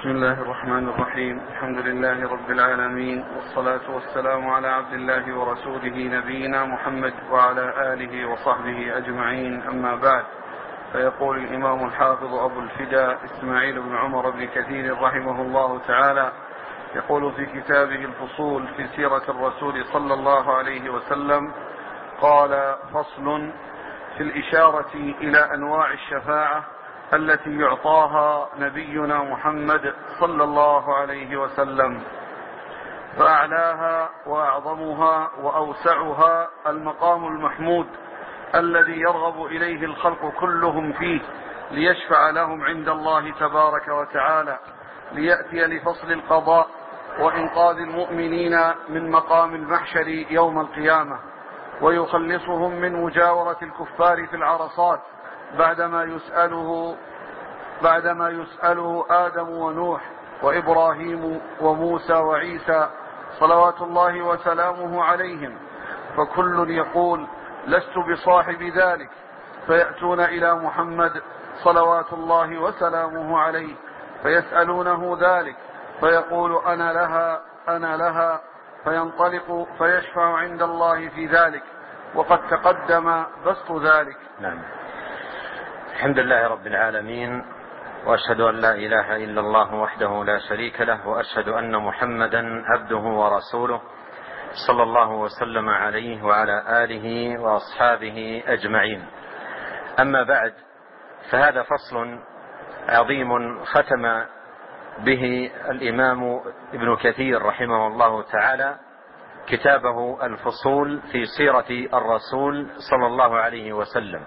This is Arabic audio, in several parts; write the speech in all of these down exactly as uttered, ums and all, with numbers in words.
بسم الله الرحمن الرحيم. الحمد لله رب العالمين، والصلاة والسلام على عبد الله ورسوله نبينا محمد وعلى آله وصحبه أجمعين، أما بعد. فيقول الإمام الحافظ أبو الفداء إسماعيل بن عمر بن كثير رحمه الله تعالى، يقول في كتابه الفصول في سيرة الرسول صلى الله عليه وسلم: قال: فصل في الإشارة إلى أنواع الشفاعة التي يعطاها نبينا محمد صلى الله عليه وسلم. فأعلاها وأعظمها وأوسعها المقام المحمود الذي يرغب إليه الخلق كلهم فيه ليشفع لهم عند الله تبارك وتعالى، ليأتي لفصل القضاء وإنقاذ المؤمنين من مقام المحشر يوم القيامة، ويخلصهم من مجاورة الكفار في العرصات بعدما يسأله بعدما يسأله آدم ونوح وإبراهيم وموسى وعيسى صلوات الله وسلامه عليهم، فكل يقول: لست بصاحب ذلك، فيأتون إلى محمد صلوات الله وسلامه عليه فيسألونه ذلك، فيقول: أنا لها أنا لها، فينطلق فيشفع عند الله في ذلك، وقد تقدم بسط ذلك. نعم. الحمد لله رب العالمين، وأشهد أن لا إله إلا الله وحده لا شريك له، وأشهد أن محمدا عبده ورسوله صلى الله وسلم عليه وعلى آله وأصحابه أجمعين. أما بعد، فهذا فصل عظيم ختم به الإمام ابن كثير رحمه الله تعالى كتابه الفصول في سيرة الرسول صلى الله عليه وسلم.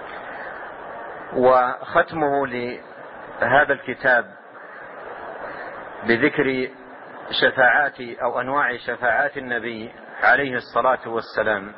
وختمه لهذا الكتاب بذكر شفاعات أو أنواع شفاعات النبي عليه الصلاة والسلام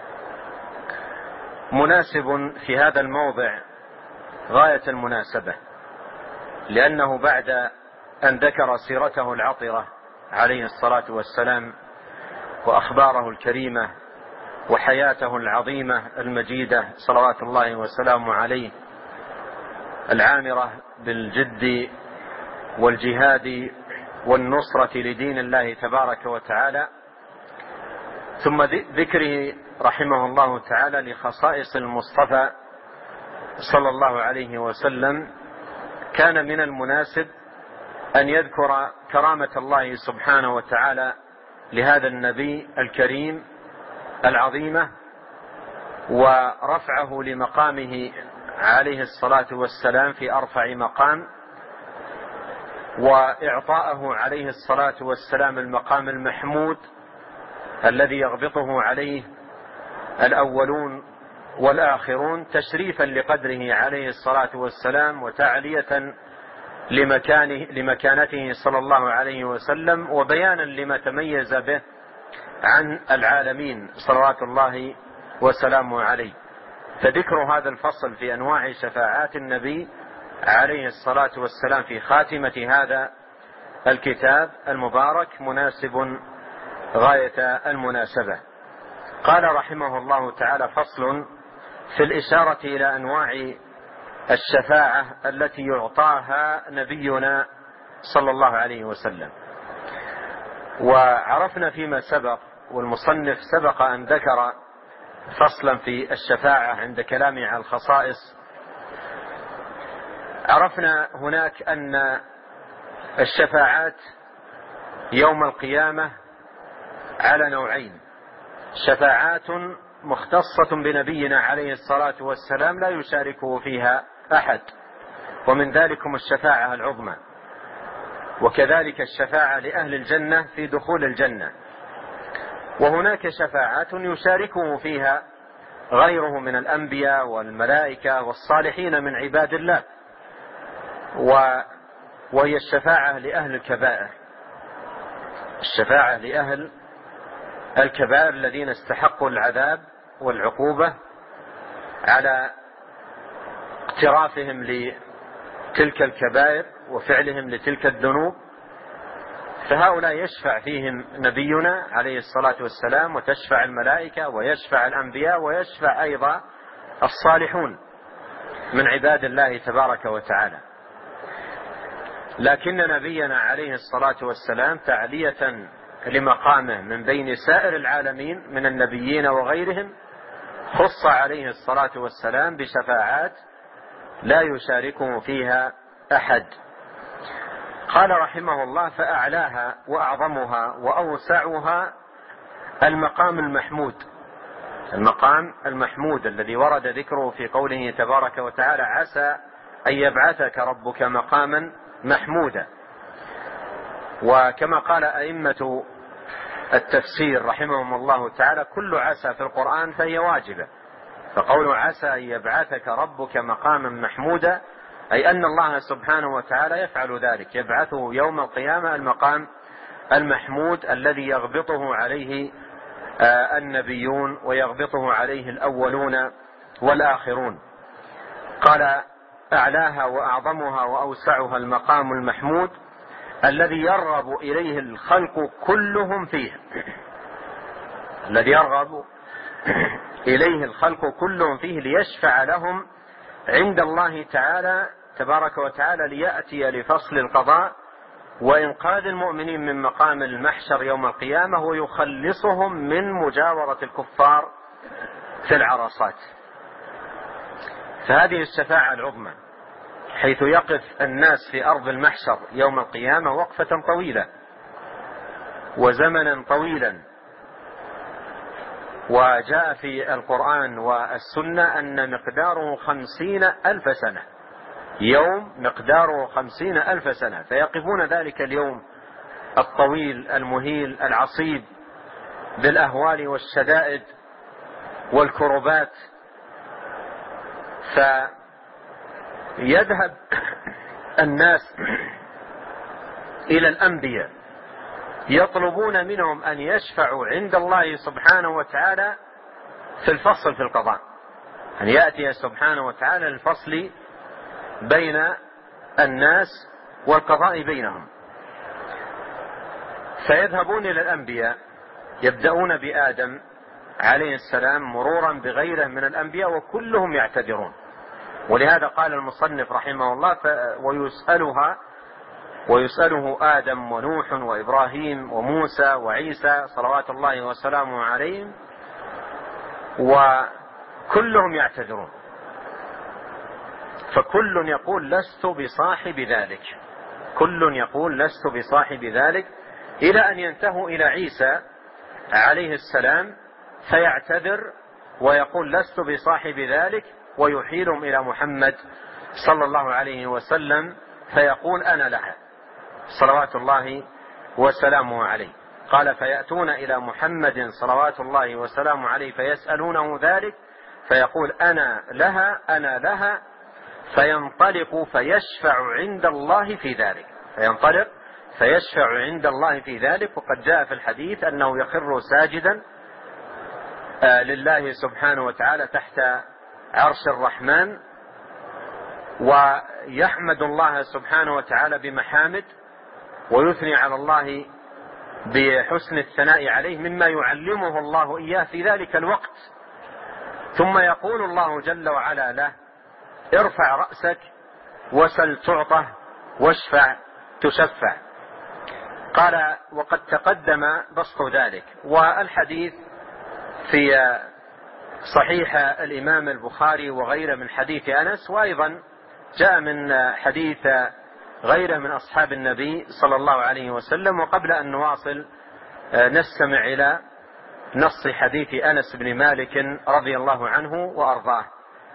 مناسب في هذا الموضع غاية المناسبة، لأنه بعد أن ذكر سيرته العطرة عليه الصلاة والسلام وأخباره الكريمة وحياته العظيمة المجيدة صلوات الله وسلامه عليه العامرة بالجد والجهاد والنصرة لدين الله تبارك وتعالى، ثم ذكره رحمه الله تعالى لخصائص المصطفى صلى الله عليه وسلم، كان من المناسب أن يذكر كرامة الله سبحانه وتعالى لهذا النبي الكريم العظيمة، ورفعه لمقامه عليه الصلاة والسلام في أرفع مقام، وإعطاءه عليه الصلاة والسلام المقام المحمود الذي يغبطه عليه الأولون والآخرون تشريفا لقدره عليه الصلاة والسلام وتعلية لمكانه لمكانته صلى الله عليه وسلم، وبيانا لما تميز به عن العالمين صلوات الله وسلامه عليه. فذكر هذا الفصل في أنواع شفاعات النبي عليه الصلاة والسلام في خاتمة هذا الكتاب المبارك مناسب غاية المناسبة. قال رحمه الله تعالى: فصل في الإشارة إلى أنواع الشفاعة التي يعطاها نبينا صلى الله عليه وسلم. وعرفنا فيما سبق، والمصنف سبق أن ذكر فصلا في الشفاعة عند كلامه عن الخصائص، عرفنا هناك أن الشفاعات يوم القيامة على نوعين: شفاعات مختصة بنبينا عليه الصلاة والسلام لا يشاركه فيها أحد، ومن ذلكم الشفاعة العظمى، وكذلك الشفاعة لأهل الجنة في دخول الجنة. وهناك شفاعات يشاركه فيها غيره من الأنبياء والملائكة والصالحين من عباد الله، وهي الشفاعة لأهل الكبائر، الشفاعة لأهل الكبائر الذين استحقوا العذاب والعقوبة على اقترافهم لتلك الكبائر وفعلهم لتلك الذنوب، فهؤلاء يشفع فيهم نبينا عليه الصلاة والسلام، وتشفع الملائكة ويشفع الأنبياء ويشفع أيضا الصالحون من عباد الله تبارك وتعالى. لكن نبينا عليه الصلاة والسلام تعلية لمقامه من بين سائر العالمين من النبيين وغيرهم خص عليه الصلاة والسلام بشفاعات لا يشاركه فيها أحد. قال رحمه الله: فأعلاها وأعظمها وأوسعها المقام المحمود. المقام المحمود الذي ورد ذكره في قوله تبارك وتعالى: عسى أن يبعثك ربك مقاما محمودا. وكما قال أئمة التفسير رحمهم الله تعالى: كل عسى في القرآن فهي واجبة، فقول عسى أن يبعثك ربك مقاما محمودا أي أن الله سبحانه وتعالى يفعل ذلك، يبعثه يوم القيامة المقام المحمود الذي يغبطه عليه النبيون ويغبطه عليه الأولون والآخرون. قال: أعلاها وأعظمها وأوسعها المقام المحمود الذي يرغب إليه الخلق كلهم فيه، الذي يرغب إليه الخلق كلهم فيه ليشفع لهم عند الله تعالى تبارك وتعالى، ليأتي لفصل القضاء وإنقاذ المؤمنين من مقام المحشر يوم القيامة ويخلصهم من مجاورة الكفار في العرصات. فهذه الشفاعة العظمى، حيث يقف الناس في أرض المحشر يوم القيامة وقفة طويلة وزمنا طويلا. وجاء في القرآن والسنة أن مقداره خمسين ألف سنة، يوم مقداره خمسين ألف سنة، فيقفون ذلك اليوم الطويل المهيل العصيب بالأهوال والشدائد والكربات. فيذهب الناس إلى الأنبياء يطلبون منهم أن يشفعوا عند الله سبحانه وتعالى في الفصل في القضاء، أن يأتي سبحانه وتعالى الفصل بين الناس والقضاء بينهم. فيذهبون إلى الأنبياء، يبدأون بآدم عليه السلام مرورا بغيره من الأنبياء وكلهم يعتذرون. ولهذا قال المصنف رحمه الله: ويسألها ويسأله آدم ونوح وإبراهيم وموسى وعيسى صلوات الله وسلامه عليهم، وكلهم يعتذرون. فكل يقول لست بصاحب ذلك، كل يقول لست بصاحب ذلك، إلى أن ينتهوا إلى عيسى عليه السلام فيعتذر ويقول لست بصاحب ذلك، ويحيلهم إلى محمد صلى الله عليه وسلم فيقول أنا لها صلوات الله وسلامه عليه. قال: فيأتون إلى محمد صلوات الله وسلامه عليه فيسألونه ذلك فيقول أنا لها أنا لها، فينطلق فيشفع عند الله في ذلك، فينطلق فيشفع عند الله في ذلك. وقد جاء في الحديث أنه يخر ساجدا لله سبحانه وتعالى تحت عرش الرحمن، ويحمد الله سبحانه وتعالى بمحامد ويثني على الله بحسن الثناء عليه مما يعلمه الله إياه في ذلك الوقت. ثم يقول الله جل وعلا له: ارفع رأسك وسل تعطه واشفع تشفع. قال: وقد تقدم بسط ذلك. والحديث في صحيح الإمام البخاري وغيره من حديث أنس، وأيضا جاء من حديث غيره من أصحاب النبي صلى الله عليه وسلم. وقبل أن نواصل نستمع إلى نص حديث أنس بن مالك رضي الله عنه وأرضاه.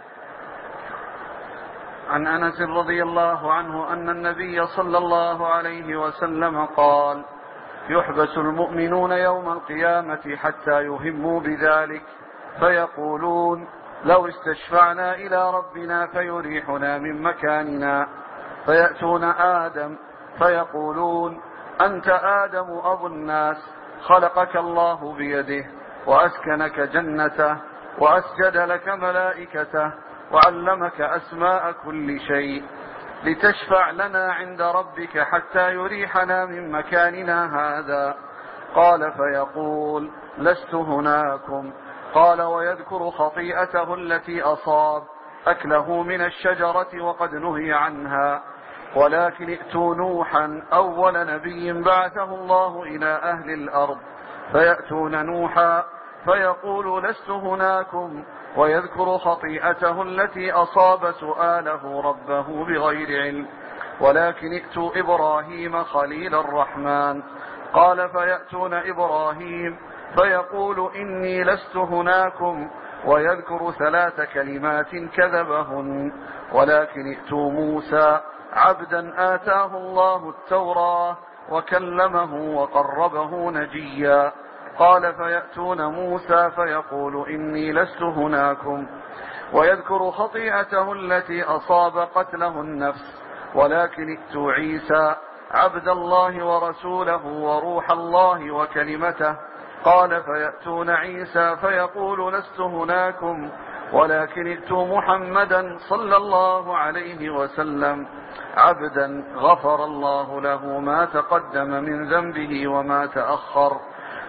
عن أنس رضي الله عنه أن النبي صلى الله عليه وسلم قال: يحبس المؤمنون يوم القيامة حتى يهموا بذلك، فيقولون: لو استشفعنا إلى ربنا فيريحنا من مكاننا. فيأتون آدم فيقولون: أنت آدم أبو الناس، خلقك الله بيده وأسكنك جنته وأسجد لك ملائكته وعلمك أسماء كل شيء، لتشفع لنا عند ربك حتى يريحنا من مكاننا هذا. قال: فيقول: لست هناكم. قال: ويذكر خطيئته التي أصاب، أكله من الشجرة وقد نهي عنها. ولكن ائتوا نوحا أول نبي بعثه الله إلى أهل الأرض فيأتون نوحا فيقول لست هناكم ويذكر خطيئته التي أصاب سؤاله ربه بغير علم. ولكن ائتوا إبراهيم خليل الرحمن قال فيأتون إبراهيم فيقول إني لست هناكم ويذكر ثلاث كلمات كذبهن. ولكن ائتوا موسى عبدا آتاه الله التوراة وكلمه وقربه نجيا قال فيأتون موسى فيقول إني لست هناكم ويذكر خطيئته التي أصاب قتله النفس. ولكن ائتوا عيسى عبد الله ورسوله وروح الله وكلمته قال فيأتون عيسى فيقول لست هناكم ولكن ائتوا محمدا صلى الله عليه وسلم عبدا غفر الله له ما تقدم من ذنبه وما تأخر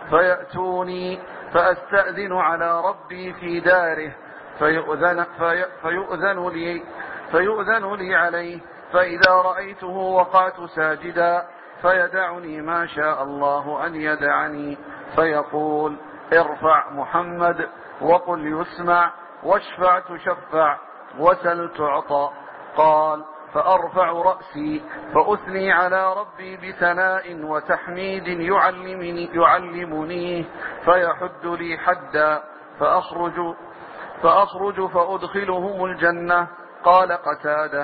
فيأتوني فأستأذن على ربي في داره فيؤذن, في فيؤذن, لي فيؤذن لي عليه فإذا رأيته وقعت ساجدا فيدعني ما شاء الله أن يدعني فيقول ارفع محمد وقل يسمع واشفع تشفع وسل تعطى. قال فأرفع رأسي فأثني على ربي بثناء وتحميد يعلمني يعلمنيه فيحد لي حدا فأخرج, فأخرج فأدخلهم الجنة. قال قتادة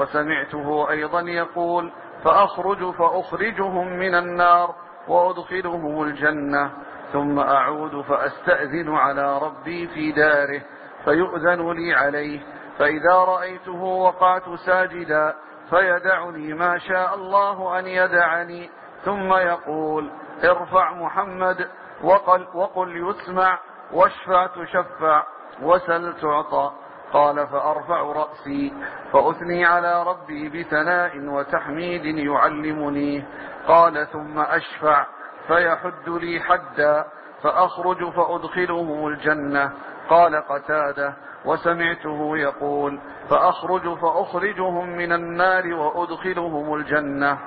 وسمعته أيضا يقول فأخرج فأخرجهم من النار وأدخلهم الجنة ثم أعود فأستأذن على ربي في داره فيؤذن لي عليه فإذا رأيته وقعت ساجدا فيدعني ما شاء الله أن يدعني ثم يقول ارفع محمد وقل, وقل يسمع واشفع تشفع وسل تعطى. قال فأرفع رأسي فأثني على ربي بثناء وتحميد يعلمني. قال ثم أشفع فيحد لي حدا فأخرج فأدخلهم الجنة. قال قتادة وسمعته يقول فأخرج فأخرجهم من النار وأدخلهم الجنة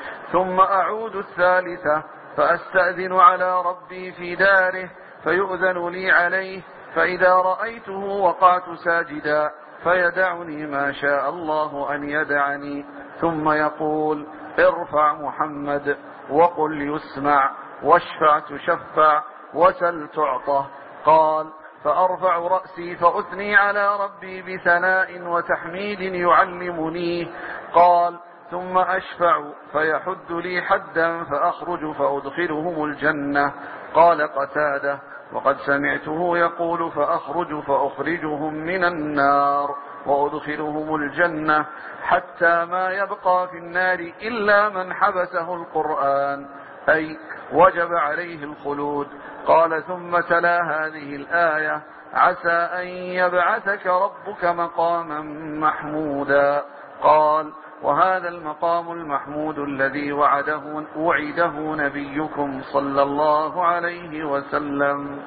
ثم أعود الثالثة فأستأذن على ربي في داره فيؤذن لي عليه فإذا رأيته وقعت ساجدا فيدعني ما شاء الله أن يدعني ثم يقول ارفع محمد وقل يسمع واشفع تشفع وسل تعطى. قال فأرفع رأسي فأثني على ربي بثناء وتحميد يعلمني. قال ثم أشفع فيحد لي حدا فأخرج فأدخلهم الجنة. قال قتادة وقد سمعته يقول فأخرج فأخرجهم من النار وأدخلهم الجنة حتى ما يبقى في النار إلا من حبسه القرآن أي وجب عليه الخلود. قال ثم تلا هذه الآية عسى أن يبعثك ربك مقاما محمودا. قال وهذا المقام المحمود الذي وعده, وعده نبيكم صلى الله عليه وسلم.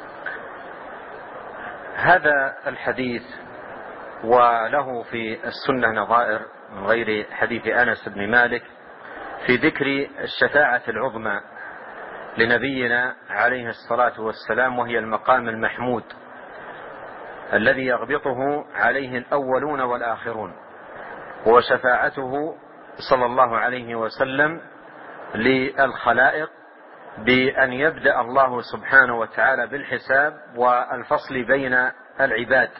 هذا الحديث وله في السنة نظائر من غير حديث أنس بن مالك في ذكر الشفاعة العظمى لنبينا عليه الصلاة والسلام وهي المقام المحمود الذي يغبطه عليه الأولون والآخرون وشفاعته صلى الله عليه وسلم للخلائق بأن يبدأ الله سبحانه وتعالى بالحساب والفصل بين العباد.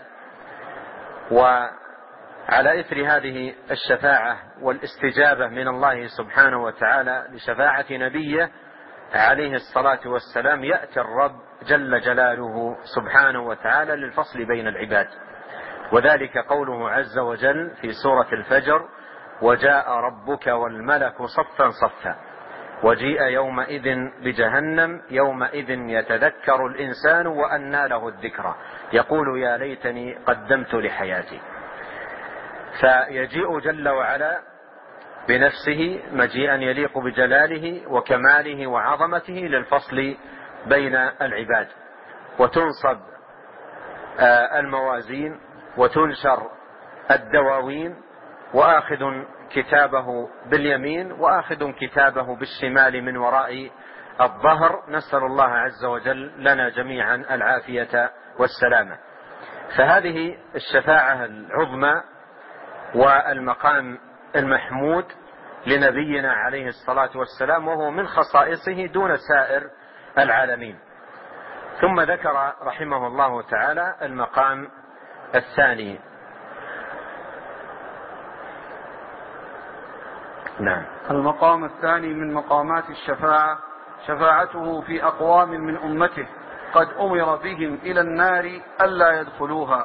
وعلى إثر هذه الشفاعة والاستجابة من الله سبحانه وتعالى لشفاعة نبيه عليه الصلاة والسلام يأتي الرب جل جلاله سبحانه وتعالى للفصل بين العباد، وذلك قوله عز وجل في سورة الفجر وجاء ربك والملك صفا صفا وجيء يومئذ بجهنم يومئذ يتذكر الإنسان وأنى له الذكرى يقول يا ليتني قدمت لحياتي. فيجيء جل وعلا بنفسه مجيئا يليق بجلاله وكماله وعظمته للفصل بين العباد، وتنصب الموازين وتنشر الدواوين وآخذ كتابه باليمين وآخذ كتابه بالشمال من وراء الظهر. نسأل الله عز وجل لنا جميعا العافية والسلامة. فهذه الشفاعة العظمى والمقام المحمود لنبينا عليه الصلاة والسلام، وهو من خصائصه دون سائر العالمين. ثم ذكر رحمه الله تعالى المقام الثاني. نعم. المقام الثاني من مقامات الشفاعة شفاعته في أقوام من أمته قد أمر بهم إلى النار ألا يدخلوها،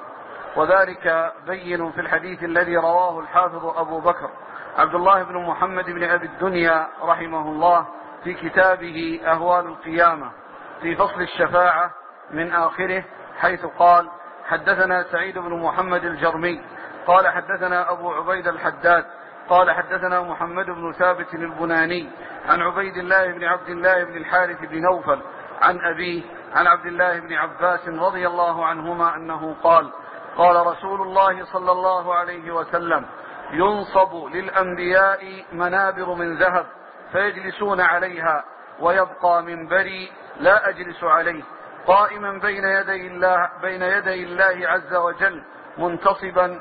وذلك بين في الحديث الذي رواه الحافظ أبو بكر عبد الله بن محمد بن أبي الدنيا رحمه الله في كتابه أهوال القيامة في فصل الشفاعة من آخره، حيث قال: حدثنا سعيد بن محمد الجرمي قال حدثنا أبو عبيد الحداد قال حدثنا محمد بن ثابت البناني عن عبيد الله بن عبد الله بن الحارث بن نوفل عن أبيه عن عبد الله بن عباس رضي الله عنهما أنه قال: قال رسول الله صلى الله عليه وسلم: ينصب للأنبياء منابر من ذهب فيجلسون عليها، ويبقى منبري لا أجلس عليه، قائما بين يدي الله, بين يدي الله عز وجل، منتصبا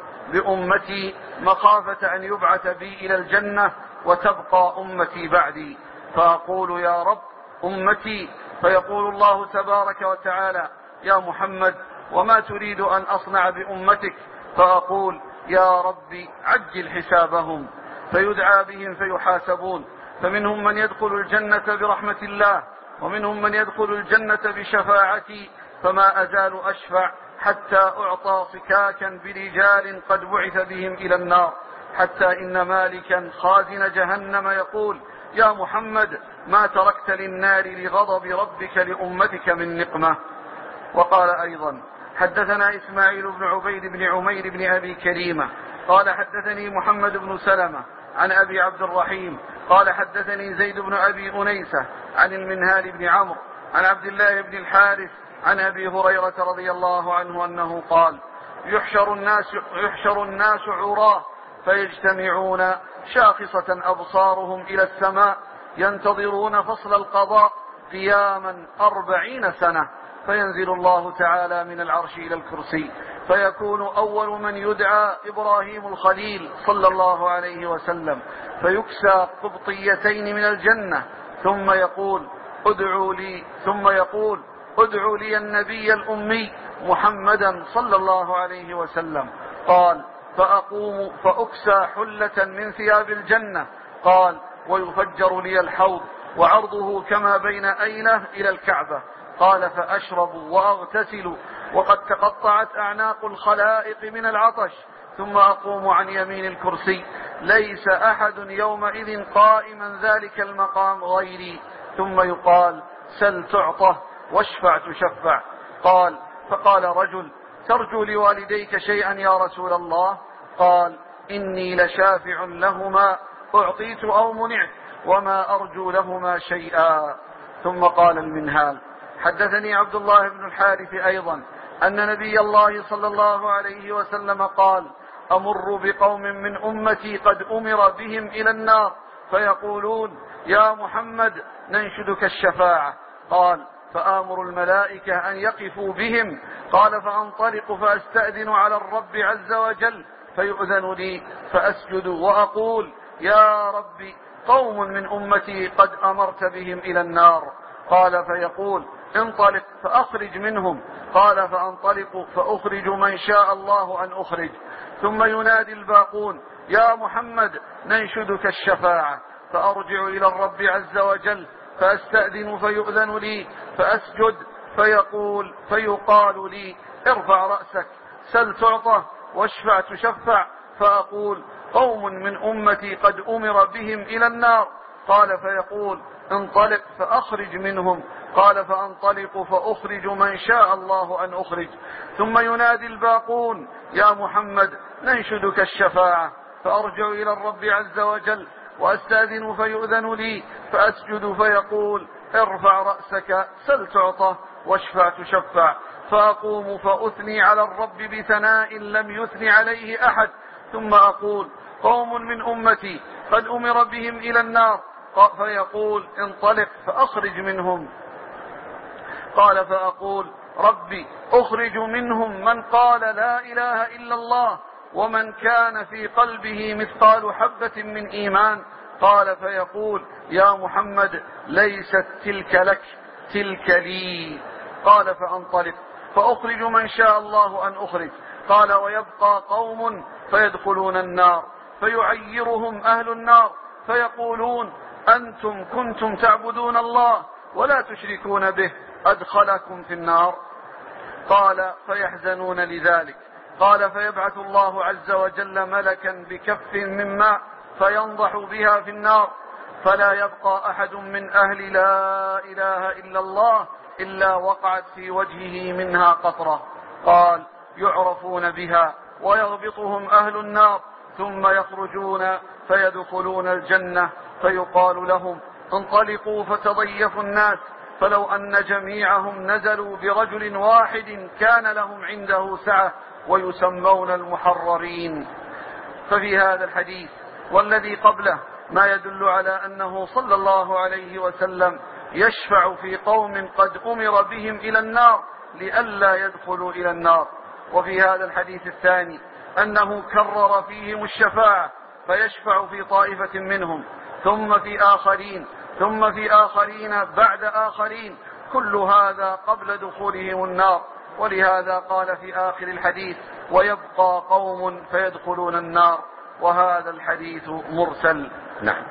بأمتي مخافة أن يبعث بي إلى الجنة وتبقى أمتي بعدي، فأقول: يا رب أمتي، فيقول الله تبارك وتعالى: يا محمد، وما تريد أن أصنع بأمتك؟ فأقول: يا رب عجل حسابهم، فيدعى بهم فيحاسبون، فمنهم من يدخل الجنة برحمة الله، ومنهم من يدخل الجنة بشفاعتي، فما أزال أشفع حتى أعطى صكاكا برجال قد بعث بهم إلى النار، حتى إن مالكا خازن جهنم يقول: يا محمد، ما تركت للنار لغضب ربك لأمتك من نقمة. وقال أيضا: حدثنا إسماعيل بن عبيد بن عمير بن أبي كريمة قال حدثني محمد بن سلمة عن أبي عبد الرحيم قال حدثني زيد بن أبي أنيسة عن المنهال بن عمرو عن عبد الله بن الحارث عن أبي هريرة رضي الله عنه أنه قال: يحشر الناس, يحشر الناس عراه فيجتمعون شاخصة أبصارهم إلى السماء ينتظرون فصل القضاء قياما أربعين سنة، فينزل الله تعالى من العرش إلى الكرسي، فيكون أول من يدعى إبراهيم الخليل صلى الله عليه وسلم، فيكسى قبطيتين من الجنة، ثم يقول: ادعوا لي ثم يقول ادعوا لي النبي الأمي محمدا صلى الله عليه وسلم. قال: فأقوم فأكسى حلة من ثياب الجنة. قال: ويفجر لي الحوض وعرضه كما بين أينة إلى الكعبة. قال: فأشرب وأغتسل وقد تقطعت أعناق الخلائق من العطش، ثم أقوم عن يمين الكرسي، ليس أحد يومئذ قائما ذلك المقام غيري، ثم يقال: سل تعطه واشفع تشفع. قال: فقال رجل: ترجو لوالديك شيئا يا رسول الله؟ قال: إني لشافع لهما، أعطيت أو منعت، وما أرجو لهما شيئا. ثم قال المنهال: حدثني عبد الله بن الحارث أيضا أن نبي الله صلى الله عليه وسلم قال: أمر بقوم من أمتي قد أمر بهم إلى النار، فيقولون: يا محمد، ننشدك الشفاعة. قال: فآمر الملائكة أن يقفوا بهم. قال: فأنطلق فأستأذن على الرب عز وجل، فيؤذن لي فأسجد وأقول: يا رب، قوم من أمتي قد أمرت بهم إلى النار. قال: فيقول: انطلق فأخرج منهم. قال: فأنطلق فأخرج من شاء الله أن أخرج. ثم ينادي الباقون: يا محمد، ننشدك الشفاعة. فأرجع إلى الرب عز وجل فأستأذن فيؤذن لي فأسجد، فيقول فيقال لي: ارفع رأسك، سل تعطه، واشفع تشفع. فأقول: قوم من أمتي قد أمر بهم إلى النار. قال: فيقول: انطلق فأخرج منهم. قال: فأنطلق فأخرج من شاء الله أن أخرج. ثم ينادي الباقون: يا محمد، ننشدك الشفاعة. فأرجع إلى الرب عز وجل وأستأذن فيؤذن لي فأسجد، فيقول: ارفع رأسك، سل تعطه، واشفع تشفع. فأقوم فأثني على الرب بثناء لم يثني عليه أحد، ثم أقول: قوم من أمتي قد أمر بهم إلى النار، فيقول انطلق فأخرج منهم. قال فأقول ربي أخرج منهم من قال لا إله إلا الله ومن كان في قلبه مثقال حبة من إيمان. قال فيقول يا محمد ليست تلك لك تلك لي. قال فأنطلق فأخرج من شاء الله أن أخرج. قال ويبقى قوم فيدخلون النار فيعيرهم أهل النار فيقولون أنتم كنتم تعبدون الله ولا تشركون به أدخلكم في النار. قال فيحزنون لذلك. قال فيبعث الله عز وجل ملكا بكف من ماء فينضح بها في النار فلا يبقى أحد من أهل لا إله إلا الله إلا وقعت في وجهه منها قطرة. قال يعرفون بها ويغبطهم أهل النار ثم يخرجون فيدخلون الجنة فيقال لهم انطلقوا فتضيفوا الناس، فلو أن جميعهم نزلوا برجل واحد كان لهم عنده سعة ويسمون المحررين. ففي هذا الحديث والذي قبله ما يدل على أنه صلى الله عليه وسلم يشفع في قوم قد أمر بهم إلى النار لئلا يدخلوا إلى النار. وفي هذا الحديث الثاني أنه كرر فيهم الشفاعة فيشفع في طائفة منهم ثم في آخرين ثم في آخرين بعد آخرين، كل هذا قبل دخولهم النار. ولهذا قال في آخر الحديث ويبقى قوم فيدخلون النار، وهذا الحديث مرسل. نعم.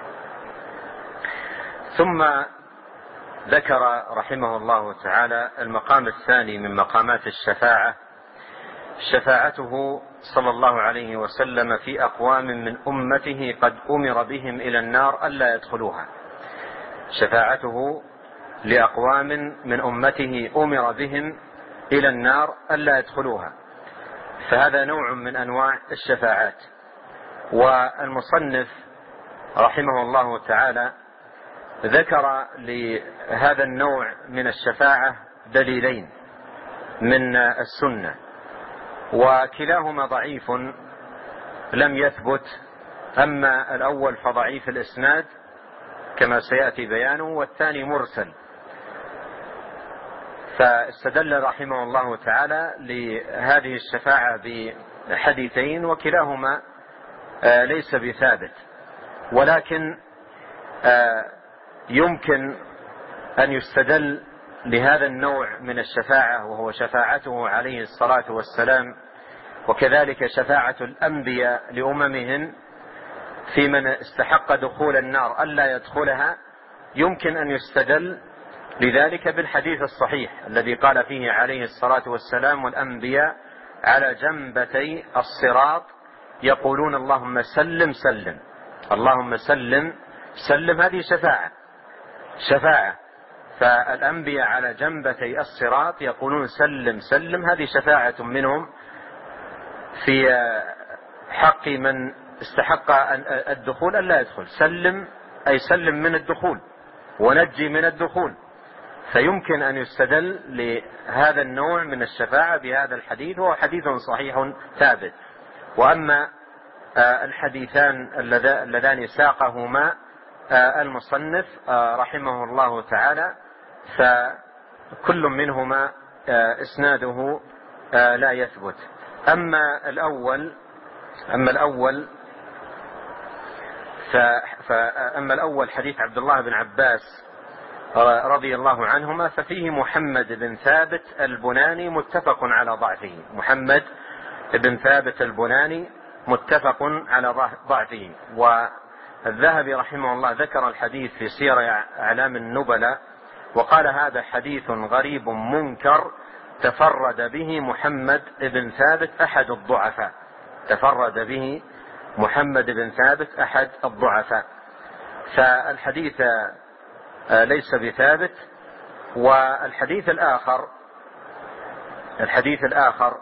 ثم ذكر رحمه الله تعالى المقام الثاني من مقامات الشفاعة، شفاعته صلى الله عليه وسلم في أقوام من أمته قد أمر بهم إلى النار ألا يدخلوها. شفاعته لأقوام من أمته أمر بهم إلى النار ألا يدخلوها، فهذا نوع من أنواع الشفاعات. والمصنف رحمه الله تعالى ذكر لهذا النوع من الشفاعة دليلين من السنة، وكلاهما ضعيف لم يثبت. أما الأول فضعيف الإسناد كما سيأتي بيانه، والثاني مرسل. فاستدل رحمه الله تعالى لهذه الشفاعة بحديثين وكلاهما ليس بثابت، ولكن يمكن أن يستدل لهذا النوع من الشفاعة وهو شفاعته عليه الصلاة والسلام، وكذلك شفاعة الأنبياء لأممهم في من استحق دخول النار ألا يدخلها. يمكن أن يستدل لذلك بالحديث الصحيح الذي قال فيه عليه الصلاة والسلام والأنبياء على جنبتي الصراط يقولون اللهم سلم سلم، اللهم سلم سلم. هذه شفاعة شفاعة فالأنبياء على جنبتي الصراط يقولون سلم سلم، هذه شفاعة منهم في حق من استحق الدخول ألا يدخل. سلم أي سلم من الدخول ونجي من الدخول. فيمكن أن يستدل لهذا النوع من الشفاعة بهذا الحديث، وهو حديث صحيح ثابت. وأما الحديثان اللذان ساقهما المصنف رحمه الله تعالى فكل منهما إسناده لا يثبت. أما الأول أما الأول فأما الأول حديث عبد الله بن عباس رضي الله عنهما ففيه محمد بن ثابت البناني متفق على ضعفه. محمد بن ثابت البناني متفق على ضعفه. والذهبي رحمه الله ذكر الحديث في سير أعلام النبلاء وقال هذا حديث غريب منكر تفرد به محمد بن ثابت أحد الضعفاء. تفرد به محمد بن ثابت أحد الضعفاء. فالحديث ليس بثابت. والحديث الآخر الحديث الآخر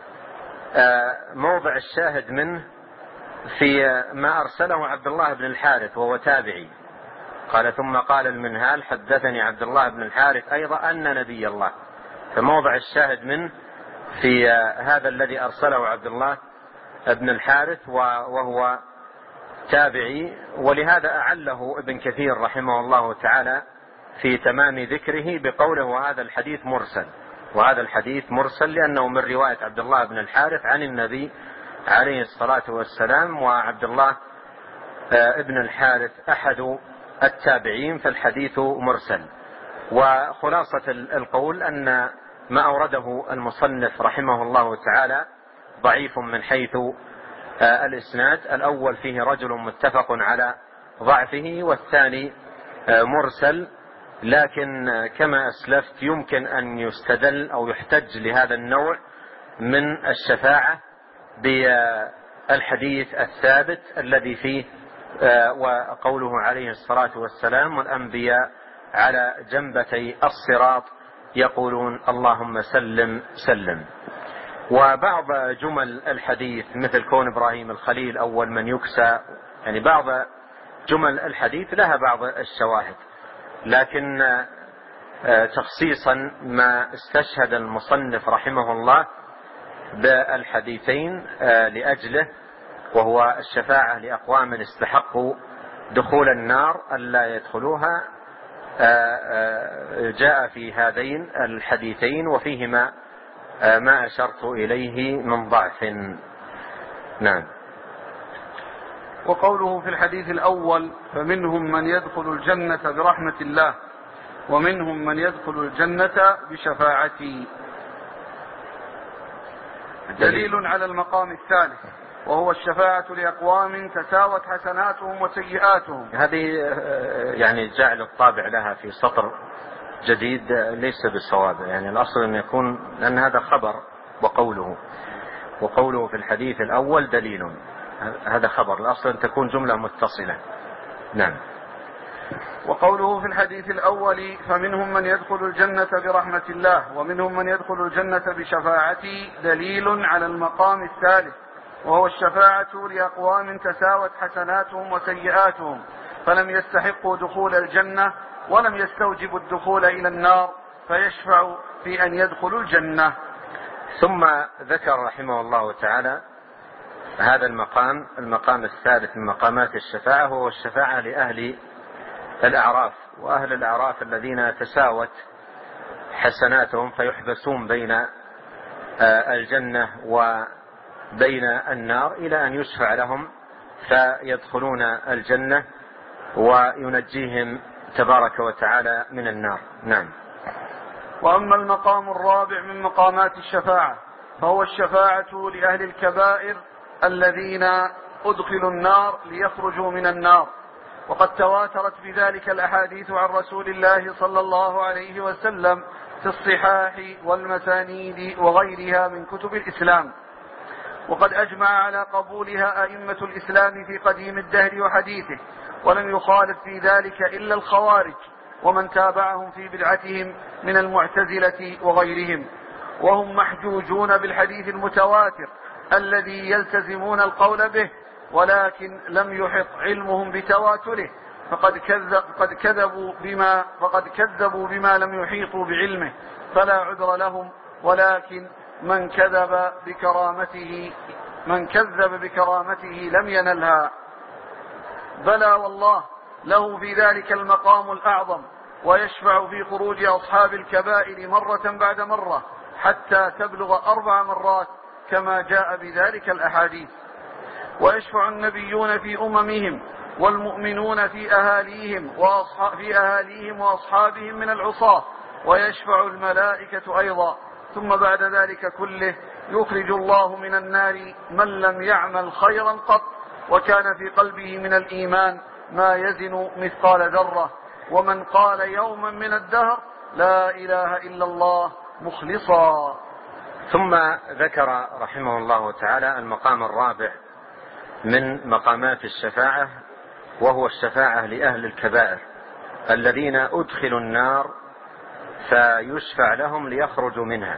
موضع الشاهد منه في ما أرسله عبد الله بن الحارث وهو تابعي. قال ثم قال المنهال حدثني عبد الله بن الحارث أيضا أن نبي الله. فموضع الشاهد منه في هذا الذي أرسله عبد الله بن الحارث وهو تابعي، ولهذا أعله ابن كثير رحمه الله تعالى في تمام ذكره بقوله وهذا الحديث مرسل، وهذا الحديث مرسل لأنه من رواية عبد الله بن الحارث عن النبي عليه الصلاة والسلام، وعبد الله ابن الحارث أحد التابعين، فالحديث مرسل. وخلاصة القول أن ما أورده المصنف رحمه الله تعالى ضعيف من حيث الإسناد، الأول فيه رجل متفق على ضعفه، والثاني مرسل، لكن كما أسلفت يمكن أن يستدل أو يحتج لهذا النوع من الشفاعة بالحديث الثابت الذي فيه وقوله عليه الصلاة والسلام والأنبياء على جنبتي الصراط يقولون اللهم سلم سلم. وبعض جمل الحديث مثل كون إبراهيم الخليل أول من يكسى، يعني بعض جمل الحديث لها بعض الشواهد، لكن تخصيصا ما استشهد المصنف رحمه الله بالحديثين لأجله، وهو الشفاعة لأقوام استحقوا دخول النار ألا يدخلوها، جاء في هذين الحديثين وفيهما ما أشرت إليه من ضعف. نعم. وقوله في الحديث الأول فمنهم من يدخل الجنة برحمة الله ومنهم من يدخل الجنة بشفاعتي، دليل على المقام الثالث وهو الشفاعة لأقوام تساوت حسناتهم وسيئاتهم. هذه يعني جعل الطابع لها في سطر جديد ليس بالصواب، يعني الأصل أن يكون لأن هذا خبر، وقوله وقوله في الحديث الأول دليل، هذا خبر، الأصل أن تكون جملة متصلة. نعم. وقوله في الحديث الأول فمنهم من يدخل الجنة برحمة الله ومنهم من يدخل الجنة بشفاعتي دليل على المقام الثالث وهو الشفاعة لأقوام تساوت حسناتهم وسيئاتهم فلم يستحقوا دخول الجنة ولم يستوجبوا الدخول إلى النار فيشفع في أن يدخلوا الجنة. ثم ذكر رحمه الله تعالى هذا المقام، المقام الثالث من مقامات الشفاعة، وهو الشفاعة لأهل الأعراف، وأهل الأعراف الذين تساوت حسناتهم فيحبسون بين الجنة وبين النار إلى أن يشفع لهم فيدخلون الجنة وينجيهم تبارك وتعالى من النار. نعم. وأما المقام الرابع من مقامات الشفاعة فهو الشفاعة لأهل الكبائر الذين أدخلوا النار ليخرجوا من النار، وقد تواترت بذلك الأحاديث عن رسول الله صلى الله عليه وسلم في الصحاح والمسانيد وغيرها من كتب الإسلام، وقد أجمع على قبولها أئمة الإسلام في قديم الدهر وحديثه، ولم يخالف في ذلك إلا الخوارج ومن تابعهم في بدعتهم من المعتزلة وغيرهم، وهم محجوجون بالحديث المتواتر الذي يلتزمون القول به، ولكن لم يحط علمهم بتواتره فقد كذب فقد كذبوا بما فقد كذبوا بما لم يحيطوا بعلمه، فلا عذر لهم، ولكن من كذب بكرامته من كذب بكرامته لم ينلها. بلى والله له في ذلك المقام الأعظم، ويشفع في خروج أصحاب الكبائر مرة بعد مرة حتى تبلغ أربع مرات كما جاء بذلك الأحاديث. ويشفع النبيون في أممهم والمؤمنون في أهاليهم وأصحاب في أهاليهم وأصحابهم من العصاة، ويشفع الملائكة أيضا. ثم بعد ذلك كله يخرج الله من النار من لم يعمل خيرا قط وكان في قلبه من الإيمان ما يزن مثقال ذرة، ومن قال يوما من الدهر لا إله إلا الله مخلصا. ثم ذكر رحمه الله تعالى المقام الرابع من مقامات الشفاعة، وهو الشفاعة لأهل الكبائر الذين أدخلوا النار فيشفع لهم ليخرجوا منها.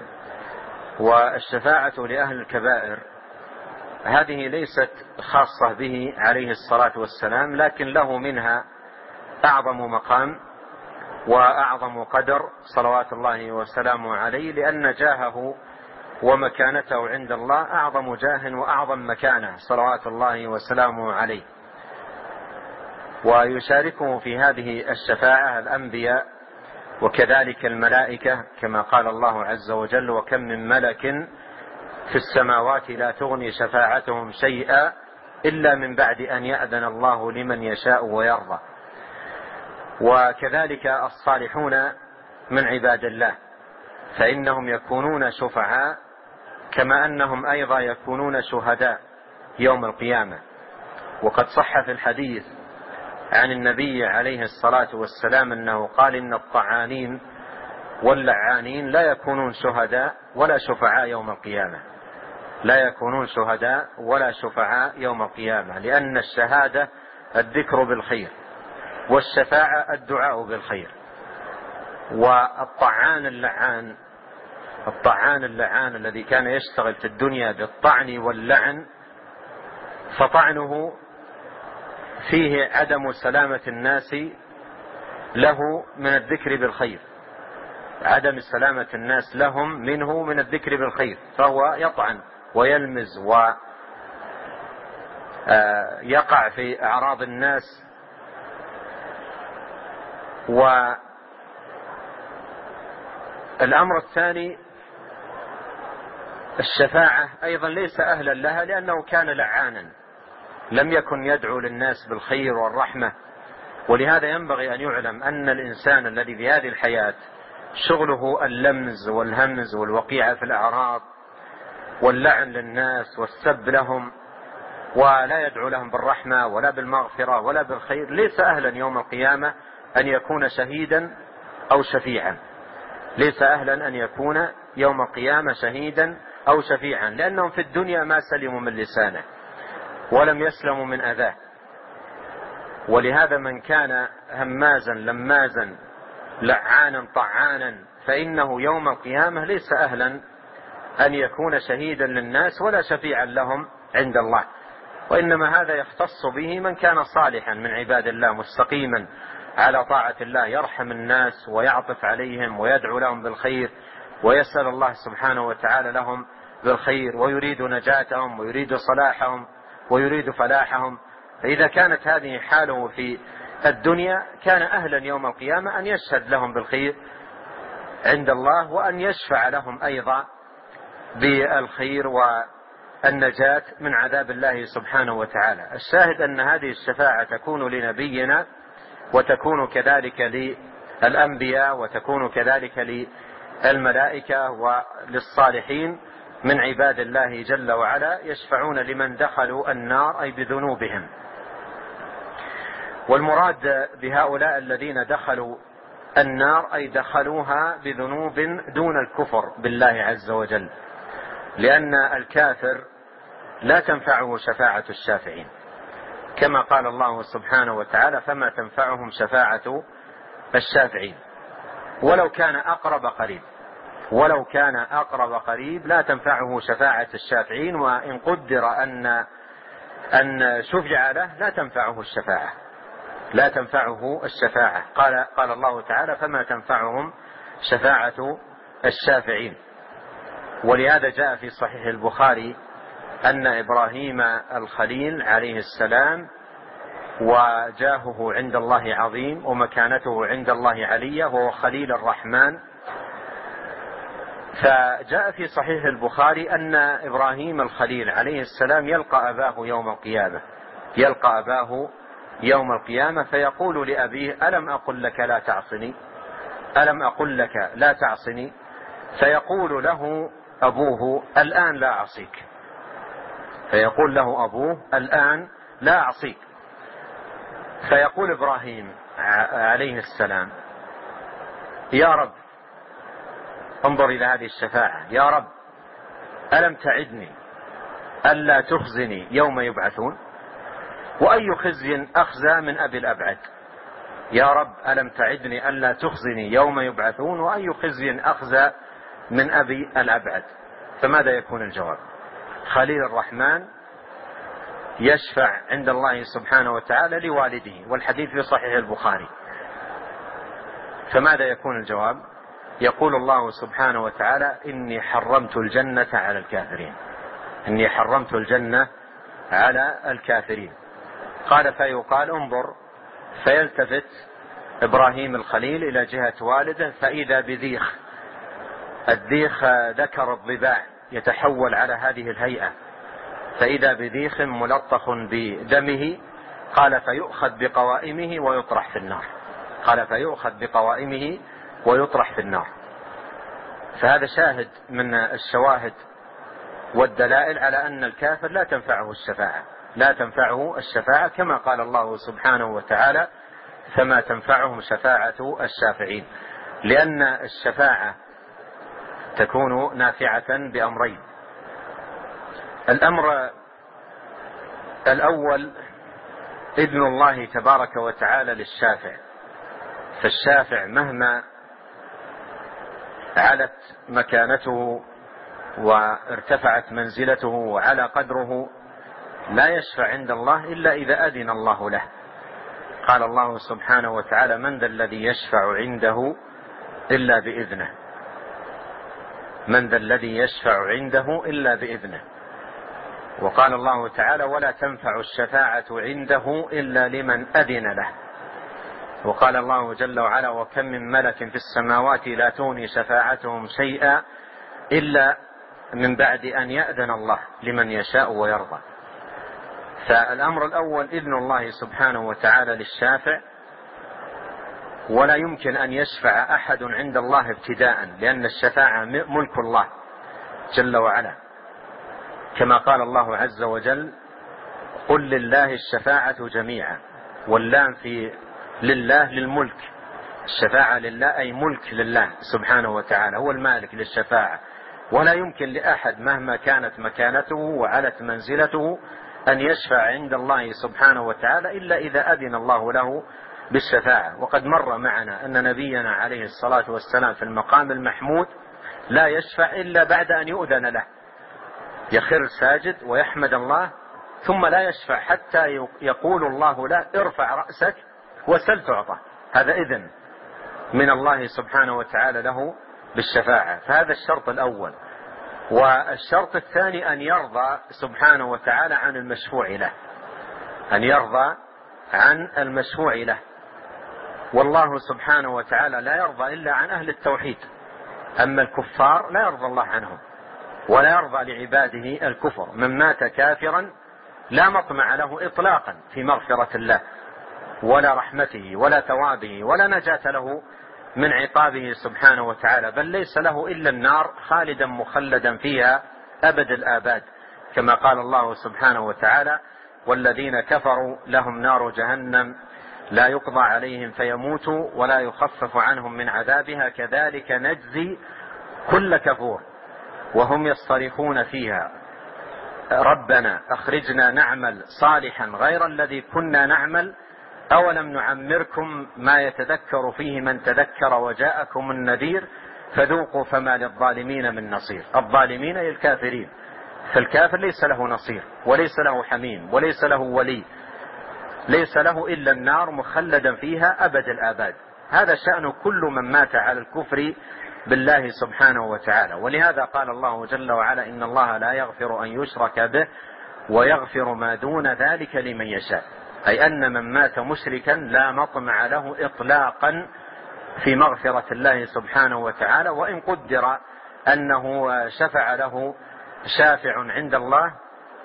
والشفاعة لأهل الكبائر هذه ليست خاصة به عليه الصلاة والسلام، لكن له منها أعظم مقام وأعظم قدر صلوات الله وسلامه عليه، لأن جاهه ومكانته عند الله أعظم جاه وأعظم مكانة صلوات الله وسلامه عليه. ويشاركه في هذه الشفاعة الأنبياء وكذلك الملائكة، كما قال الله عز وجل: وكم من ملك في السماوات لا تغني شفاعتهم شيئا إلا من بعد أن يأذن الله لمن يشاء ويرضى. وكذلك الصالحون من عباد الله فإنهم يكونون شفعاء، كما أنهم أيضا يكونون شهداء يوم القيامة. وقد صح في الحديث عن النبي عليه الصلاة والسلام أنه قال: إن الطعانين واللعانين لا يكونون شهداء ولا شفعاء يوم القيامة، لا يكونون شهداء ولا شفعاء يوم القيامة، لأن الشهادة الذكر بالخير، والشفاعة الدعاء بالخير. والطعان اللعان الطعان اللعان الذي كان يشتغل في الدنيا بالطعن واللعن، فطعنه فيه عدم سلامة الناس له من الذكر بالخير، عدم سلامة الناس لهم منه من الذكر بالخير، فهو يطعن ويلمز ويقع في أعراض الناس. والأمر الثاني الشفاعة أيضا ليس أهلا لها، لأنه كان لعانا، لم يكن يدعو للناس بالخير والرحمة. ولهذا ينبغي أن يعلم أن الإنسان الذي في هذه الحياة شغله اللمز والهمز والوقيعة في الأعراض واللعن للناس والسب لهم، ولا يدعو لهم بالرحمة ولا بالمغفرة ولا بالخير، ليس أهلا يوم القيامة أن يكون شهيدا أو شفيعا، ليس أهلا أن يكون يوم القيامة شهيدا أو شفيعا، لأنهم في الدنيا ما سلموا من لسانه ولم يسلموا من أذاه. ولهذا من كان همازا لمازا لعانا طعانا فإنه يوم القيامة ليس أهلا أن يكون شهيدا للناس ولا شفيعا لهم عند الله، وإنما هذا يختص به من كان صالحا من عباد الله مستقيما على طاعة الله، يرحم الناس ويعطف عليهم ويدعو لهم بالخير ويسأل الله سبحانه وتعالى لهم بالخير، ويريد نجاتهم ويريد صلاحهم ويريد فلاحهم. فإذا كانت هذه حاله في الدنيا كان أهلا يوم القيامة أن يشهد لهم بالخير عند الله، وأن يشفع لهم أيضا بالخير والنجاة من عذاب الله سبحانه وتعالى. الشاهد أن هذه الشفاعة تكون لنبينا، وتكون كذلك للأنبياء، وتكون كذلك للملائكة وللصالحين من عباد الله جل وعلا، يشفعون لمن دخلوا النار أي بذنوبهم. والمراد بهؤلاء الذين دخلوا النار أي دخلوها بذنوب دون الكفر بالله عز وجل، لأن الكافر لا تنفعه شفاعة الشافعين، كما قال الله سبحانه وتعالى: فما تنفعهم شفاعة الشافعين. ولو كان أقرب قريب ولو كان أقرب قريب لا تنفعه شفاعة الشافعين، وإن قدر أن أن شفع له لا تنفعه الشفاعة لا تنفعه الشفاعة قال قال الله تعالى: فما تنفعهم شفاعة الشافعين. ولهذا جاء في صحيح البخاري أن إبراهيم الخليل عليه السلام وجاهه عند الله عظيم ومكانته عند الله علية، وهو خليل الرحمن. فجاء في صحيح البخاري أن إبراهيم الخليل عليه السلام يلقى أباه يوم القيامة يلقى أباه يوم القيامة فيقول لأبيه: ألم أقل لك لا تعصني ألم أقل لك لا تعصني فيقول له أبوه: الآن لا أعصيك فيقول له أبوه: الآن لا أعصيك فيقول إبراهيم عليه السلام: يا رب، انظر إلى هذه الشفاعة، يا رب ألم تعدني ألا تخزني يوم يبعثون؟ وأي خزي أخزى من أبي الأبعد؟ يا رب ألم تعدني ألا تخزني يوم يبعثون؟ وأي خزي أخزى من أبي الأبعد؟ فماذا يكون الجواب؟ خليل الرحمن يشفع عند الله سبحانه وتعالى لوالده، والحديث في صحيح البخاري. فماذا يكون الجواب؟ يقول الله سبحانه وتعالى: إني حرمت الجنة على الكافرين إني حرمت الجنة على الكافرين. قال: فيقال: انظر فيلتفت إبراهيم الخليل إلى جهة والده فإذا بذيخ، الذيخ ذكر الضباع يتحول على هذه الهيئة، فإذا بذيخ ملطخ بدمه، قال فيؤخذ بقوائمه ويطرح في النار، قال فيؤخذ بقوائمه ويطرح في النار. فهذا شاهد من الشواهد والدلائل على أن الكافر لا تنفعه الشفاعة، لا تنفعه الشفاعة كما قال الله سبحانه وتعالى فما تنفعهم شفاعة الشافعين، لأن الشفاعة تكون نافعة بأمرين. الأمر الأول إذن الله تبارك وتعالى للشافع، فالشافع مهما علت مكانته وارتفعت منزلته وعلى قدره لا يشفع عند الله إلا إذا أذن الله له. قال الله سبحانه وتعالى من ذا الذي يشفع عنده إلا بإذنه، من ذا الذي يشفع عنده إلا بإذنه. وقال الله تعالى ولا تنفع الشفاعة عنده إلا لمن أذن له. وقال الله جل وعلا وكم من ملك في السماوات لا تغني شفاعتهم شيئا إلا من بعد أن يأذن الله لمن يشاء ويرضى. فالأمر الأول إذن الله سبحانه وتعالى للشافع، ولا يمكن أن يشفع أحد عند الله ابتداء، لأن الشفاعة ملك الله جل وعلا، كما قال الله عز وجل قل لله الشفاعة جميعا، واللام في لله للملك، الشفاعة لله أي ملك لله سبحانه وتعالى، هو المالك للشفاعة، ولا يمكن لأحد مهما كانت مكانته وعلت منزلته أن يشفع عند الله سبحانه وتعالى إلا إذا أذن الله له بالشفاعة. وقد مر معنا أن نبينا عليه الصلاة والسلام في المقام المحمود لا يشفع إلا بعد أن يؤذن له، يخر ساجد ويحمد الله ثم لا يشفع حتى يقول الله لا ارفع رأسك وسل تعطى، هذا إذن من الله سبحانه وتعالى له بالشفاعة. فهذا الشرط الأول. والشرط الثاني أن يرضى سبحانه وتعالى عن المشفوع له، أن يرضى عن المشفوع له. والله سبحانه وتعالى لا يرضى إلا عن أهل التوحيد، أما الكفار لا يرضى الله عنهم ولا يرضى لعباده الكفر. من مات كافرا لا مطمع له إطلاقا في مغفرة الله ولا رحمته ولا ثوابه ولا نجاة له من عقابه سبحانه وتعالى، بل ليس له إلا النار خالدا مخلدا فيها أبد الآباد، كما قال الله سبحانه وتعالى والذين كفروا لهم نار جهنم لا يقضى عليهم فيموتوا ولا يخفف عنهم من عذابها كذلك نجزي كل كفور وهم يصطرخون فيها ربنا أخرجنا نعمل صالحا غير الذي كنا نعمل أولم نعمركم ما يتذكر فيه من تذكر وجاءكم النذير فذوقوا فما للظالمين من نصير. الظالمين أي الكافرين، فالكافر ليس له نصير وليس له حميم وليس له ولي، ليس له إلا النار مخلدا فيها أبد الآباد. هذا شأن كل من مات على الكفر بالله سبحانه وتعالى. ولهذا قال الله جل وعلا إن الله لا يغفر أن يشرك به ويغفر ما دون ذلك لمن يشاء، أي أن من مات مشركا لا مطمع له إطلاقا في مغفرة الله سبحانه وتعالى، وإن قدر أنه شفع له شافع عند الله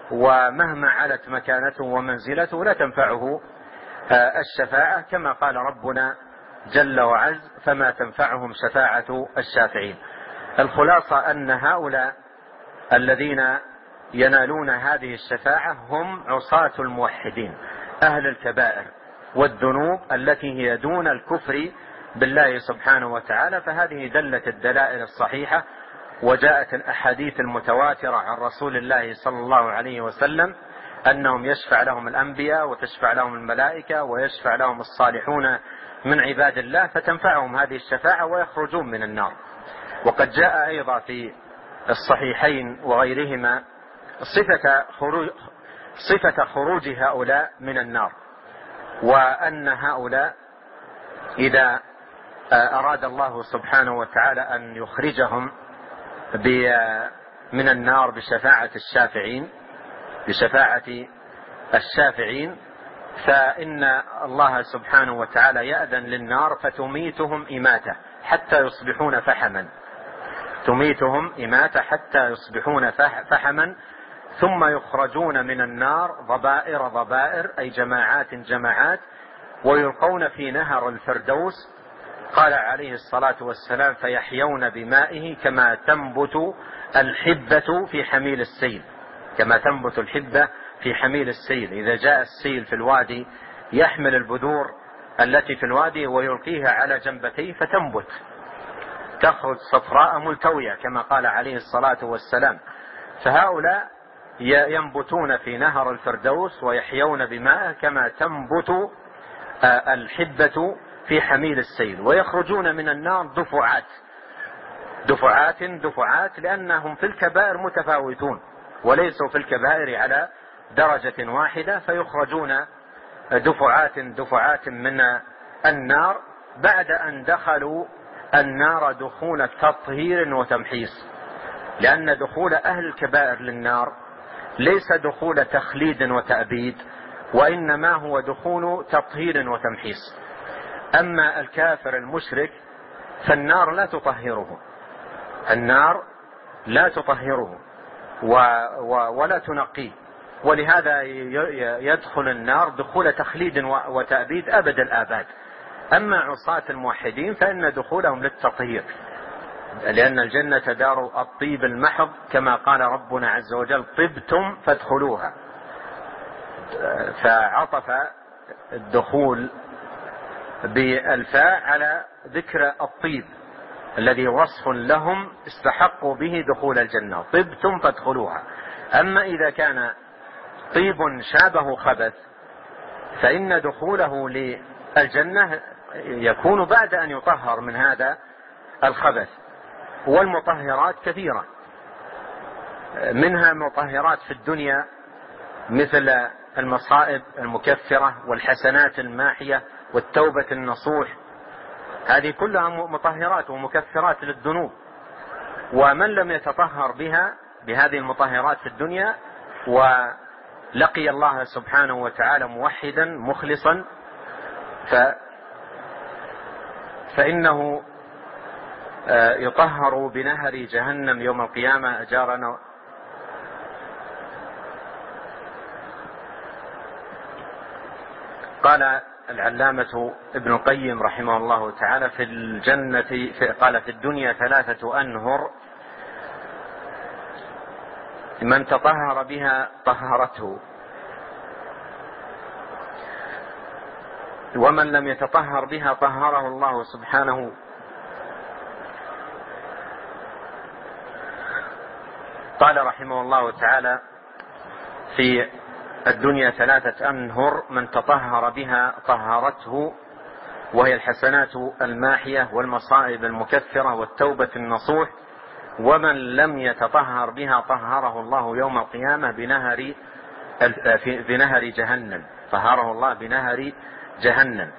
ومهما علت مكانته ومنزلته لا تنفعه الشفاعة، كما قال ربنا جل وعز فما تنفعهم شفاعة الشافعين. الخلاصة أن هؤلاء الذين ينالون هذه الشفاعة هم عصاة الموحدين أهل الكبائر والذنوب التي هي دون الكفر بالله سبحانه وتعالى. فهذه دلت الدلائل الصحيحة وجاءت الأحاديث المتواترة عن رسول الله صلى الله عليه وسلم أنهم يشفع لهم الأنبياء وتشفع لهم الملائكة ويشفع لهم الصالحون من عباد الله، فتنفعهم هذه الشفاعة ويخرجون من النار. وقد جاء أيضا في الصحيحين وغيرهما صفة خروج, صفة خروج هؤلاء من النار، وأن هؤلاء إذا أراد الله سبحانه وتعالى أن يخرجهم من النار بشفاعة الشافعين بشفاعة الشافعين فإن الله سبحانه وتعالى يأذن للنار فتميتهم إماتة حتى يصبحون فحما، تميتهم إماتة حتى يصبحون فحما، ثم يخرجون من النار ضبائر ضبائر، أي جماعات جماعات، ويلقون في نهر الفردوس. قال عليه الصلاة والسلام: فيحيون بمائه كما تنبت الحبة في حميل السيل، كما تنبت الحبة في حميل السيل. إذا جاء السيل في الوادي يحمل البذور التي في الوادي ويلقيها على جنبتيه فتنبت، تخرج صفراء ملتوية كما قال عليه الصلاة والسلام. فهؤلاء ينبتون في نهر الفردوس ويحيون بماء كما تنبت الحبة في حميل السيل، ويخرجون من النار دفعات دفعات دفعات، لأنهم في الكبائر متفاوتون وليسوا في الكبائر على درجة واحدة، فيخرجون دفعات دفعات من النار بعد أن دخلوا النار دخول تطهير وتمحيص. لأن دخول أهل الكبائر للنار ليس دخول تخليد وتأبيد، وإنما هو دخول تطهير وتمحيص. أما الكافر المشرك فالنار لا تطهره، النار لا تطهره و و ولا تنقيه، ولهذا يدخل النار دخول تخليد وتأبيد أبد الآباد. أما عصاة الموحدين فإن دخولهم للتطهير، لأن الجنة دار الطيب المحض كما قال ربنا عز وجل: طبتم فادخلوها. فعطف الدخول بالفاء على ذكر الطيب الذي وصف لهم استحقوا به دخول الجنة، طبتم فادخلوها. أما إذا كان طيب شابه خبث فإن دخوله للجنة يكون بعد أن يطهر من هذا الخبث. والمطهرات كثيرة، منها مطهرات في الدنيا مثل المصائب المكفرة والحسنات الماحية والتوبة النصوح، هذه كلها مطهرات ومكفرات للذنوب. ومن لم يتطهر بها بهذه المطهرات في الدنيا ولقي الله سبحانه وتعالى موحدا مخلصا ف فإنه يطهر بنهر جهنم يوم القيامة. أجارنا قال العلامة ابن القيم رحمه الله تعالى: في الجنة في قال في الدنيا ثلاثة أنهر، من تطهر بها طهرته، ومن لم يتطهر بها طهره الله سبحانه. قال رحمه الله تعالى: في الدنيا ثلاثة أنهر، من تطهر بها طهرته، وهي الحسنات الماحية والمصائب المكفرة والتوبة النصوح. ومن لم يتطهر بها طهره الله يوم القيامة بنهر بنهر جهنم، طهره الله بنهر جهنم.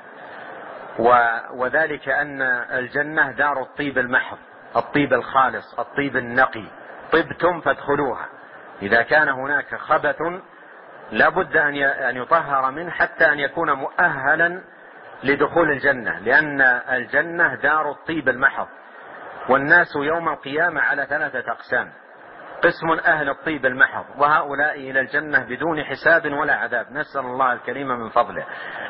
وذلك أن الجنة دار الطيب المحض، الطيب الخالص، الطيب النقي. طبتم فادخلوها. إذا كان هناك خبث لا بد أن يطهر منه حتى أن يكون مؤهلا لدخول الجنة، لأن الجنة دار الطيب المحض. والناس يوم القيامة على ثلاثة أقسام: قسم أهل الطيب المحض، وهؤلاء إلى الجنة بدون حساب ولا عذاب، نسأل الله الكريم من فضله.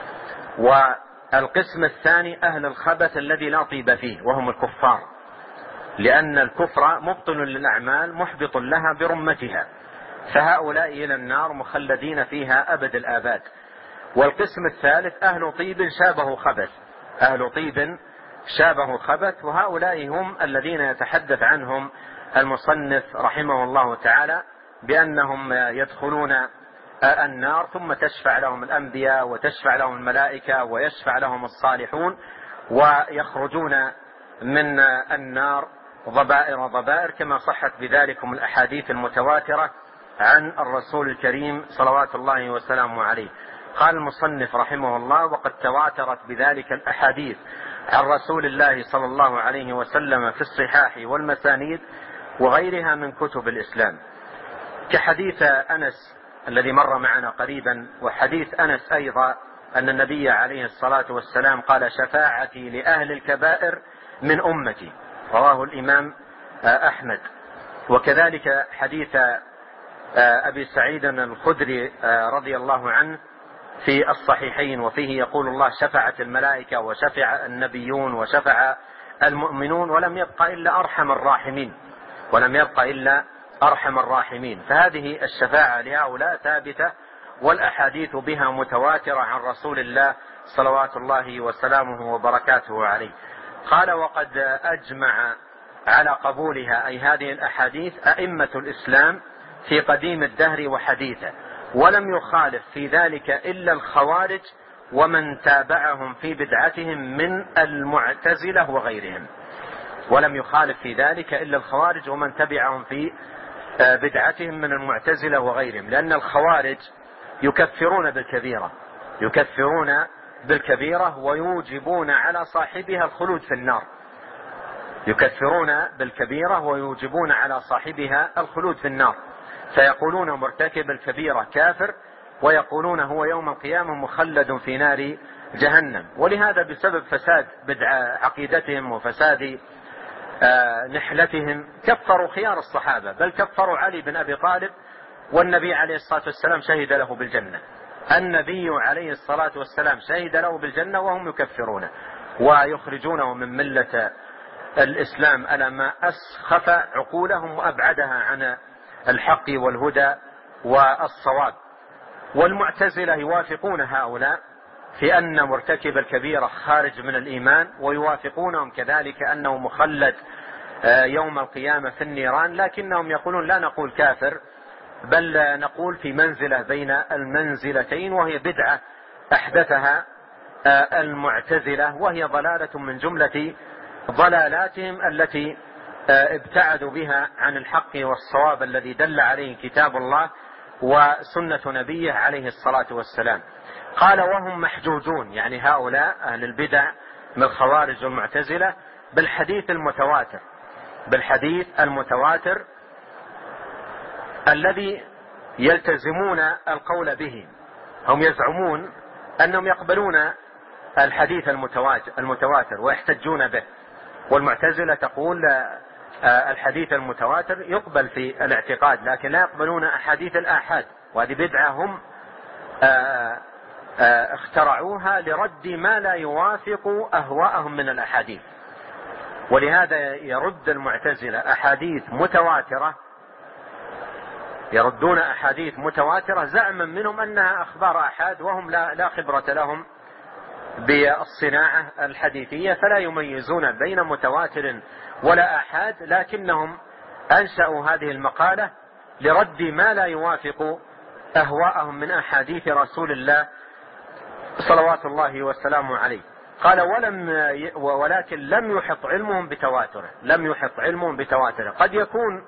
والقسم الثاني أهل الخبث الذي لا طيب فيه، وهم الكفار، لأن الكفر مبطل للأعمال محبط لها برمتها، فهؤلاء إلى النار مخلدين فيها أبد الآباد. والقسم الثالث أهل طيب شابه خبث، أهل طيب شابه خبث، وهؤلاء هم الذين يتحدث عنهم المصنف رحمه الله تعالى بأنهم يدخلون النار ثم تشفع لهم الأنبياء وتشفع لهم الملائكة ويشفع لهم الصالحون، ويخرجون من النار ضبائر ضبائر، كما صحت بذلكم الأحاديث المتواترة عن الرسول الكريم صلوات الله وسلامه عليه. قال المصنف رحمه الله: وقد تواترت بذلك الأحاديث عن رسول الله صلى الله عليه وسلم في الصحاح والمسانيد وغيرها من كتب الإسلام، كحديث أنس الذي مر معنا قريبا، وحديث أنس أيضا أن النبي عليه الصلاة والسلام قال: شفاعتي لأهل الكبائر من أمتي، رواه الإمام أحمد. وكذلك حديث أبي سعيد الخدري رضي الله عنه في الصحيحين، وفيه يقول الله: شفعت الملائكة وشفع النبيون وشفع المؤمنون ولم يبق إلا أرحم الراحمين ولم يبق إلا أرحم الراحمين. فهذه الشفاعة لهؤلاء ثابتة، والأحاديث بها متواترة عن رسول الله صلوات الله وسلامه وبركاته عليه. قال: وقد أجمع على قبولها، أي هذه الأحاديث، أئمة الإسلام في قديم الدهر وحديثه، ولم يخالف في ذلك إلا الخوارج ومن تابعهم في بدعتهم من المعتزلة وغيرهم. ولم يخالف في ذلك إلا الخوارج ومن تبعهم في بدعتهم من المعتزلة وغيرهم، لأن الخوارج يكفرون بالكبيرة يكفرون بالكبيرة ويوجبون على صاحبها الخلود في النار يكفرون بالكبيرة ويوجبون على صاحبها الخلود في النار فيقولون مرتكب الكبيرة كافر، ويقولون هو يوم القيامة مخلد في نار جهنم. ولهذا بسبب فساد بدع عقيدتهم وفساد نحلتهم كفروا خيار الصحابة، بل كفروا علي بن أبي طالب، والنبي عليه الصلاة والسلام شهد له بالجنة النبي عليه الصلاة والسلام شهد له بالجنة وهم يكفرونه ويخرجونه من ملة الإسلام على ما أسخف عقولهم وأبعدها عن الحق والهدى والصواب. والمعتزلة يوافقون هؤلاء في أن مرتكب الكبيرة خارج من الإيمان، ويوافقونهم كذلك أنه مخلد يوم القيامة في النيران، لكنهم يقولون لا نقول كافر، بل نقول في منزلة بين المنزلتين، وهي بدعة أحدثها المعتزلة، وهي ضلالة من جملة ضلالاتهم التي ابتعدوا بها عن الحق والصواب الذي دل عليه كتاب الله وسنة نبيه عليه الصلاة والسلام. قال: وهم محجوجون، يعني هؤلاء أهل البدع من الخوارج والمعتزلة، بالحديث المتواتر بالحديث المتواتر الذي يلتزمون القول به. هم يزعمون أنهم يقبلون الحديث المتواتر ويحتجون به، والمعتزلة تقول الحديث المتواتر يقبل في الاعتقاد لكن لا يقبلون أحاديث الآحاد، وهذه بدعة هم اخترعوها لرد ما لا يوافق أهواءهم من الأحاديث. ولهذا يرد المعتزلة أحاديث متواترة يردون أحاديث متواترة زعما منهم أنها أخبار آحاد، وهم لا, لا خبرة لهم بالصناعة الحديثية، فلا يميزون بين متواتر ولا آحاد، لكنهم أنشأوا هذه المقالة لرد ما لا يوافق أهواءهم من أحاديث رسول الله صلوات الله وسلامه عليه. قال: ولم ولكن لم يحط علمهم بتواتره لم يحط علمهم بتواتره قد يكون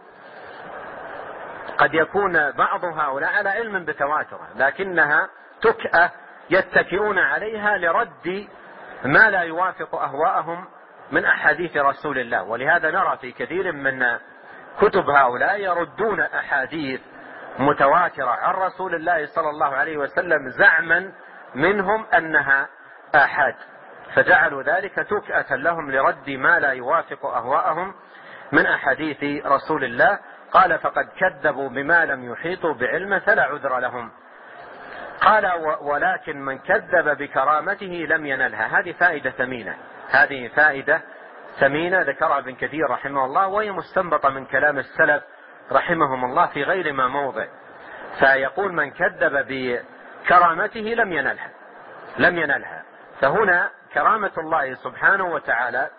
قد يكون بعض هؤلاء على علم بتواتره، لكنها تكأة يتكئون عليها لرد ما لا يوافق أهواءهم من أحاديث رسول الله. ولهذا نرى في كثير من كتب هؤلاء يردون أحاديث متواترة عن رسول الله صلى الله عليه وسلم زعما منهم أنها آحاد، فجعلوا ذلك تكأة لهم لرد ما لا يوافق أهواءهم من أحاديث رسول الله. قال: فقد كذبوا بما لم يحيطوا بعلمه فلا عذر لهم. قال: ولكن من كذب بكرامته لم ينلها. هذه فائدة ثمينة هذه فائدة ثمينة ذكرها ابن كثير رحمه الله، وهي مستنبطة من كلام السلف رحمهم الله في غير ما موضع. فيقول: من كذب بكرامته لم ينلها لم ينلها فهنا كرامة الله سبحانه وتعالى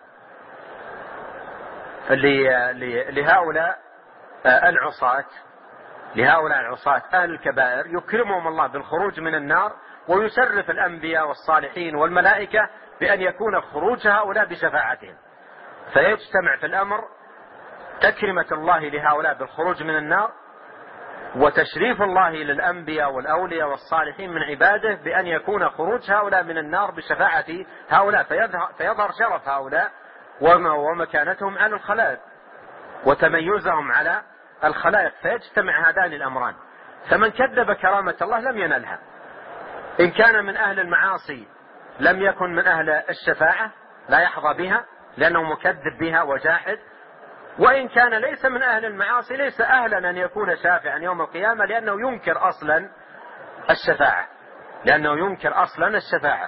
لهؤلاء العصاة لهؤلاء العصاة أهل الكبائر يكرمهم الله بالخروج من النار، ويشرف الأنبياء والصالحين والملائكة بأن يكون خروج هؤلاء بشفاعتهم، فيجتمع في الأمر تكرمة الله لهؤلاء بالخروج من النار، وتشريف الله للأنبياء والأولياء والصالحين من عباده بأن يكون خروج هؤلاء من النار بشفاعة هؤلاء، فيظهر شرف هؤلاء ومكانتهم على الخلائق وتميزهم على الخلائق، فيجتمع هذان الأمران. فمن كذب كرامة الله لم ينلها. إن كان من أهل المعاصي لم يكن من أهل الشفاعة، لا يحظى بها لأنه مكذب بها وجاحد. وإن كان ليس من أهل المعاصي ليس أهلا أن يكون شافعا يوم القيامة، لأنه ينكر أصلا الشفاعة لأنه ينكر أصلا الشفاعة.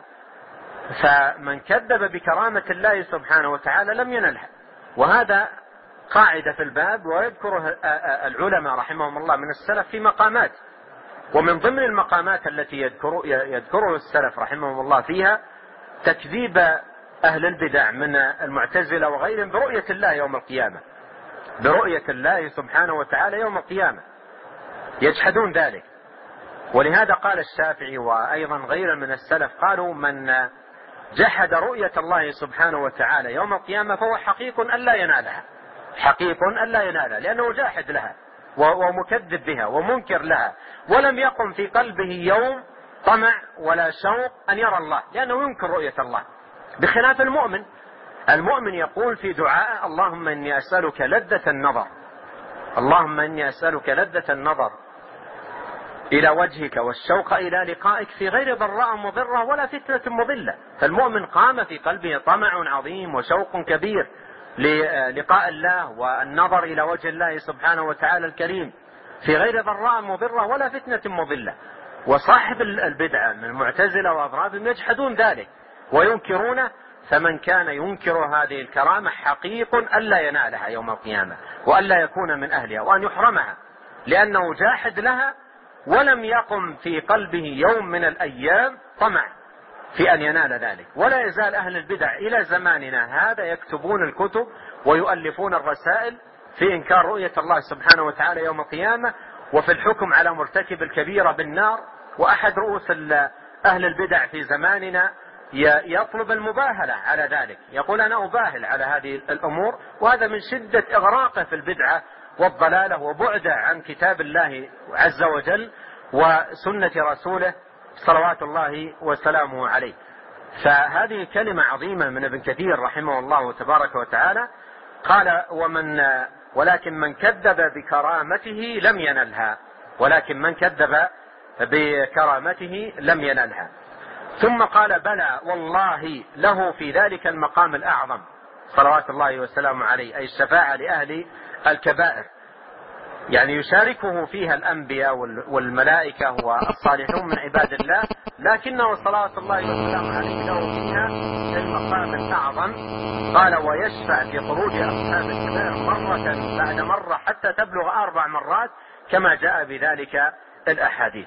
فمن كذب بكرامة الله سبحانه وتعالى لم ينلها. وهذا قاعدة في الباب، ويذكره العلماء رحمهم الله من السلف في مقامات. ومن ضمن المقامات التي يذكر يذكره السلف رحمهم الله فيها تكذيب أهل البدع من المعتزلة وغيرهم برؤية الله يوم القيامة، برؤية الله سبحانه وتعالى يوم القيامة، يجحدون ذلك. ولهذا قال الشافعي وأيضا غير من السلف قالوا: من جحد رؤية الله سبحانه وتعالى يوم القيامة فهو حقيق أن لا ينالها، حقيق أن لا ينالها، لأنه جاحد لها ومكذب بها ومنكر لها، ولم يقم في قلبه يوم طمع ولا شوق أن يرى الله، لأنه ينكر رؤية الله. بخلاف المؤمن، المؤمن يقول في دعاء: اللهم إني أسألك لذة النظر، اللهم إني أسألك لذة النظر إلى وجهك والشوق إلى لقائك في غير ضراء مضرة ولا فتنة مضلة. فالمؤمن قام في قلبه طمع عظيم وشوق كبير للقاء الله والنظر إلى وجه الله سبحانه وتعالى الكريم في غير ضراء مضرة ولا فتنة مضلة. وصاحب البدعة من المعتزلة وأضرابهم يجحدون ذلك وينكرونه. فمن كان ينكر هذه الكرامة حقيق ألا ينالها يوم القيامة، وألا يكون من أهلها، وأن يحرمها، لأنه جاحد لها ولم يقم في قلبه يوم من الأيام طمع في أن ينال ذلك. ولا يزال أهل البدع إلى زماننا هذا يكتبون الكتب ويؤلفون الرسائل في إنكار رؤية الله سبحانه وتعالى يوم القيامة، وفي الحكم على مرتكب الكبيرة بالنار. وأحد رؤوس أهل البدع في زماننا يطلب المباهلة على ذلك، يقول: أنا أباهل على هذه الأمور. وهذا من شدة إغراقه في البدعة والضلالة وبعده عن كتاب الله عز وجل وسنة رسوله صلوات الله وسلامه عليه. فهذه كلمة عظيمة من ابن كثير رحمه الله تبارك وتعالى. قال: ومن ولكن من كذب بكرامته لم ينلها، ولكن من كذب بكرامته لم ينلها. ثم قال: بلى والله له في ذلك المقام الأعظم صلوات الله وسلامه عليه، أي الشفاعة لأهل الكبائر، يعني يشاركه فيها الأنبياء والملائكة والصالحون من عباد الله، لكنه صلوات الله وسلامه عليه له فيها المقام الأعظم. قال: ويشفع في خروج أصحاب الكبائر مرة بعد مرة حتى تبلغ أربع مرات كما جاء بذلك الأحاديث.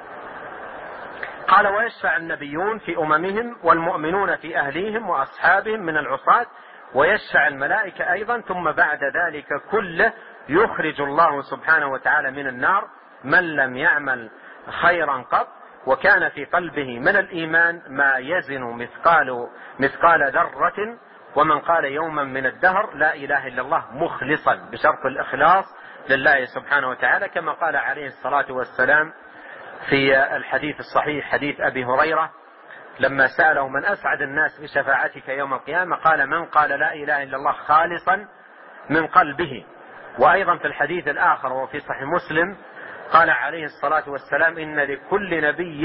قال: ويشفع النبيون في أممهم والمؤمنون في أهليهم وأصحابهم من العصاة، ويشفع الملائكة أيضا. ثم بعد ذلك كله يخرج الله سبحانه وتعالى من النار من لم يعمل خيرا قط وكان في قلبه من الإيمان ما يزن مثقال مثقال ذرة، ومن قال يوما من الدهر لا إله إلا الله مخلصا، بشرط الإخلاص لله سبحانه وتعالى، كما قال عليه الصلاة والسلام في الحديث الصحيح حديث أبي هريرة لما سأله: من أسعد الناس بشفاعتك يوم القيامة؟ قال: من قال لا إله إلا الله خالصا من قلبه. وأيضا في الحديث الآخر وفي صحيح مسلم قال عليه الصلاة والسلام: إن لكل نبي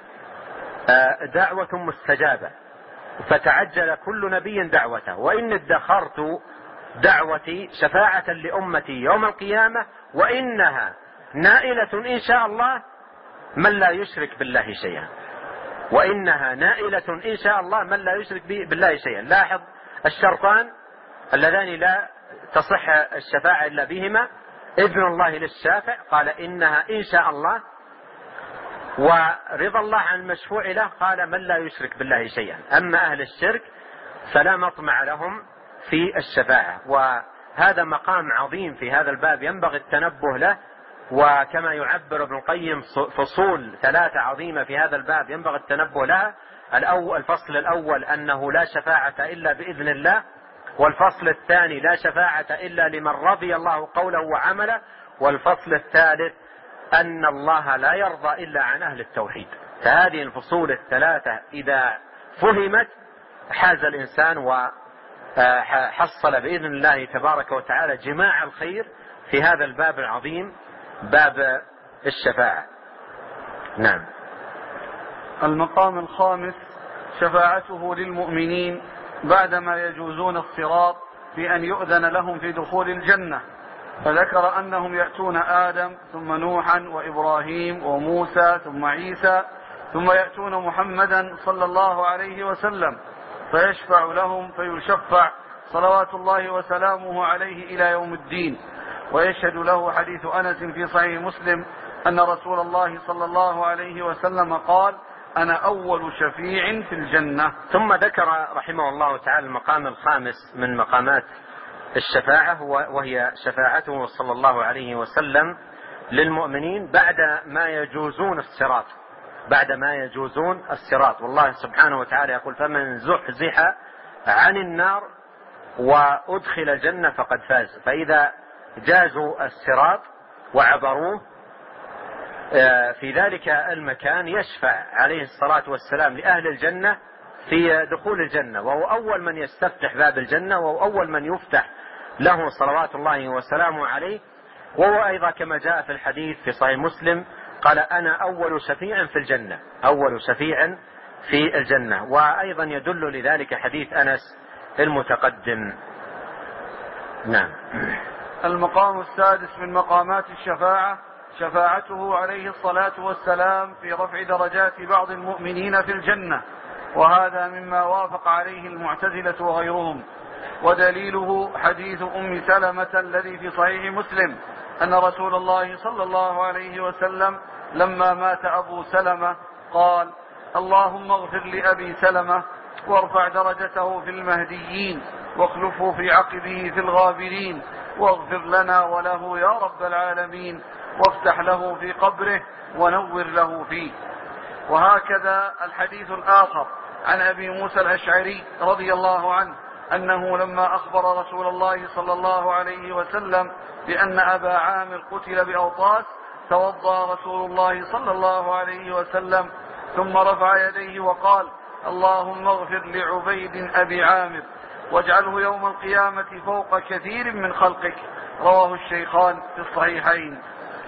دعوة مستجابة فتعجل كل نبي دعوته، وإن ادخرت دعوتي شفاعة لأمتي يوم القيامة وإنها نائلة إن شاء الله من لا يشرك بالله شيئا، وإنها نائلة إن شاء الله من لا يشرك بالله شيئا. لاحظ الشرطان اللذان لا تصح الشفاعة إلا بهما: إذن الله للشافع، قال إنها إن شاء الله، ورضا الله عن المشفوع له، قال من لا يشرك بالله شيئا. أما أهل الشرك فلا مطمع لهم في الشفاعة. وهذا مقام عظيم في هذا الباب ينبغي التنبه له، وكما يعبر ابن القيم فصول ثلاثة عظيمة في هذا الباب ينبغي التنبه لها. الأول الفصل الأول أنه لا شفاعة إلا بإذن الله، والفصل الثاني لا شفاعة إلا لمن رضي الله قوله وعمله، والفصل الثالث أن الله لا يرضى إلا عن أهل التوحيد. فهذه الفصول الثلاثة إذا فهمت حاز الإنسان وحصل بإذن الله تبارك وتعالى جماع الخير في هذا الباب العظيم، باب الشفاعة. نعم. المقام الخامس شفاعته للمؤمنين بعدما يجوزون الصراط بأن يؤذن لهم في دخول الجنة، فذكر أنهم يأتون آدم ثم نوحا وإبراهيم وموسى ثم عيسى ثم يأتون محمدا صلى الله عليه وسلم فيشفع لهم فيشفع صلوات الله وسلامه عليه إلى يوم الدين. ويشهد له حديث أنس في صحيح مسلم أن رسول الله صلى الله عليه وسلم قال: أنا أول شفيع في الجنة. ثم ذكر رحمه الله تعالى المقام الخامس من مقامات الشفاعة، وهي شفاعته صلى الله عليه وسلم للمؤمنين بعد ما يجوزون الصراط بعد ما يجوزون الصراط والله سبحانه وتعالى يقول: فمن زحزح عن النار وأدخل الجنة فقد فاز. فإذا جازوا الصراط وعبروه في ذلك المكان يشفع عليه الصلاة والسلام لأهل الجنة في دخول الجنة، وهو أول من يستفتح باب الجنة، وهو أول من يفتح له صلوات الله وسلامه عليه. وهو أيضا كما جاء في الحديث في صحيح مسلم قال: أنا أول شفيع في الجنة أول شفيع في الجنة. وأيضا يدل لذلك حديث أنس المتقدم. نعم. المقام السادس من مقامات الشفاعة شفاعته عليه الصلاة والسلام في رفع درجات بعض المؤمنين في الجنة، وهذا مما وافق عليه المعتزلة وغيرهم. ودليله حديث أم سلمة الذي في صحيح مسلم أن رسول الله صلى الله عليه وسلم لما مات أبو سلمة قال: اللهم اغفر لأبي سلمة وارفع درجته في المهديين واخلفه في عقبه في الغابرين واغفر لنا وله يا رب العالمين وافتح له في قبره ونور له فيه. وهكذا الحديث الآخر عن أبي موسى الأشعري رضي الله عنه أنه لما أخبر رسول الله صلى الله عليه وسلم بأن أبا عامر قتل بأوطاس توضأ رسول الله صلى الله عليه وسلم ثم رفع يديه وقال: اللهم اغفر لعبيد أبي عامر واجعله يوم القيامة فوق كثير من خلقك. رواه الشيخان في الصحيحين.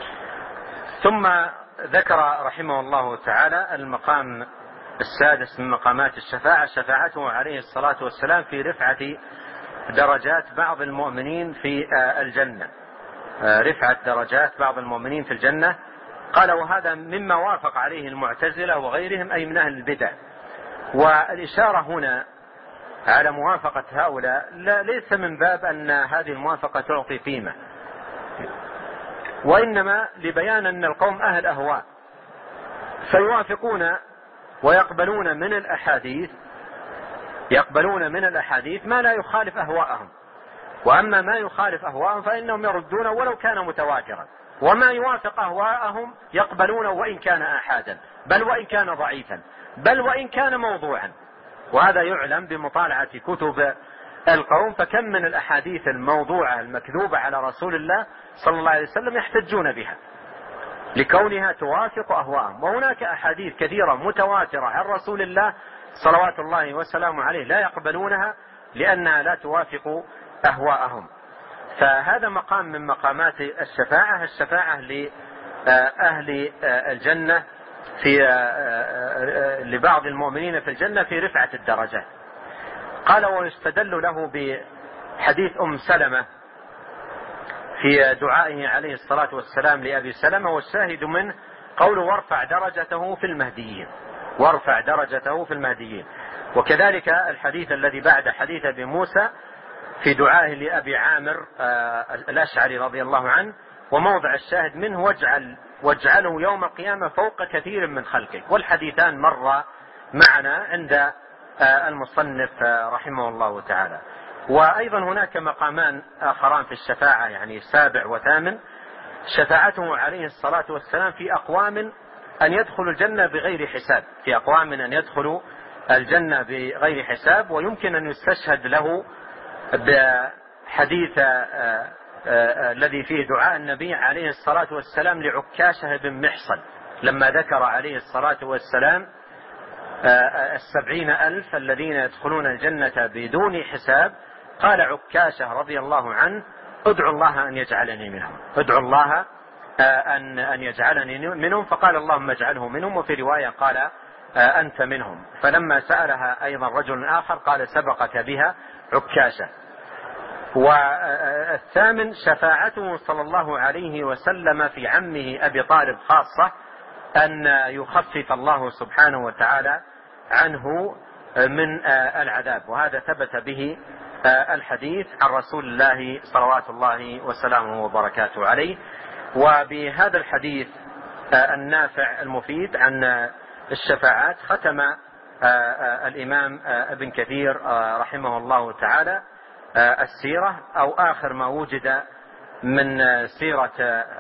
ثم ذكر رحمه الله تعالى المقام السادس من مقامات الشفاعة شفاعته عليه الصلاة والسلام في رفعة درجات بعض المؤمنين في الجنة رفعة درجات بعض المؤمنين في الجنة. قال: وهذا مما وافق عليه المعتزلة وغيرهم أي من أهل البدع. والإشارة هنا على موافقة هؤلاء لا ليس من باب أن هذه الموافقة تعطي قيمة، وإنما لبيان أن القوم أهل أهواء فيوافقون ويقبلون من الأحاديث يقبلون من الأحاديث ما لا يخالف أهواءهم، وأما ما يخالف أهواءهم فإنهم يردون ولو كان متواترا، وما يوافق أهواءهم يقبلون وإن كان آحادا، بل وإن كان ضعيفا، بل وإن كان موضوعا. وهذا يعلم بمطالعة كتب القوم، فكم من الأحاديث الموضوعة المكذوبة على رسول الله صلى الله عليه وسلم يحتجون بها لكونها توافق أهواءهم. وهناك أحاديث كثيرة متواترة عن رسول الله صلوات الله وسلامه عليه لا يقبلونها لأنها لا توافق أهواءهم. فهذا مقام من مقامات الشفاعة الشفاعة لأهل الجنة في لبعض المؤمنين في الجنة في رفعة الدرجات. قال: ويستدل له بحديث أم سلمة في دعائه عليه الصلاة والسلام لأبي سلمة، والشاهد منه قوله: وارفع درجته في المهديين وارفع درجته في المهديين. وكذلك الحديث الذي بعد حديث أبي موسى في دعائه لأبي عامر الأشعري رضي الله عنه، وموضع الشاهد منه: واجعل واجعله يوم القيامة فوق كثير من خلقك. والحديثان مر معنا عند المصنف رحمه الله تعالى. وأيضا هناك مقامان آخران في الشفاعة يعني سابع وثامن شفاعته عليه الصلاة والسلام في أقوام أن يدخلوا الجنة بغير حساب في أقوام أن يدخلوا الجنة بغير حساب. ويمكن أن يستشهد له بحديث الذي فيه دعاء النبي عليه الصلاة والسلام لعكاشة بن محصن لما ذكر عليه الصلاة والسلام السبعين ألف الذين يدخلون الجنة بدون حساب. قال عكاشة رضي الله عنه: ادعو الله أن يجعلني منهم ادعو الله أن أن يجعلني منهم، فقال اللهم اجعله منهم. وفي رواية قال أنت منهم. فلما سألها أيضا رجل آخر قال سبقك بها عكاشة. والثامن شفاعته صلى الله عليه وسلم في عمه أبي طالب خاصة، أن يخفف الله سبحانه وتعالى عنه من العذاب، وهذا ثبت به الحديث عن رسول الله صلوات الله وسلامه وبركاته عليه. وبهذا الحديث النافع المفيد عن الشفاعات ختم الإمام ابن كثير رحمه الله تعالى السيرة، أو آخر ما وجد من سيرة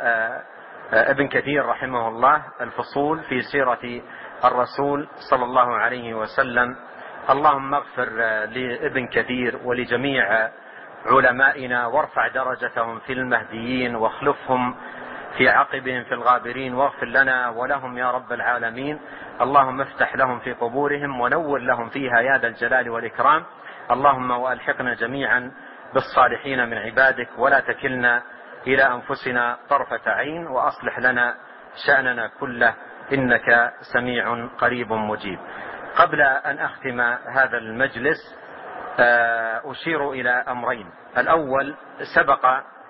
ابن كثير رحمه الله، الفصول في سيرة الرسول صلى الله عليه وسلم. اللهم اغفر لابن كثير ولجميع علمائنا، وارفع درجتهم في المهديين، واخلفهم في عقبهم في الغابرين، واغفر لنا ولهم يا رب العالمين. اللهم افتح لهم في قبورهم ونور لهم فيها يا ذا الجلال والإكرام. اللهم وألحقنا جميعا بالصالحين من عبادك، ولا تكلنا إلى أنفسنا طرفة عين، وأصلح لنا شأننا كله إنك سميع قريب مجيب. قبل أن أختم هذا المجلس أشير إلى أمرين. الأول، سبق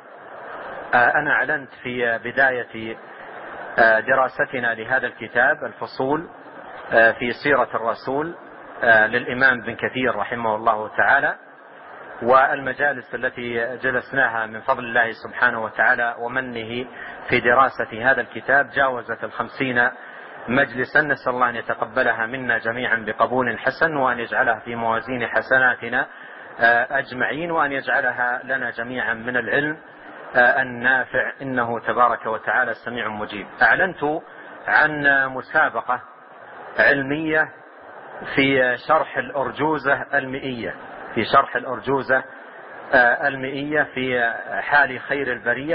أنا أعلنت في بداية دراستنا لهذا الكتاب الفصول في سيرة الرسول للإمام ابن كثير رحمه الله تعالى، والمجالس التي جلسناها من فضل الله سبحانه وتعالى ومنه في دراسة هذا الكتاب جاوزت الخمسين مجلسا. نسأل الله أن يتقبلها منا جميعا بقبول حسن، وأن يجعلها في موازين حسناتنا أجمعين، وأن يجعلها لنا جميعا من العلم النافع، إنه تبارك وتعالى سميع مجيب. أعلنت عن مسابقة علمية في شرح الأرجوزة المئية في شرح الأرجوزة المئية في حال خير البرية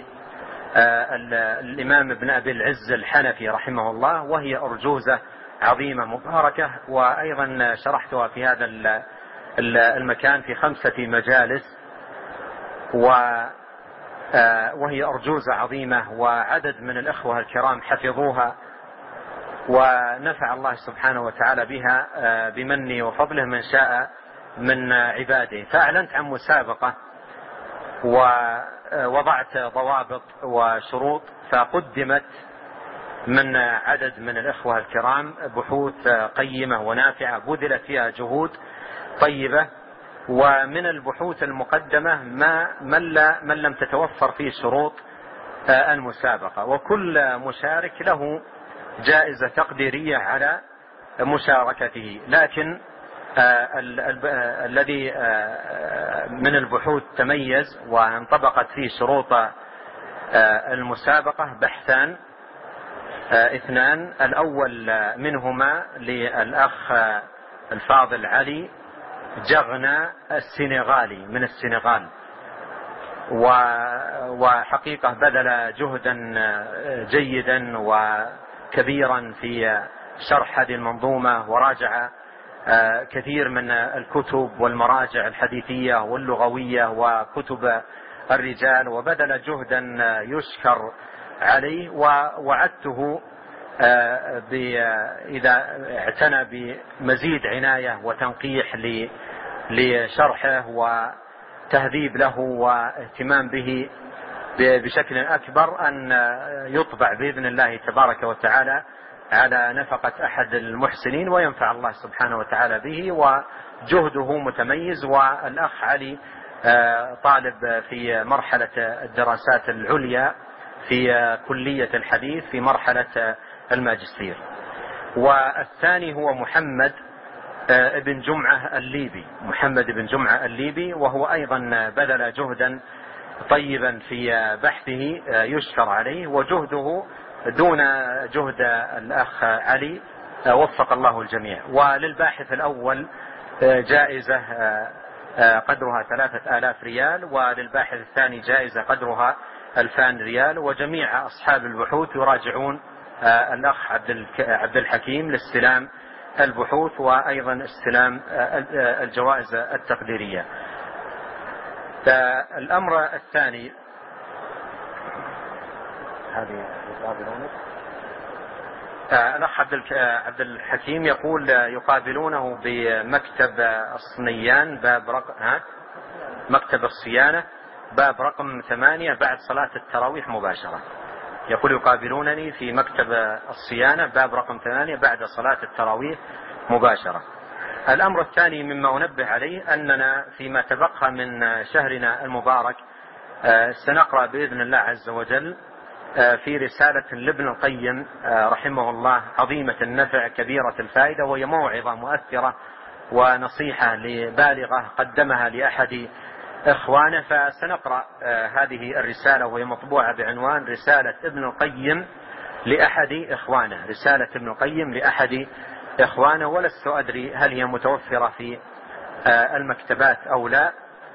للإمام ابن أبي العز الحنفي رحمه الله، وهي أرجوزة عظيمة مباركة، وأيضا شرحتها في هذا المكان في خمسة مجالس، وهي أرجوزة عظيمة، وعدد من الأخوة الكرام حفظوها، ونفع الله سبحانه وتعالى بها بمنه وفضله من شاء من عباده. فأعلنت عن مسابقة ووضعت ضوابط وشروط، فقدمت من عدد من الإخوة الكرام بحوث قيمة ونافعة بذلت فيها جهود طيبة. ومن البحوث المقدمة ما من لم تتوفر فيه شروط المسابقة، وكل مشارك له جائزة تقديرية على مشاركته، لكن الذي من البحوث تميز وانطبقت فيه شروط المسابقة بحثان اثنان. الأول منهما للأخ الفاضل علي جغنا السنغالي من السنغال، وحقيقة بذل جهدا جيدا وكبيرا في شرح هذه المنظومة، وراجع كثير من الكتب والمراجع الحديثية واللغوية وكتب الرجال، وبذل جهدا يشكر عليه. ووعدته إذا اعتنى بمزيد عناية وتنقيح لشرحه وتهذيب له واهتمام به بشكل أكبر أن يطبع بإذن الله تبارك وتعالى على نفقة أحد المحسنين، وينفع الله سبحانه وتعالى به، وجهده متميز. والأخ علي طالب في مرحلة الدراسات العليا في كلية الحديث في مرحلة الماجستير. والثاني هو محمد ابن جمعة الليبي محمد ابن جمعة الليبي وهو أيضا بذل جهدا طيبا في بحثه يشكر عليه، وجهده دون جهد الأخ علي، وفق الله الجميع. وللباحث الأول جائزة قدرها ثلاثة آلاف ريال، وللباحث الثاني جائزة قدرها ألفان ريال. وجميع أصحاب البحوث يراجعون الأخ عبد الحكيم لاستلام البحوث، وأيضا استلام الجوائز التقديرية. الأمر الثاني هذه يقابلونه. الأخ عبد الحكيم يقول يقابلونه بمكتب الصنيان باب رقم ها مكتب الصيانة باب رقم ثمانية بعد صلاة التراويح مباشرة. يقول يقابلونني في مكتب الصيانة باب رقم ثمانية بعد صلاة التراويح مباشرة. الأمر الثاني مما أنبه عليه أننا فيما تبقى من شهرنا المبارك سنقرأ بإذن الله عز وجل في رسالة لابن القيم رحمه الله عظيمة النفع كبيرة الفائدة، وهي موعظة مؤثرة ونصيحة بالغة قدمها لأحد إخوانه. فسنقرأ هذه الرسالة وهي مطبوعة بعنوان رسالة ابن القيم لأحد إخوانه، رسالة ابن القيم لأحد إخوانه، ولست أدري هل هي متوفرة في المكتبات أو لا.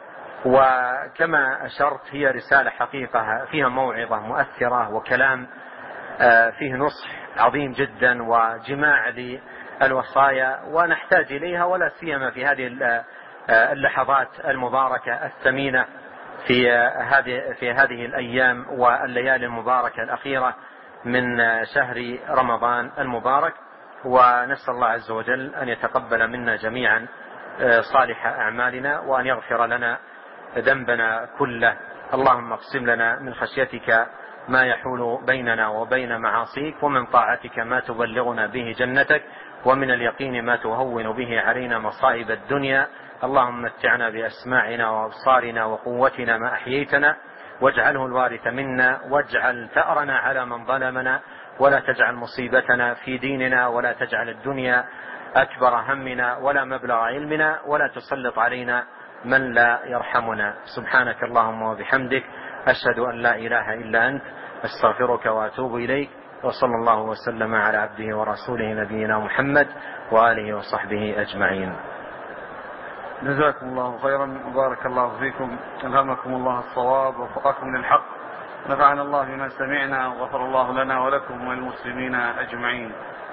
وكما أشرت هي رسالة حقيقة فيها موعظة مؤثرة وكلام فيه نصح عظيم جدا وجماع للوصايا، ونحتاج إليها ولا سيما في هذه اللحظات المباركة الثمينة في هذه في هذه الأيام والليالي المباركة الأخيرة من شهر رمضان المبارك. ونسأل الله عز وجل أن يتقبل منا جميعا صالح أعمالنا وأن يغفر لنا ذنبنا كله. اللهم اقسم لنا من خشيتك ما يحول بيننا وبين معاصيك، ومن طاعتك ما تبلغنا به جنتك، ومن اليقين ما تهون به علينا مصائب الدنيا. اللهم متعنا بأسماعنا وأبصارنا وقوتنا ما أحييتنا، واجعله الوارث منا، واجعل ثأرنا على من ظلمنا، ولا تجعل مصيبتنا في ديننا، ولا تجعل الدنيا أكبر همنا ولا مبلغ علمنا، ولا تسلط علينا من لا يرحمنا. سبحانك اللهم وبحمدك، أشهد أن لا إله إلا أنت، أستغفرك وأتوب إليك، وصلى الله وسلم على عبده ورسوله نبينا محمد وآله وصحبه أجمعين. جزاكم الله خيرا وبارك الله فيكم، ألهمكم الله الصواب ووفقكم للحق، نفعنا الله بما سمعنا وغفر الله لنا ولكم وللمسلمين أجمعين.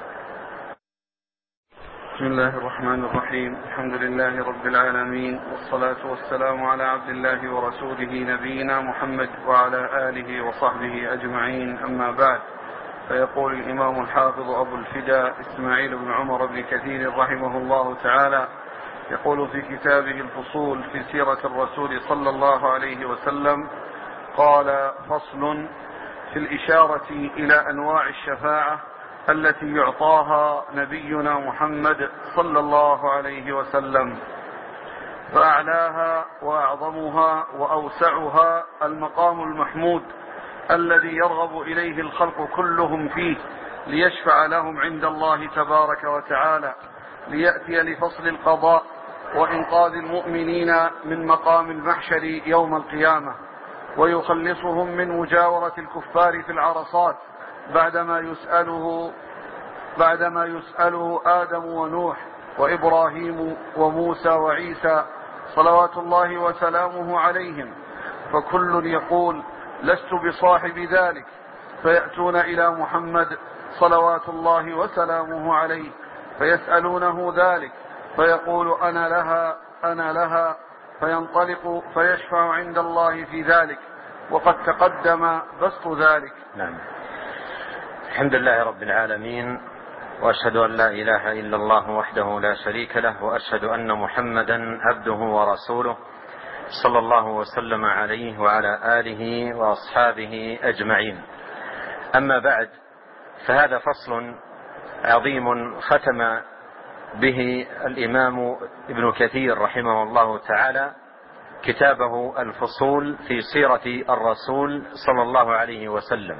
بسم الله الرحمن الرحيم، الحمد لله رب العالمين، والصلاة والسلام على عبد الله ورسوله نبينا محمد وعلى آله وصحبه أجمعين، أما بعد. فيقول الإمام الحافظ أبو الفداء إسماعيل بن عمر بن كثير رحمه الله تعالى، يقول في كتابه الفصول في سيرة الرسول صلى الله عليه وسلم، قال: فصل في الإشارة إلى أنواع الشفاعة التي يعطاها نبينا محمد صلى الله عليه وسلم. فأعلاها وأعظمها وأوسعها المقام المحمود الذي يرغب إليه الخلق كلهم فيه ليشفع لهم عند الله تبارك وتعالى، ليأتي لفصل القضاء وإنقاذ المؤمنين من مقام المحشر يوم القيامة، ويخلصهم من مجاورة الكفار في العرصات بعدما يسأله بعدما يسأله آدم ونوح وإبراهيم وموسى وعيسى صلوات الله وسلامه عليهم، فكل يقول: لست بصاحب ذلك، فيأتون إلى محمد صلوات الله وسلامه عليه فيسألونه ذلك، فيقول: أنا لها أنا لها، فينطلق فيشفع عند الله في ذلك، وقد تقدم بسط ذلك. نعم. الحمد لله رب العالمين، وأشهد أن لا إله إلا الله وحده لا شريك له، وأشهد أن محمدا عبده ورسوله صلى الله وسلم عليه وعلى آله وأصحابه أجمعين. أما بعد، فهذا فصل عظيم ختم به الإمام ابن كثير رحمه الله تعالى كتابه الفصول في سيرة الرسول صلى الله عليه وسلم.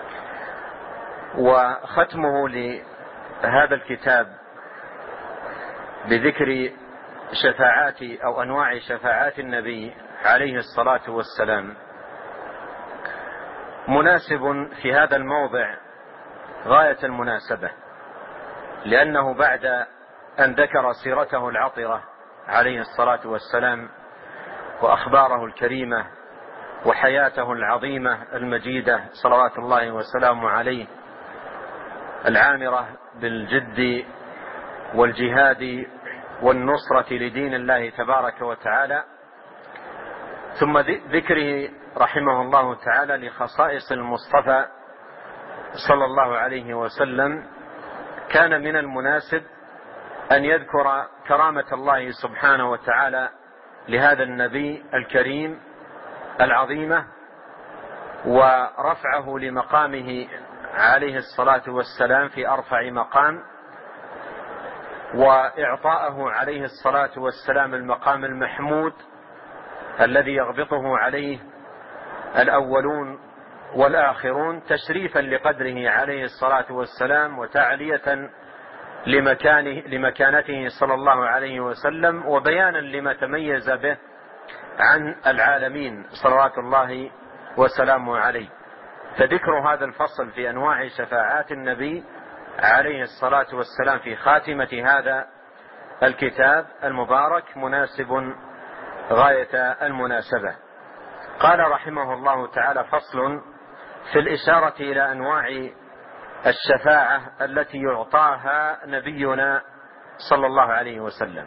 وختمه لهذا الكتاب بذكر شفاعات أو أنواع شفاعات النبي عليه الصلاة والسلام مناسب في هذا الموضع غاية المناسبة، لأنه بعد أن ذكر سيرته العطرة عليه الصلاة والسلام وأخباره الكريمة وحياته العظيمة المجيدة صلوات الله وسلامه عليه العامرة بالجد والجهاد والنصرة لدين الله تبارك وتعالى، ثم ذكره رحمه الله تعالى لخصائص المصطفى صلى الله عليه وسلم كان من المناسب أن يذكر كرامة الله سبحانه وتعالى لهذا النبي الكريم العظيمة، ورفعه لمقامه عليه الصلاة والسلام في أرفع مقام، وإعطاءه عليه الصلاة والسلام المقام المحمود الذي يغبطه عليه الأولون والآخرون، تشريفا لقدره عليه الصلاة والسلام، وتعلية لمكانه لمكانته صلى الله عليه وسلم، وبيانا لما تميز به عن العالمين صلوات الله وسلامه عليه. فذكر هذا الفصل في أنواع شفاعات النبي عليه الصلاة والسلام في خاتمة هذا الكتاب المبارك مناسب غاية المناسبة. قال رحمه الله تعالى: فصل في الإشارة إلى أنواع الشفاعة التي يعطاها نبينا صلى الله عليه وسلم.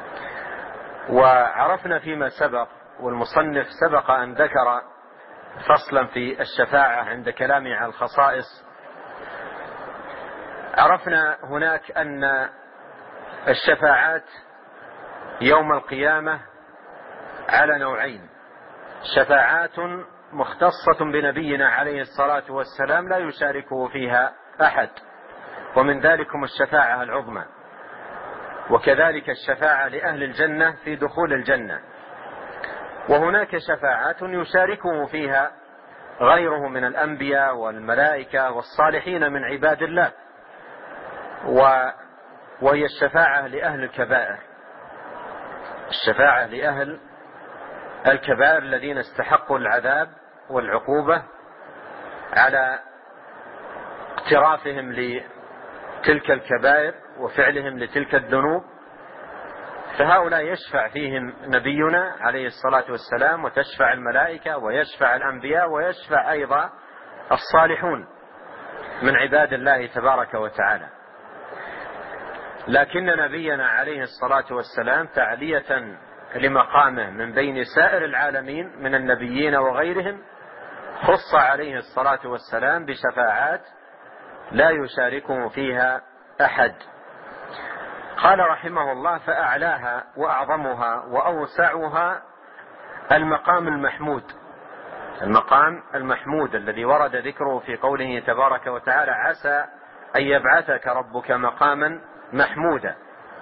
وعرفنا فيما سبق، والمصنف سبق أن ذكر فصلا في الشفاعة عند كلامه عن الخصائص، عرفنا هناك أن الشفاعات يوم القيامة على نوعين: شفاعات مختصة بنبينا عليه الصلاة والسلام لا يشاركه فيها أحد، ومن ذلكم الشفاعة العظمى، وكذلك الشفاعة لأهل الجنة في دخول الجنة. وهناك شفاعات يشاركه فيها غيره من الأنبياء والملائكة والصالحين من عباد الله، وهي الشفاعة لأهل الكبائر، الشفاعة لأهل الكبائر الذين استحقوا العذاب والعقوبة على اقترافهم لتلك الكبائر وفعلهم لتلك الذنوب، فهؤلاء يشفع فيهم نبينا عليه الصلاة والسلام، وتشفع الملائكة ويشفع الأنبياء ويشفع أيضا الصالحون من عباد الله تبارك وتعالى. لكن نبينا عليه الصلاة والسلام تعلية لمقامه من بين سائر العالمين من النبيين وغيرهم خص عليه الصلاة والسلام بشفاعات لا يشاركه فيها أحد. قال رحمه الله: فأعلاها وأعظمها وأوسعها المقام المحمود، المقام المحمود الذي ورد ذكره في قوله تبارك وتعالى: عسى أن يبعثك ربك مقاما محمودا.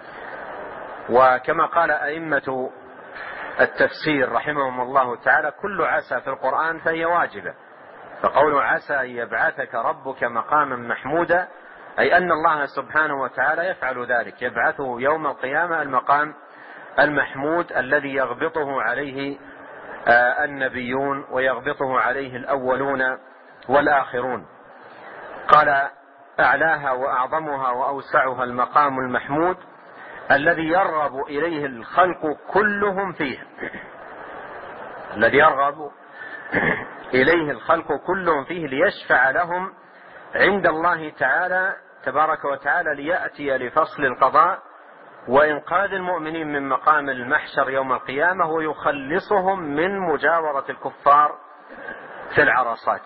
وكما قال أئمة التفسير رحمهم الله تعالى: كل عسى في القرآن فهي واجبة، فقول عسى أن يبعثك ربك مقاما محمودا أي أن الله سبحانه وتعالى يفعل ذلك، يبعثه يوم القيامة المقام المحمود الذي يغبطه عليه النبيون ويغبطه عليه الأولون والآخرون. قال: أعلاها وأعظمها وأوسعها المقام المحمود الذي يرغب إليه الخلق كلهم فيه، الذي يرغب إليه الخلق كلهم فيه ليشفع لهم عند الله تعالى تبارك وتعالى، ليأتي لفصل القضاء وإنقاذ المؤمنين من مقام المحشر يوم القيامة، ويخلصهم من مجاورة الكفار في العرصات.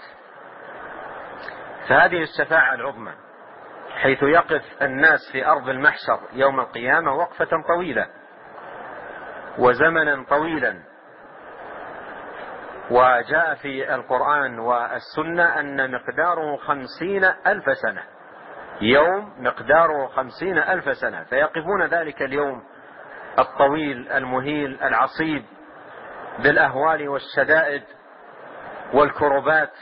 فهذه الشفاعة العظمى، حيث يقف الناس في أرض المحشر يوم القيامة وقفة طويلة وزمنا طويلا. وجاء في القرآن والسنة أن مقداره خمسين ألف سنة، يوم مقداره خمسين ألف سنة، فيقفون ذلك اليوم الطويل المهيل العصيب بالأهوال والشدائد والكربات.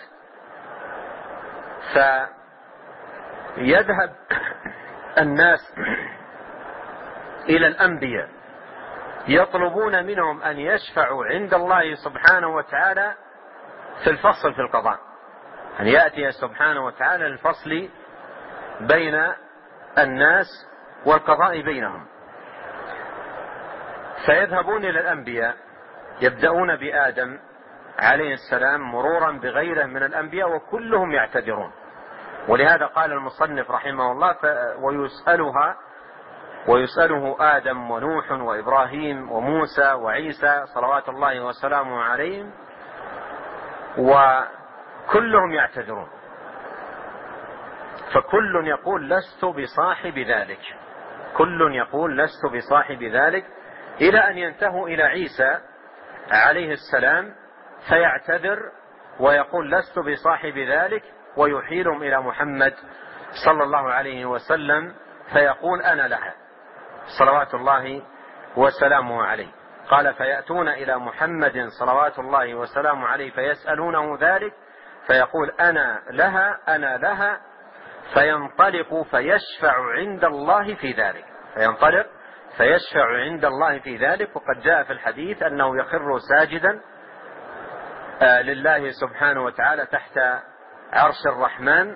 فيذهب الناس إلى الأنبياء يطلبون منهم أن يشفعوا عند الله سبحانه وتعالى في الفصل في القضاء، أن يأتي سبحانه وتعالى الفصل بين الناس والقضاء بينهم. فيذهبون إلى الأنبياء، يبدأون بآدم عليه السلام مرورا بغيره من الأنبياء وكلهم يعتذرون. ولهذا قال المصنف رحمه الله: ويسألها ويسأله آدم ونوح وإبراهيم وموسى وعيسى صلوات الله وسلامه عليهم، وكلهم يعتذرون. فكل يقول لست بصاحب ذلك، كل يقول لست بصاحب ذلك، إلى أن ينتهوا إلى عيسى عليه السلام فيعتذر ويقول لست بصاحب ذلك، ويحيلهم إلى محمد صلى الله عليه وسلم فيقول أنا لها صلوات الله وسلامه عليه. قال فيأتون إلى محمد صلوات الله وسلامه عليه فيسألونه ذلك فيقول أنا لها أنا لها، فينطلق فيشفع عند الله في ذلك، فينطلق فيشفع عند الله في ذلك. وقد جاء في الحديث أنه يخر ساجدا لله سبحانه وتعالى تحت عرش الرحمن،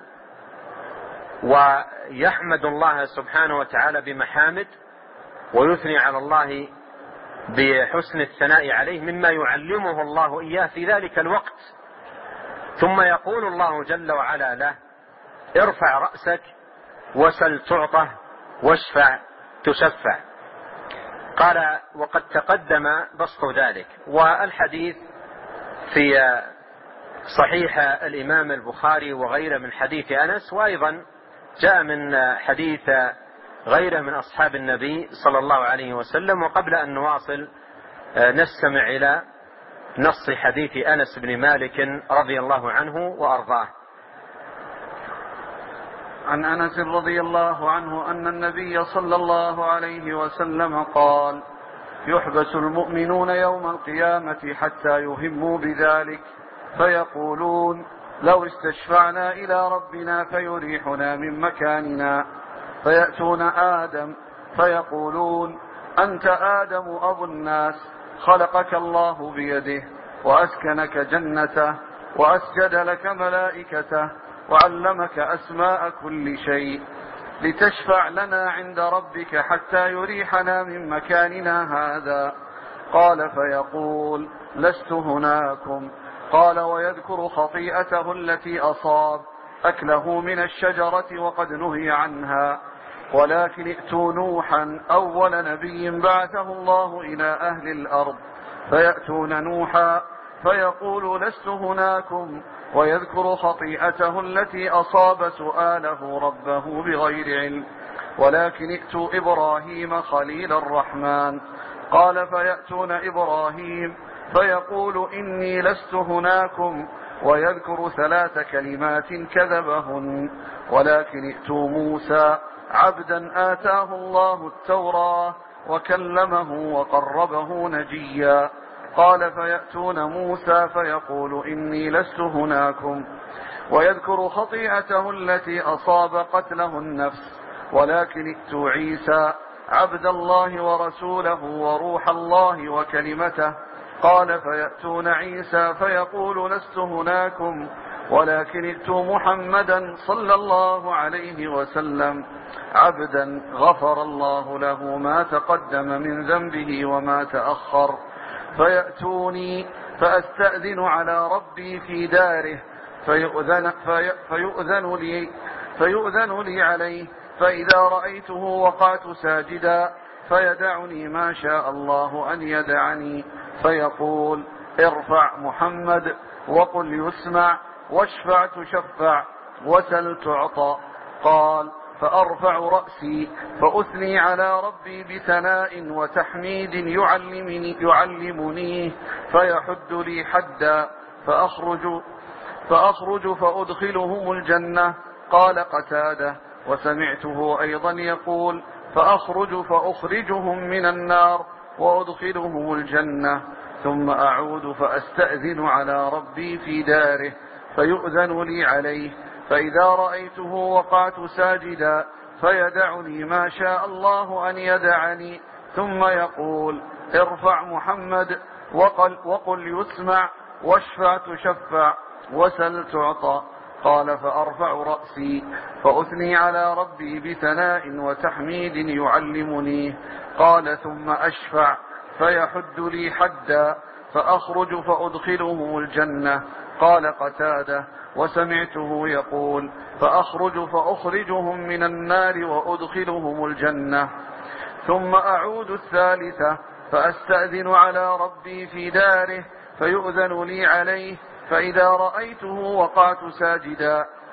ويحمد الله سبحانه وتعالى بمحامد، ويثني على الله بحسن الثناء عليه مما يعلمه الله إياه في ذلك الوقت. ثم يقول الله جل وعلا له ارفع رأسك وسل تعطه واشفع تشفع. قال وقد تقدم بسط ذلك، والحديث في صحيح الإمام البخاري وغيره من حديث أنس، وأيضا جاء من حديث غيره من أصحاب النبي صلى الله عليه وسلم. وقبل أن نواصل نستمع إلى نص حديث أنس بن مالك رضي الله عنه وأرضاه. عن أنس رضي الله عنه أن النبي صلى الله عليه وسلم قال يحبس المؤمنون يوم القيامة حتى يهموا بذلك فيقولون لو استشفعنا إلى ربنا فيريحنا من مكاننا، فيأتون آدم فيقولون أنت آدم أبو الناس، خلقك الله بيده وأسكنك جنته وأسجد لك ملائكته وعلمك أسماء كل شيء، لتشفع لنا عند ربك حتى يريحنا من مكاننا هذا. قال فيقول لست هناكم. قال ويذكر خطيئته التي أصاب أكله من الشجرة وقد نهي عنها، ولكن ائتوا نوحا أول نبي بعثه الله إلى أهل الأرض، فيأتون نوحا فيقول لست هناكم، ويذكر خطيئته التي أصاب سؤاله ربه بغير علم، ولكن ائتوا إبراهيم خليل الرحمن. قال فيأتون إبراهيم فيقول إني لست هناكم، ويذكر ثلاث كلمات كذبهن، ولكن ائتوا موسى عبدا آتاه الله التوراة وكلمه وقربه نجيا. قال فيأتون موسى فيقول إني لست هناكم، ويذكر خطيئته التي أصاب قتله النفس، ولكن ائتوا عيسى عبد الله ورسوله وروح الله وكلمته. قال فيأتون عيسى فيقول لست هناكم، ولكن ائتوا محمدا صلى الله عليه وسلم عبدا غفر الله له ما تقدم من ذنبه وما تأخر. فيأتوني فأستأذن على ربي في داره فيؤذن, في فيؤذن, لي فيؤذن لي عليه، فإذا رأيته وقعت ساجدا فيدعني ما شاء الله أن يدعني، فيقول ارفع محمد وقل يسمع واشفع تشفع وسل تعطى. قال فأرفع رأسي فأثني على ربي بثناء وتحميد يعلمني يعلمنيه فيحد لي حدا فأخرج, فأخرج فأدخلهم الجنة. قال قتادة وسمعته أيضا يقول فأخرج فأخرجهم من النار وأدخلهم الجنة، ثم أعود فأستأذن على ربي في داره فيؤذن لي عليه، فإذا رأيته وقعت ساجدا فيدعني ما شاء الله أن يدعني، ثم يقول ارفع محمد وقل, وقل يسمع واشفع تشفع وسل تعطى. قال فأرفع رأسي فأثني على ربي بثناء وتحميد يعلمني. قال ثم أشفع فيحد لي حدا فأخرج فأدخلهم الجنة. قال قتادة وسمعته يقول فأخرج فأخرجهم من النار وأدخلهم الجنة، ثم أعود الثالثة فأستأذن على ربي في داره فيؤذن لي عليه، فإذا رأيته وقعت ساجدا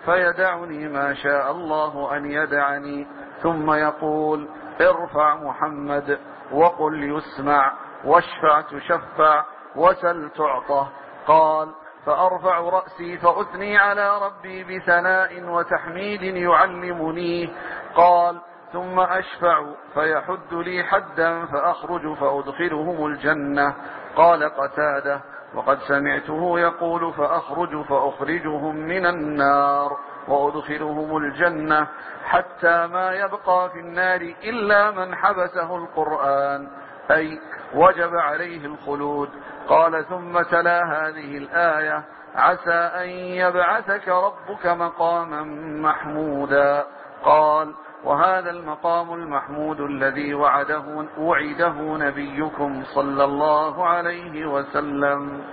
فيدعني ما شاء الله أن يدعني، ثم يقول: ارفع محمد وقل يسمع واشفع تشفع وسل تعطى. قال: فأرفع رأسي فأثني على ربي بثناء وتحميد يعلمنيه. قال: ثم أشفع فيحد لي حدا فأخرج فأدخلهم الجنة. قال قتادة: وقد سمعته يقول: فأخرج فأخرجهم من النار وأدخلهم الجنة، حتى ما يبقى في النار إلا من حبسه القرآن، أي وجب عليه الخلود. قال: ثم تلا هذه الآية: عسى أن يبعثك ربك مقاما محمودا. قال: وهذا المقام المحمود الذي وعده, وعده نبيكم صلى الله عليه وسلم.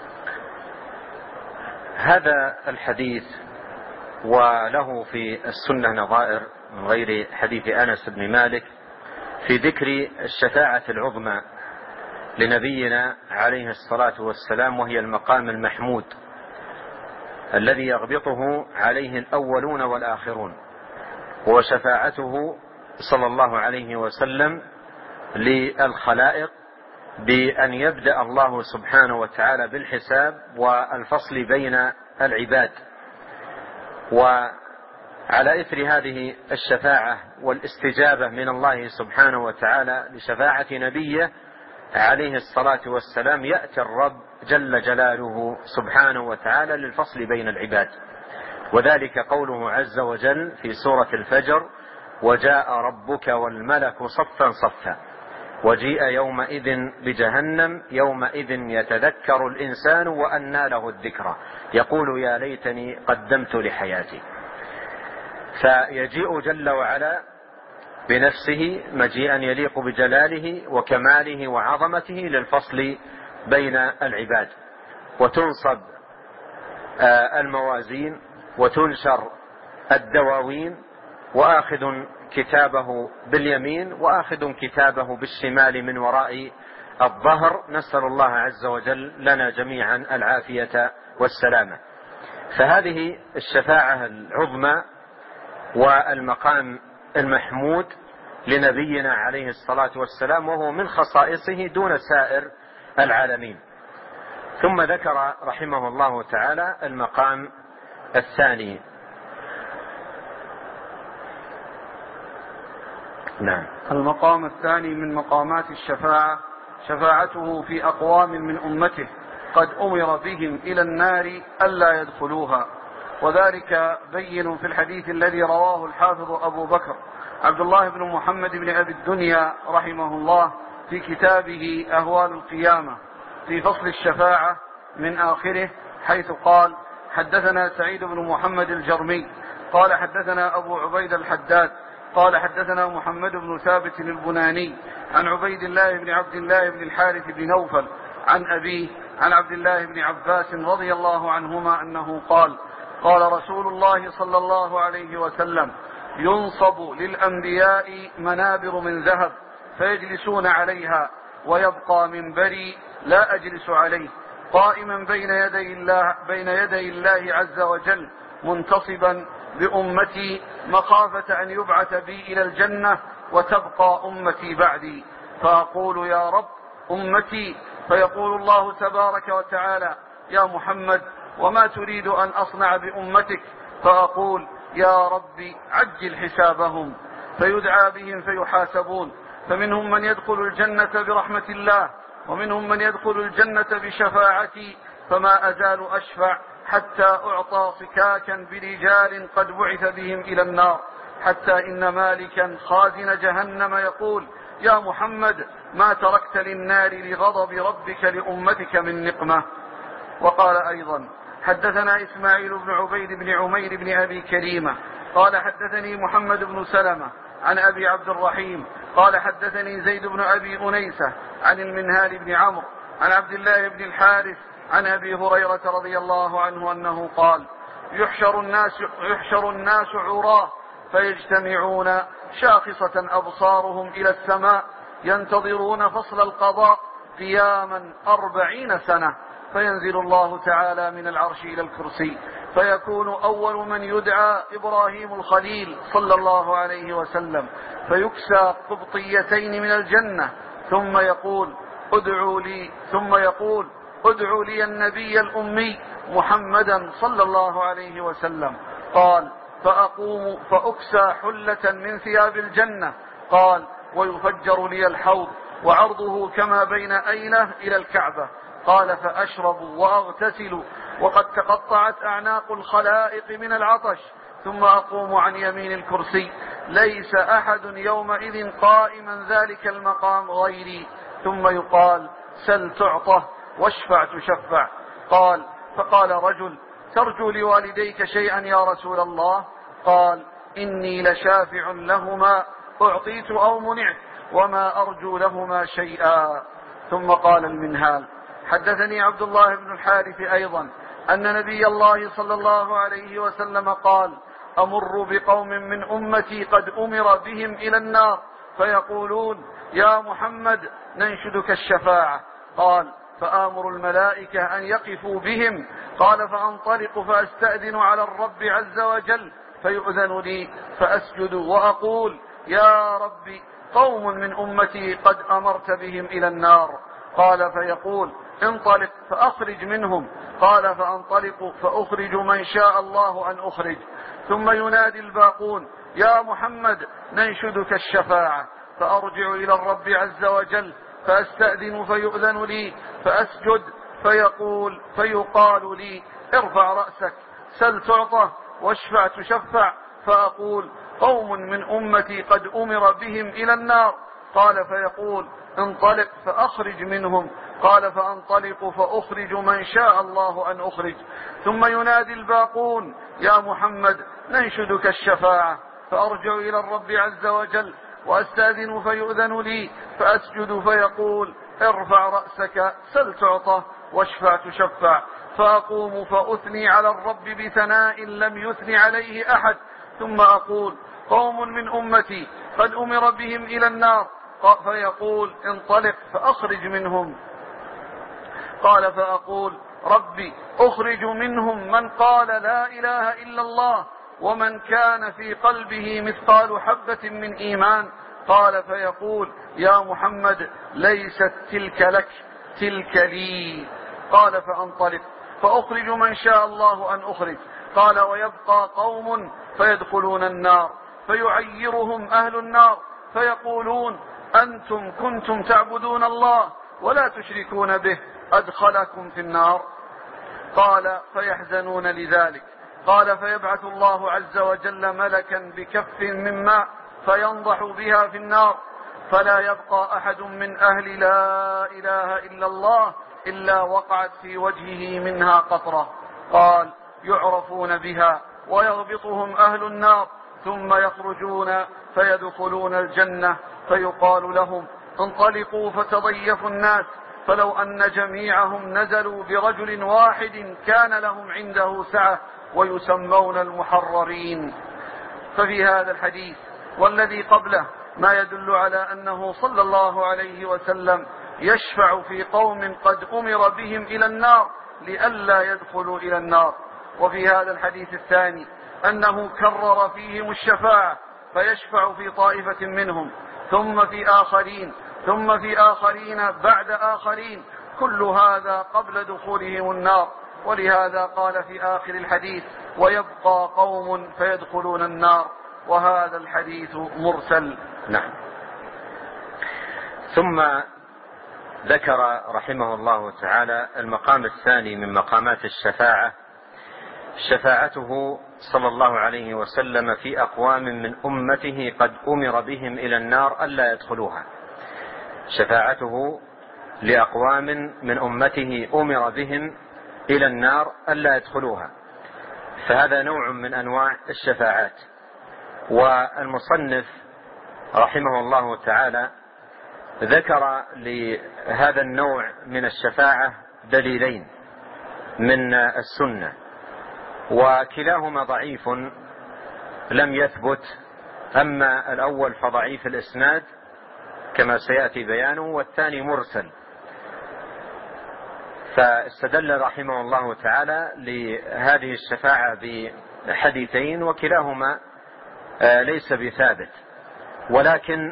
هذا الحديث وله في السنة نظائر من غير حديث أنس بن مالك في ذكر الشفاعة العظمى لنبينا عليه الصلاة والسلام، وهي المقام المحمود الذي يغبطه عليه الأولون والآخرون، وشفاعته صلى الله عليه وسلم للخلائق بأن يبدأ الله سبحانه وتعالى بالحساب والفصل بين العباد. وعلى إثر هذه الشفاعة والاستجابة من الله سبحانه وتعالى لشفاعة نبيه عليه الصلاة والسلام يأتي الرب جل جلاله سبحانه وتعالى للفصل بين العباد، وذلك قوله عز وجل في سورة الفجر: وجاء ربك والملك صفا صفا وجيء يومئذ بجهنم يومئذ يتذكر الإنسان وأنى له الذكرى يقول يا ليتني قدمت لحياتي. فيجيء جل وعلا بنفسه مجيئا يليق بجلاله وكماله وعظمته للفصل بين العباد، وتنصب الموازين وتنشر الدواوين، وآخذ كتابه باليمين وآخذ كتابه بالشمال من وراء الظهر. نسأل الله عز وجل لنا جميعا العافية والسلامة. فهذه الشفاعة العظمى والمقام المحمود لنبينا عليه الصلاة والسلام، وهو من خصائصه دون سائر العالمين. ثم ذكر رحمه الله تعالى المقام الثاني. نعم. المقام الثاني من مقامات الشفاعة شفاعته في أقوام من أمته قد أمر بهم إلى النار ألا يدخلوها، وذلك بين في الحديث الذي رواه الحافظ أبو بكر عبد الله بن محمد بن أبي الدنيا رحمه الله في كتابه أهوال القيامة في فصل الشفاعة من آخره، حيث قال: حدثنا سعيد بن محمد الجرمي قال حدثنا أبو عبيد الحداد قال حدثنا محمد بن ثابت البناني عن عبيد الله بن عبد الله بن الحارث بن نوفل عن أبيه عن عبد الله بن عباس رضي الله عنهما أنه قال: قال رسول الله صلى الله عليه وسلم: ينصب للأنبياء منابر من ذهب فيجلسون عليها، ويبقى منبري لا أجلس عليه قائما بين يدي الله, بين يدي الله عز وجل منتصبا بأمتي مخافة أن يبعث بي إلى الجنة وتبقى أمتي بعدي، فأقول: يا رب أمتي، فيقول الله تبارك وتعالى: يا محمد وما تريد أن أصنع بأمتك؟ فأقول: يا رب عجل حسابهم. فيدعى بهم فيحاسبون، فمنهم من يدخل الجنة برحمة الله، ومنهم من يدخل الجنة بشفاعتي، فما أزال أشفع حتى أعطى صكاكا برجال قد بعث بهم إلى النار، حتى إن مالكا خازن جهنم يقول: يا محمد ما تركت للنار لغضب ربك لأمتك من نقمة. وقال أيضا: حدثنا إسماعيل بن عبيد بن عمير بن أبي كريمة قال حدثني محمد بن سلمة عن أبي عبد الرحيم قال حدثني زيد بن أبي أنيسة عن المنهال بن عمرو عن عبد الله بن الحارث عن أبي هريرة رضي الله عنه أنه قال: يحشر الناس, يحشر الناس عراه فيجتمعون شاخصة أبصارهم إلى السماء ينتظرون فصل القضاء قياما أربعين سنة، فينزل الله تعالى من العرش إلى الكرسي فيكون أول من يدعى إبراهيم الخليل صلى الله عليه وسلم، فيكسى قبطيتين من الجنة، ثم يقول ادعوا لي ثم يقول ادعوا لي النبي الأمي محمدا صلى الله عليه وسلم. قال فأقوم فأكسى حلة من ثياب الجنة. قال ويفجر لي الحوض وعرضه كما بين أيلة إلى الكعبة. قال فأشرب وأغتسل وقد تقطعت أعناق الخلائق من العطش، ثم أقوم عن يمين الكرسي، ليس أحد يومئذ قائما ذلك المقام غيري، ثم يقال سل تعطه واشفع تشفع. قال فقال رجل ترجو لوالديك شيئا يا رسول الله؟ قال إني لشافع لهما أعطيت أو منعت وما أرجو لهما شيئا. ثم قال المنهال حدثني عبد الله بن الحارث أيضا أن نبي الله صلى الله عليه وسلم قال أمر بقوم من أمتي قد أمر بهم إلى النار فيقولون يا محمد ننشدك الشفاعة. قال فآمر الملائكة أن يقفوا بهم. قال فأنطلق فأستأذن على الرب عز وجل فيؤذن لي فأسجد وأقول يا رب قوم من أمتي قد أمرت بهم إلى النار. قال فيقول انطلق فأخرج منهم. قال فأنطلق فأخرج من شاء الله أن أخرج. ثم ينادي الباقون يا محمد ننشدك الشفاعة. فأرجع إلى الرب عز وجل فأستأذن فيؤذن لي فأسجد فيقول فيقال لي ارفع رأسك سل تعطى واشفع تشفع. فأقول قوم من أمتي قد أمر بهم إلى النار. قال فيقول انطلق فأخرج منهم. قال فأنطلق فأخرج من شاء الله أن أخرج. ثم ينادي الباقون يا محمد ننشدك الشفاعة. فأرجع إلى الرب عز وجل وأستأذن فيؤذن لي فأسجد فيقول ارفع رأسك سل تعطى واشفع تشفع. فأقوم فأثني على الرب بثناء لم يثني عليه أحد. ثم أقول قوم من أمتي قد أمر بهم إلى النار. فيقول انطلق فأخرج منهم. قال فأقول ربي أخرج منهم من قال لا إله إلا الله ومن كان في قلبه مثقال حبة من إيمان. قال فيقول يا محمد ليست تلك لك تلك لي. قال فأنطلق فأخرج من شاء الله أن أخرج. قال ويبقى قوم فيدخلون النار فيعيرهم أهل النار فيقولون أنتم كنتم تعبدون الله ولا تشركون به أدخلكم في النار. قال فيحزنون لذلك. قال فيبعث الله عز وجل ملكا بكف من ماء فينضح بها في النار فلا يبقى أحد من أهل لا إله إلا الله إلا وقعت في وجهه منها قطرة. قال يعرفون بها ويغبطهم أهل النار ثم يخرجون فيدخلون الجنة فيقال لهم انطلقوا فتضيفوا الناس فلو أن جميعهم نزلوا برجل واحد كان لهم عنده سعة ويسمون المحررين. ففي هذا الحديث والذي قبله ما يدل على أنه صلى الله عليه وسلم يشفع في قوم قد أمر بهم إلى النار لئلا يدخلوا إلى النار. وفي هذا الحديث الثاني أنه كرر فيهم الشفاعة فيشفع في طائفة منهم ثم في آخرين ثم في آخرين بعد آخرين، كل هذا قبل دخولهم النار. ولهذا قال في آخر الحديث ويبقى قوم فيدخلون النار، وهذا الحديث مرسل. نعم. ثم ذكر رحمه الله تعالى المقام الثاني من مقامات الشفاعة، شفاعته صلى الله عليه وسلم في أقوام من أمته قد أمر بهم إلى النار ألا يدخلوها. شفاعته لأقوام من أمته أمر بهم إلى النار ألا يدخلوها، فهذا نوع من أنواع الشفاعات. والمصنف رحمه الله تعالى ذكر لهذا النوع من الشفاعة دليلين من السنة، وكلاهما ضعيف لم يثبت. أما الأول فضعيف الإسناد كما سيأتي بيانه، والثاني مرسل. فاستدل رحمه الله تعالى لهذه الشفاعة بحديثين وكلاهما ليس بثابت، ولكن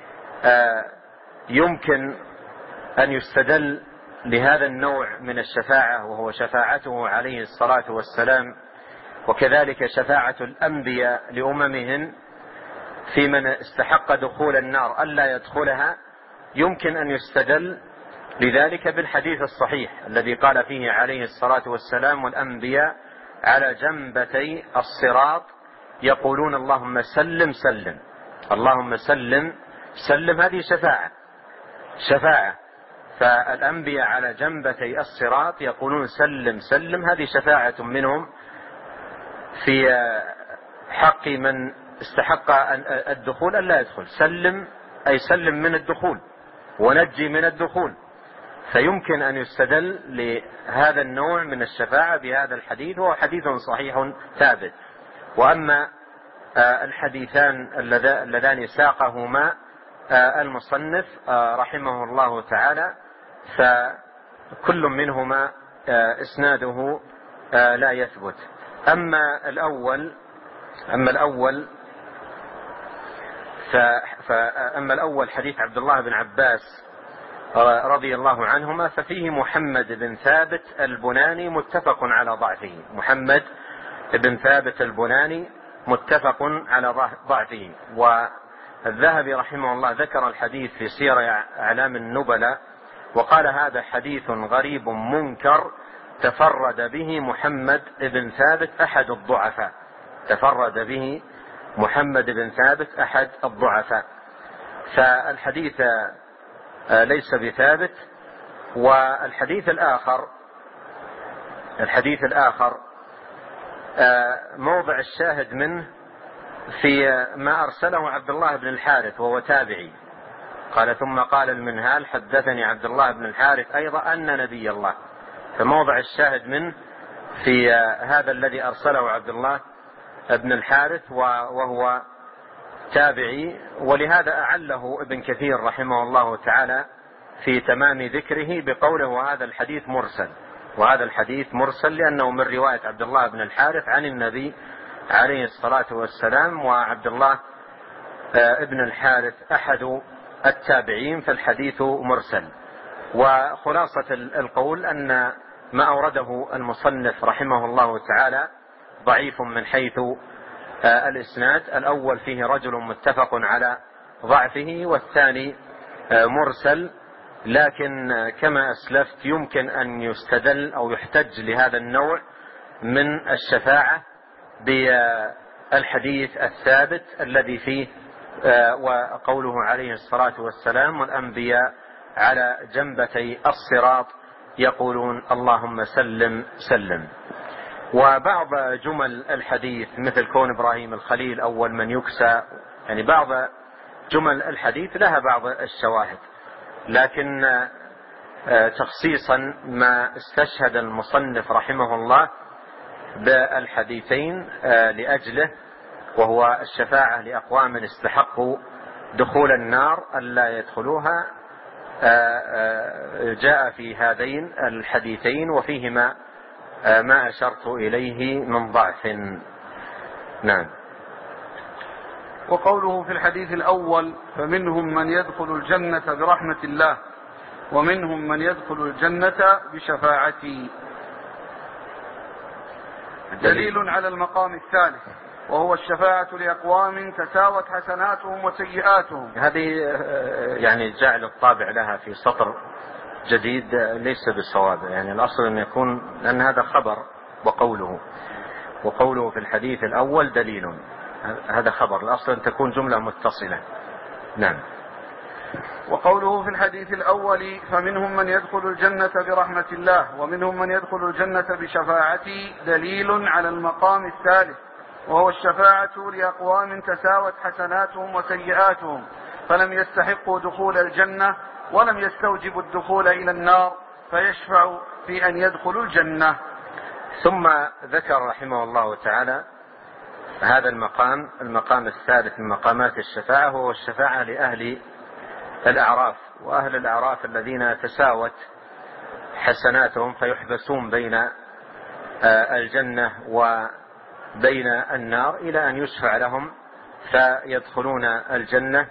يمكن أن يستدل لهذا النوع من الشفاعة وهو شفاعته عليه الصلاة والسلام، وكذلك شفاعة الأنبياء لأممهم في من استحق دخول النار ألا يدخلها. يمكن أن يستدل لذلك بالحديث الصحيح الذي قال فيه عليه الصلاة والسلام: والأنبياء على جنبتي الصراط يقولون اللهم سلم سلم، اللهم سلم سلم. هذه شفاعة شفاعة فالأنبياء على جنبتي الصراط يقولون سلم سلم، هذه شفاعة منهم في حق من استحق الدخول ألا يدخل. سلم أي سلم من الدخول ونجي من الدخول. فيمكن أن يستدل لهذا النوع من الشفاعة بهذا الحديث، وهو حديث صحيح ثابت. وأما الحديثان اللذان ساقهما المصنف رحمه الله تعالى فكل منهما إسناده لا يثبت. أما الأول أما الأول فأما الأول حديث عبد الله بن عباس رضي الله عنهما ففيه محمد بن ثابت البناني متفق على ضعفه. محمد بن ثابت البناني متفق على ضعفه. والذهبي رحمه الله ذكر الحديث في سير أعلام النبلاء وقال: هذا حديث غريب منكر تفرد به محمد بن ثابت أحد الضعفاء. تفرد به محمد بن ثابت أحد الضعفاء. فالحديث ليس بثابت. والحديث الآخر الحديث الآخر موضع الشاهد منه في ما أرسله عبد الله بن الحارث وهو تابعي. قال: ثم قال المنهال حدثني عبد الله بن الحارث أيضا أن نبي الله. فموضع الشاهد منه في هذا الذي أرسله عبد الله بن الحارث وهو تابعي. ولهذا أعله ابن كثير رحمه الله تعالى في تمام ذكره بقوله: هذا الحديث مرسل. وهذا الحديث مرسل لأنه من رواية عبد الله بن الحارث عن النبي عليه الصلاة والسلام، وعبد الله ابن الحارث أحد التابعين، فالحديث مرسل. وخلاصة القول أن ما أورده المصنف رحمه الله تعالى ضعيف من حيث الإسناد. الأول فيه رجل متفق على ضعفه، والثاني مرسل. لكن كما أسلفت يمكن أن يستدل أو يحتج لهذا النوع من الشفاعة بالحديث الثابت الذي فيه وقوله عليه الصلاة والسلام: والأنبياء على جنبتي الصراط يقولون اللهم سلم سلم. وبعض جمل الحديث مثل كون إبراهيم الخليل أول من يكسى، يعني بعض جمل الحديث لها بعض الشواهد، لكن تخصيصا ما استشهد المصنف رحمه الله بالحديثين لأجله، وهو الشفاعة لأقوام استحقوا دخول النار ألا يدخلوها، جاء في هذين الحديثين وفيهما ما أشرت إليه من ضعف. نعم. وقوله في الحديث الأول: فمنهم من يدخل الجنة برحمة الله ومنهم من يدخل الجنة بشفاعتي، دليل على المقام الثالث وهو الشفاعة لأقوام تساوت حسناتهم وسيئاتهم. هذه يعني جعل الطابع لها في سطر جديد ليس بالصواب، يعني الأصل أن يكون، لأن هذا خبر وقوله وقوله في الحديث الأول دليل، هذا خبر، الأصل أن تكون جملة متصلة. نعم. وقوله في الحديث الأول: فمنهم من يدخل الجنة برحمة الله ومنهم من يدخل الجنة بشفاعتي، دليل على المقام الثالث وهو الشفاعة لأقوام تساوت حسناتهم وسيئاتهم فلم يستحقوا دخول الجنة ولم يستوجبوا الدخول إلى النار فيشفع في أن يدخلوا الجنة. ثم ذكر رحمه الله تعالى هذا المقام المقام الثالث من مقامات الشفاعة، وهو الشفاعة لأهل الأعراف. وأهل الأعراف الذين تساوت حسناتهم فيحبسون بين الجنة وبين النار إلى أن يشفع لهم فيدخلون الجنة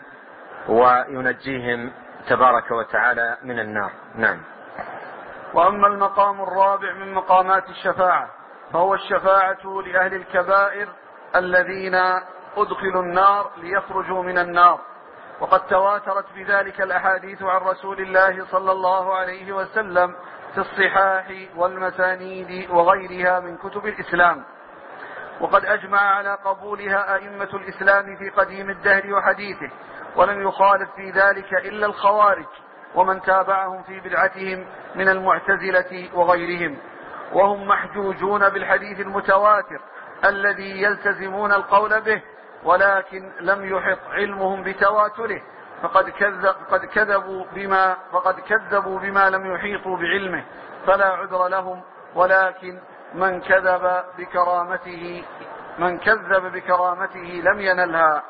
وينجيهم تبارك وتعالى من النار. نعم. وأما المقام الرابع من مقامات الشفاعة فهو الشفاعة لأهل الكبائر الذين أدخلوا النار ليخرجوا من النار، وقد تواترت بذلك الأحاديث عن رسول الله صلى الله عليه وسلم في الصحاح والمسانيد وغيرها من كتب الإسلام، وقد أجمع على قبولها أئمة الإسلام في قديم الدهر وحديثه، ولم يخالف في ذلك إلا الخوارج ومن تابعهم في بدعتهم من المعتزلة وغيرهم، وهم محجوجون بالحديث المتواتر الذي يلتزمون القول به، ولكن لم يحط علمهم بتواتره فقد كذب قد كذبوا بما فقد كذبوا بما لم يحيطوا بعلمه، فلا عذر لهم. ولكن من كذب بكرامته من كذب بكرامته لم ينلها،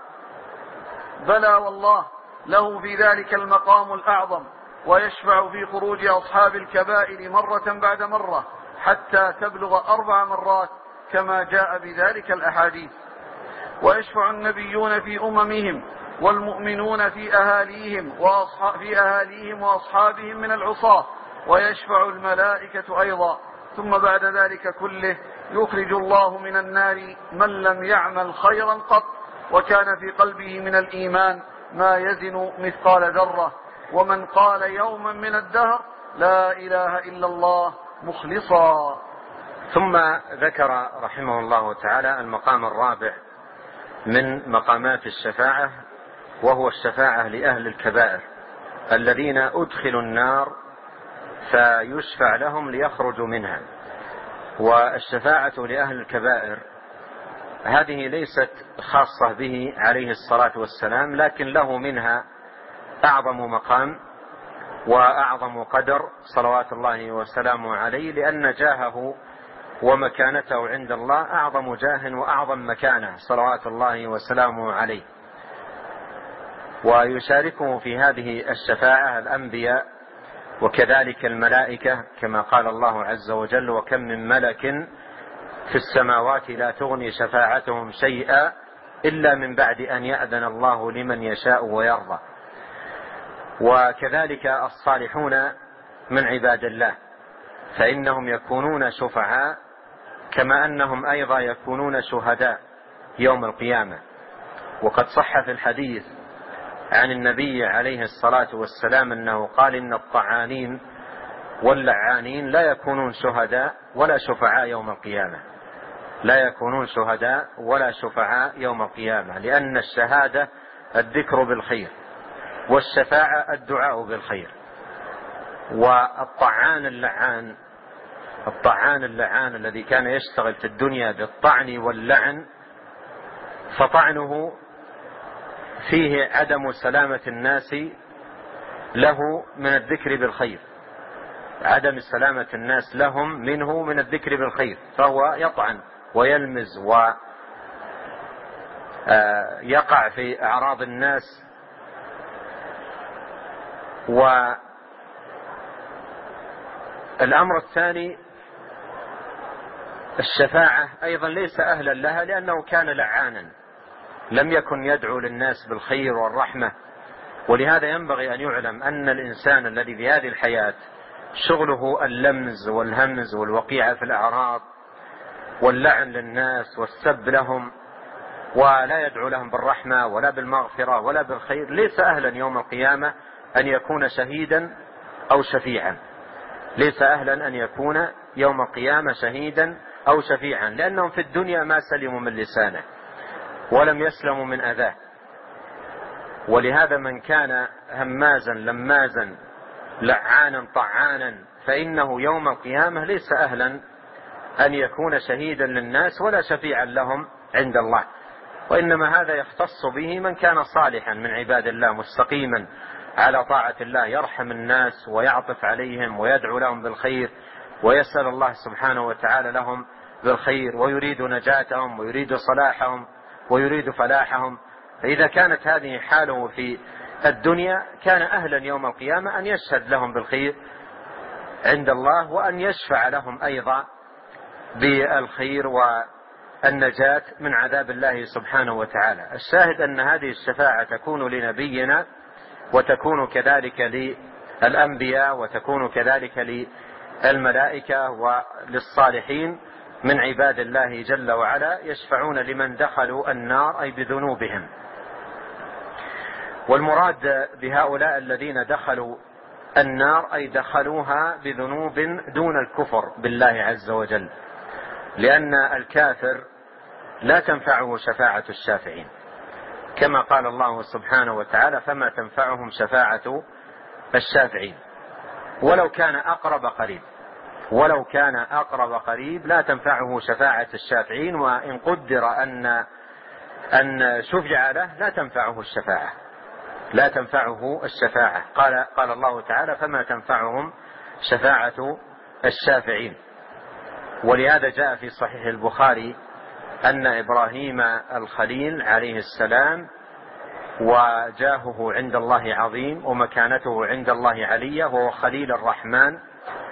بلى والله له في ذلك المقام الأعظم، ويشفع في خروج أصحاب الكبائر مرة بعد مرة حتى تبلغ أربع مرات كما جاء بذلك الأحاديث. ويشفع النبيون في أممهم والمؤمنون في أهاليهم في أهاليهم وأصحابهم من العصاة، ويشفع الملائكة أيضا. ثم بعد ذلك كله يخرج الله من النار من لم يعمل خيرا قط وكان في قلبه من الإيمان ما يزن مثقال ذرة، ومن قال يوما من الدهر لا إله إلا الله مخلصا. ثم ذكر رحمه الله تعالى المقام الرابع من مقامات الشفاعة، وهو الشفاعة لأهل الكبائر الذين أدخلوا النار فيشفع لهم ليخرجوا منها. والشفاعة لأهل الكبائر هذه ليست خاصة به عليه الصلاة والسلام، لكن له منها أعظم مقام وأعظم قدر صلوات الله وسلامه عليه، لأن جاهه ومكانته عند الله أعظم جاه وأعظم مكانة صلوات الله وسلامه عليه. ويشاركه في هذه الشفاعة الأنبياء وكذلك الملائكة، كما قال الله عز وجل: وكم من ملك في السماوات لا تغني شفاعتهم شيئا إلا من بعد أن يأذن الله لمن يشاء ويرضى. وكذلك الصالحون من عباد الله فإنهم يكونون شفعاء، كما أنهم أيضا يكونون شهداء يوم القيامة. وقد صح في الحديث عن النبي عليه الصلاة والسلام أنه قال: إن الطعانين واللعانين لا يكونون شهداء ولا شفعاء يوم القيامة لا يكونون شهداء ولا شفعاء يوم القيامة لأن الشهادة الذكر بالخير، والشفاعة الدعاء بالخير. والطعان اللعان الطعان اللعان الذي كان يشتغل في الدنيا بالطعن واللعن، فطعنه فيه عدم سلامة الناس له من الذكر بالخير، عدم سلامة الناس لهم منه من الذكر بالخير، فهو يطعن ويلمز ويقع في أعراض الناس. والأمر الثاني الشفاعة أيضا ليس أهلا لها، لأنه كان لعانا لم يكن يدعو للناس بالخير والرحمة. ولهذا ينبغي أن يعلم أن الإنسان الذي في هذه الحياة شغله اللمز والهمز والوقيعة في الأعراض واللعن للناس والسب لهم، ولا يدعو لهم بالرحمة ولا بالمغفرة ولا بالخير، ليس أهلا يوم القيامة أن يكون شهيدا أو شفيعا ليس أهلا أن يكون يوم القيامة شهيدا أو شفيعا، لأنهم في الدنيا ما سلموا من لسانه ولم يسلموا من أذاه. ولهذا من كان همازا لمازا لعانا طعانا فإنه يوم القيامة ليس أهلا أن يكون شهيدا للناس ولا شفيعا لهم عند الله، وإنما هذا يختص به من كان صالحا من عباد الله مستقيما على طاعة الله، يرحم الناس ويعطف عليهم ويدعو لهم بالخير ويسأل الله سبحانه وتعالى لهم بالخير، ويريد نجاتهم ويريد صلاحهم ويريد فلاحهم. فإذا كانت هذه حاله في الدنيا كان أهلا يوم القيامة أن يشهد لهم بالخير عند الله، وأن يشفع لهم أيضا بالخير والنجاة من عذاب الله سبحانه وتعالى. الشاهد أن هذه الشفاعة تكون لنبينا، وتكون كذلك للأنبياء، وتكون كذلك للملائكة وللصالحين من عباد الله جل وعلا، يشفعون لمن دخلوا النار أي بذنوبهم. والمراد بهؤلاء الذين دخلوا النار أي دخلوها بذنوب دون الكفر بالله عز وجل، لأن الكافر لا تنفعه شفاعة الشافعين، كما قال الله سبحانه وتعالى: فما تنفعهم شفاعة الشافعين. ولو كان أقرب قريب ولو كان أقرب قريب لا تنفعه شفاعة الشافعين، وإن قدر أن أن شفع له لا تنفعه الشفاعة لا تنفعه الشفاعة قال قال الله تعالى: فما تنفعهم شفاعة الشافعين. ولهذا جاء في صحيح البخاري أن إبراهيم الخليل عليه السلام وجاهه عند الله عظيم ومكانته عند الله علية، وهو خليل الرحمن.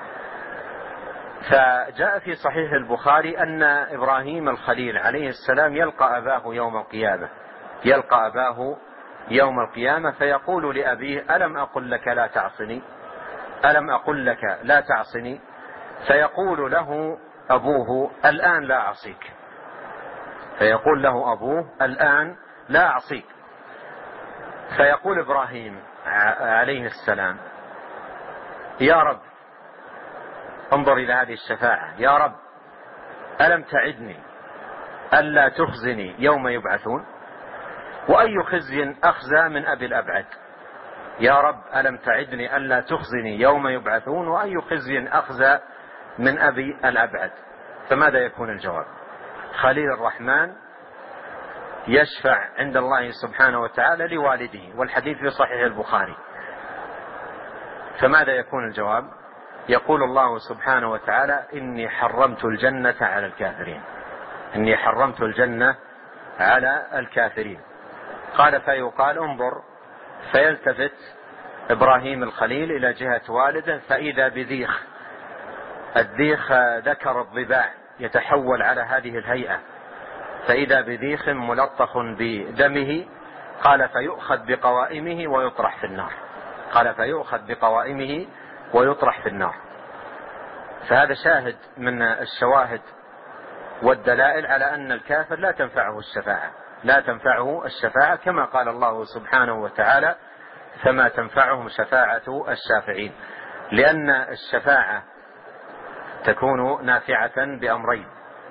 فجاء في صحيح البخاري أن إبراهيم الخليل عليه السلام يلقى أباه يوم القيامة يلقى أباه يوم القيامة فيقول لأبيه: ألم أقل لك لا تعصني ألم أقل لك لا تعصني فيقول له أبوه: الآن لا أعصيك فيقول له أبوه: الآن لا أعصيك فيقول إبراهيم عليه السلام: يا رب، انظر إلى هذه الشفاعة، يا رب، ألم تعدني ألا تخزني يوم يبعثون؟ وأي خزي أخزى من أبي الأبعد؟ يا رب، ألم تعدني ألا تخزني يوم يبعثون؟ وأي خزي أخزى من أبي الأبعد؟ فماذا يكون الجواب؟ خليل الرحمن يشفع عند الله سبحانه وتعالى لوالده، والحديث في صحيح البخاري. فماذا يكون الجواب؟ يقول الله سبحانه وتعالى: إني حرمت الجنة على الكافرين إني حرمت الجنة على الكافرين. قال: فيقال: انظر، فيلتفت إبراهيم الخليل إلى جهة والده، فإذا بذيخ الذيخ ذكر الضباع يتحول على هذه الهيئة، فإذا بذيخ ملطخ بدمه. قال: فيؤخذ بقوائمه ويطرح في النار قال فيؤخذ بقوائمه ويطرح في النار. فهذا شاهد من الشواهد والدلائل على أن الكافر لا تنفعه الشفاعة لا تنفعه الشفاعة كما قال الله سبحانه وتعالى: فما تنفعهم شفاعة الشافعين، لأن الشفاعة تكون نافعة بأمرين.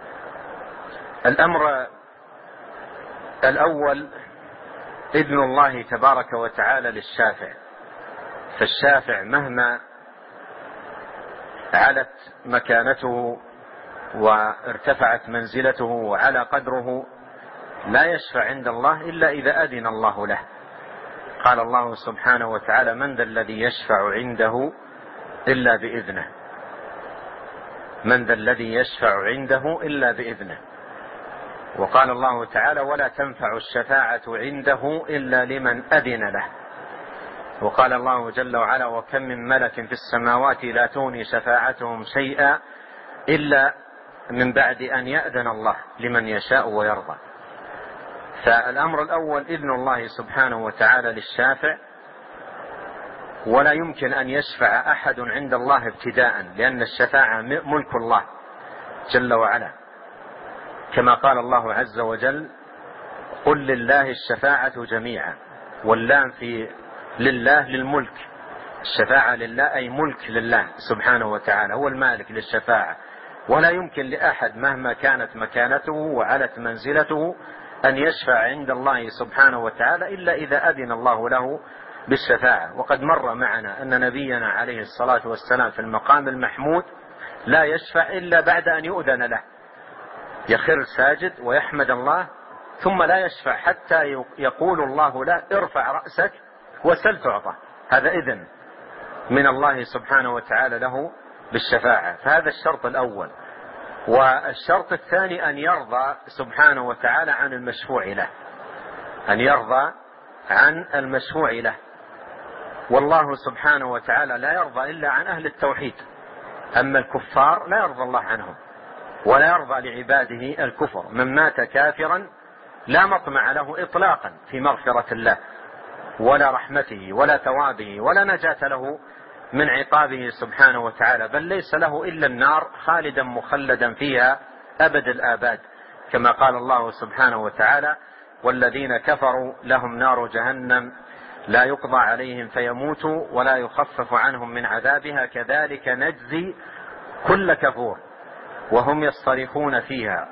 الأمر الأول إذن الله تبارك وتعالى للشافع، فالشافع مهما علت مكانته وارتفعت منزلته وعلى قدره لا يشفع عند الله إلا إذا أذن الله له. قال الله سبحانه وتعالى: من ذا الذي يشفع عنده إلا بإذنه من ذا الذي يشفع عنده إلا بإذنه. وقال الله تعالى: ولا تنفع الشفاعة عنده إلا لمن أذن له. وقال الله جل وعلا: وكم من ملك في السماوات لا تغني شفاعتهم شيئا إلا من بعد أن يأذن الله لمن يشاء ويرضى. فالأمر الأول إذن الله سبحانه وتعالى للشافع، ولا يمكن أن يشفع أحد عند الله ابتداء، لأن الشفاعة ملك الله جل وعلا، كما قال الله عز وجل: قل لله الشفاعة جميعا. واللام في لله للملك، الشفاعة لله أي ملك لله سبحانه وتعالى، هو المالك للشفاعة. ولا يمكن لأحد مهما كانت مكانته وعلت منزلته أن يشفع عند الله سبحانه وتعالى إلا إذا أذن الله له بالشفاعة. وقد مر معنا أن نبينا عليه الصلاة والسلام في المقام المحمود لا يشفع إلا بعد أن يؤذن له، يخر ساجد ويحمد الله ثم لا يشفع حتى يقول الله له: ارفع رأسك وسل تعطى. هذا إذن من الله سبحانه وتعالى له بالشفاعة. فهذا الشرط الأول. والشرط الثاني أن يرضى سبحانه وتعالى عن المشفوع له أن يرضى عن المشفوع له والله سبحانه وتعالى لا يرضى إلا عن أهل التوحيد أما الكفار لا يرضى الله عنهم ولا يرضى لعباده الكفر. من مات كافرا لا مطمع له إطلاقا في مغفرة الله ولا رحمته ولا ثوابه ولا نجاة له من عقابه سبحانه وتعالى، بل ليس له إلا النار خالدا مخلدا فيها أبد الآباد، كما قال الله سبحانه وتعالى: والذين كفروا لهم نار جهنم لا يقضى عليهم فيموتوا ولا يخفف عنهم من عذابها كذلك نجزي كل كفور وهم يصطرخون فيها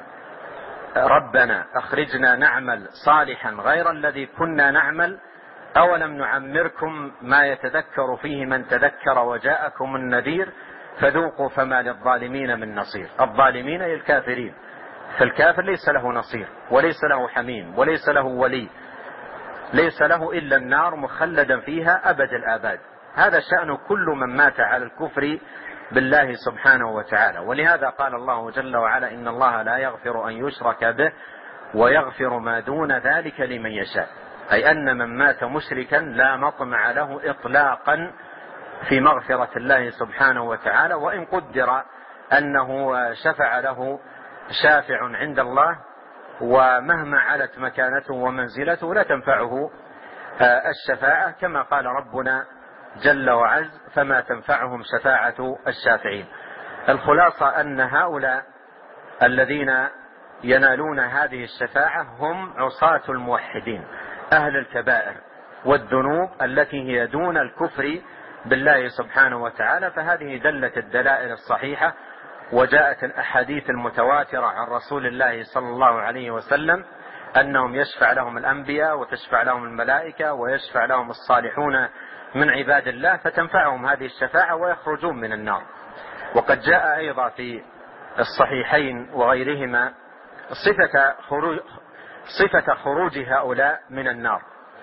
ربنا أخرجنا نعمل صالحا غير الذي كنا نعمل أولم نعمركم ما يتذكر فيه من تذكر وجاءكم النذير فذوقوا فما للظالمين من نصير. الظالمين أي الكافرين، فالكافر ليس له نصير وليس له حميم وليس له ولي، ليس له إلا النار مخلدا فيها أبد الآباد. هذا شأن كل من مات على الكفر بالله سبحانه وتعالى. ولهذا قال الله جل وعلا: إن الله لا يغفر أن يشرك به ويغفر ما دون ذلك لمن يشاء، أي أن من مات مشركا لا مطمع له إطلاقا في مغفرة الله سبحانه وتعالى، وإن قدر أنه شفع له شافع عند الله ومهما علت مكانته ومنزلته لا تنفعه الشفاعة، كما قال ربنا جل وعز: فما تنفعهم شفاعة الشافعين. الخلاصة أن هؤلاء الذين ينالون هذه الشفاعة هم عصاة الموحدين أهل الكبائر والذنوب التي هي دون الكفر بالله سبحانه وتعالى. فهذه دلت الدلائل الصحيحة وجاءت الأحاديث المتواترة عن رسول الله صلى الله عليه وسلم أنهم يشفع لهم الأنبياء وتشفع لهم الملائكة ويشفع لهم الصالحون من عباد الله، فتنفعهم هذه الشفاعة ويخرجون من النار. وقد جاء أيضا في الصحيحين وغيرهما صفة خروج, صفة خروج هؤلاء من النار،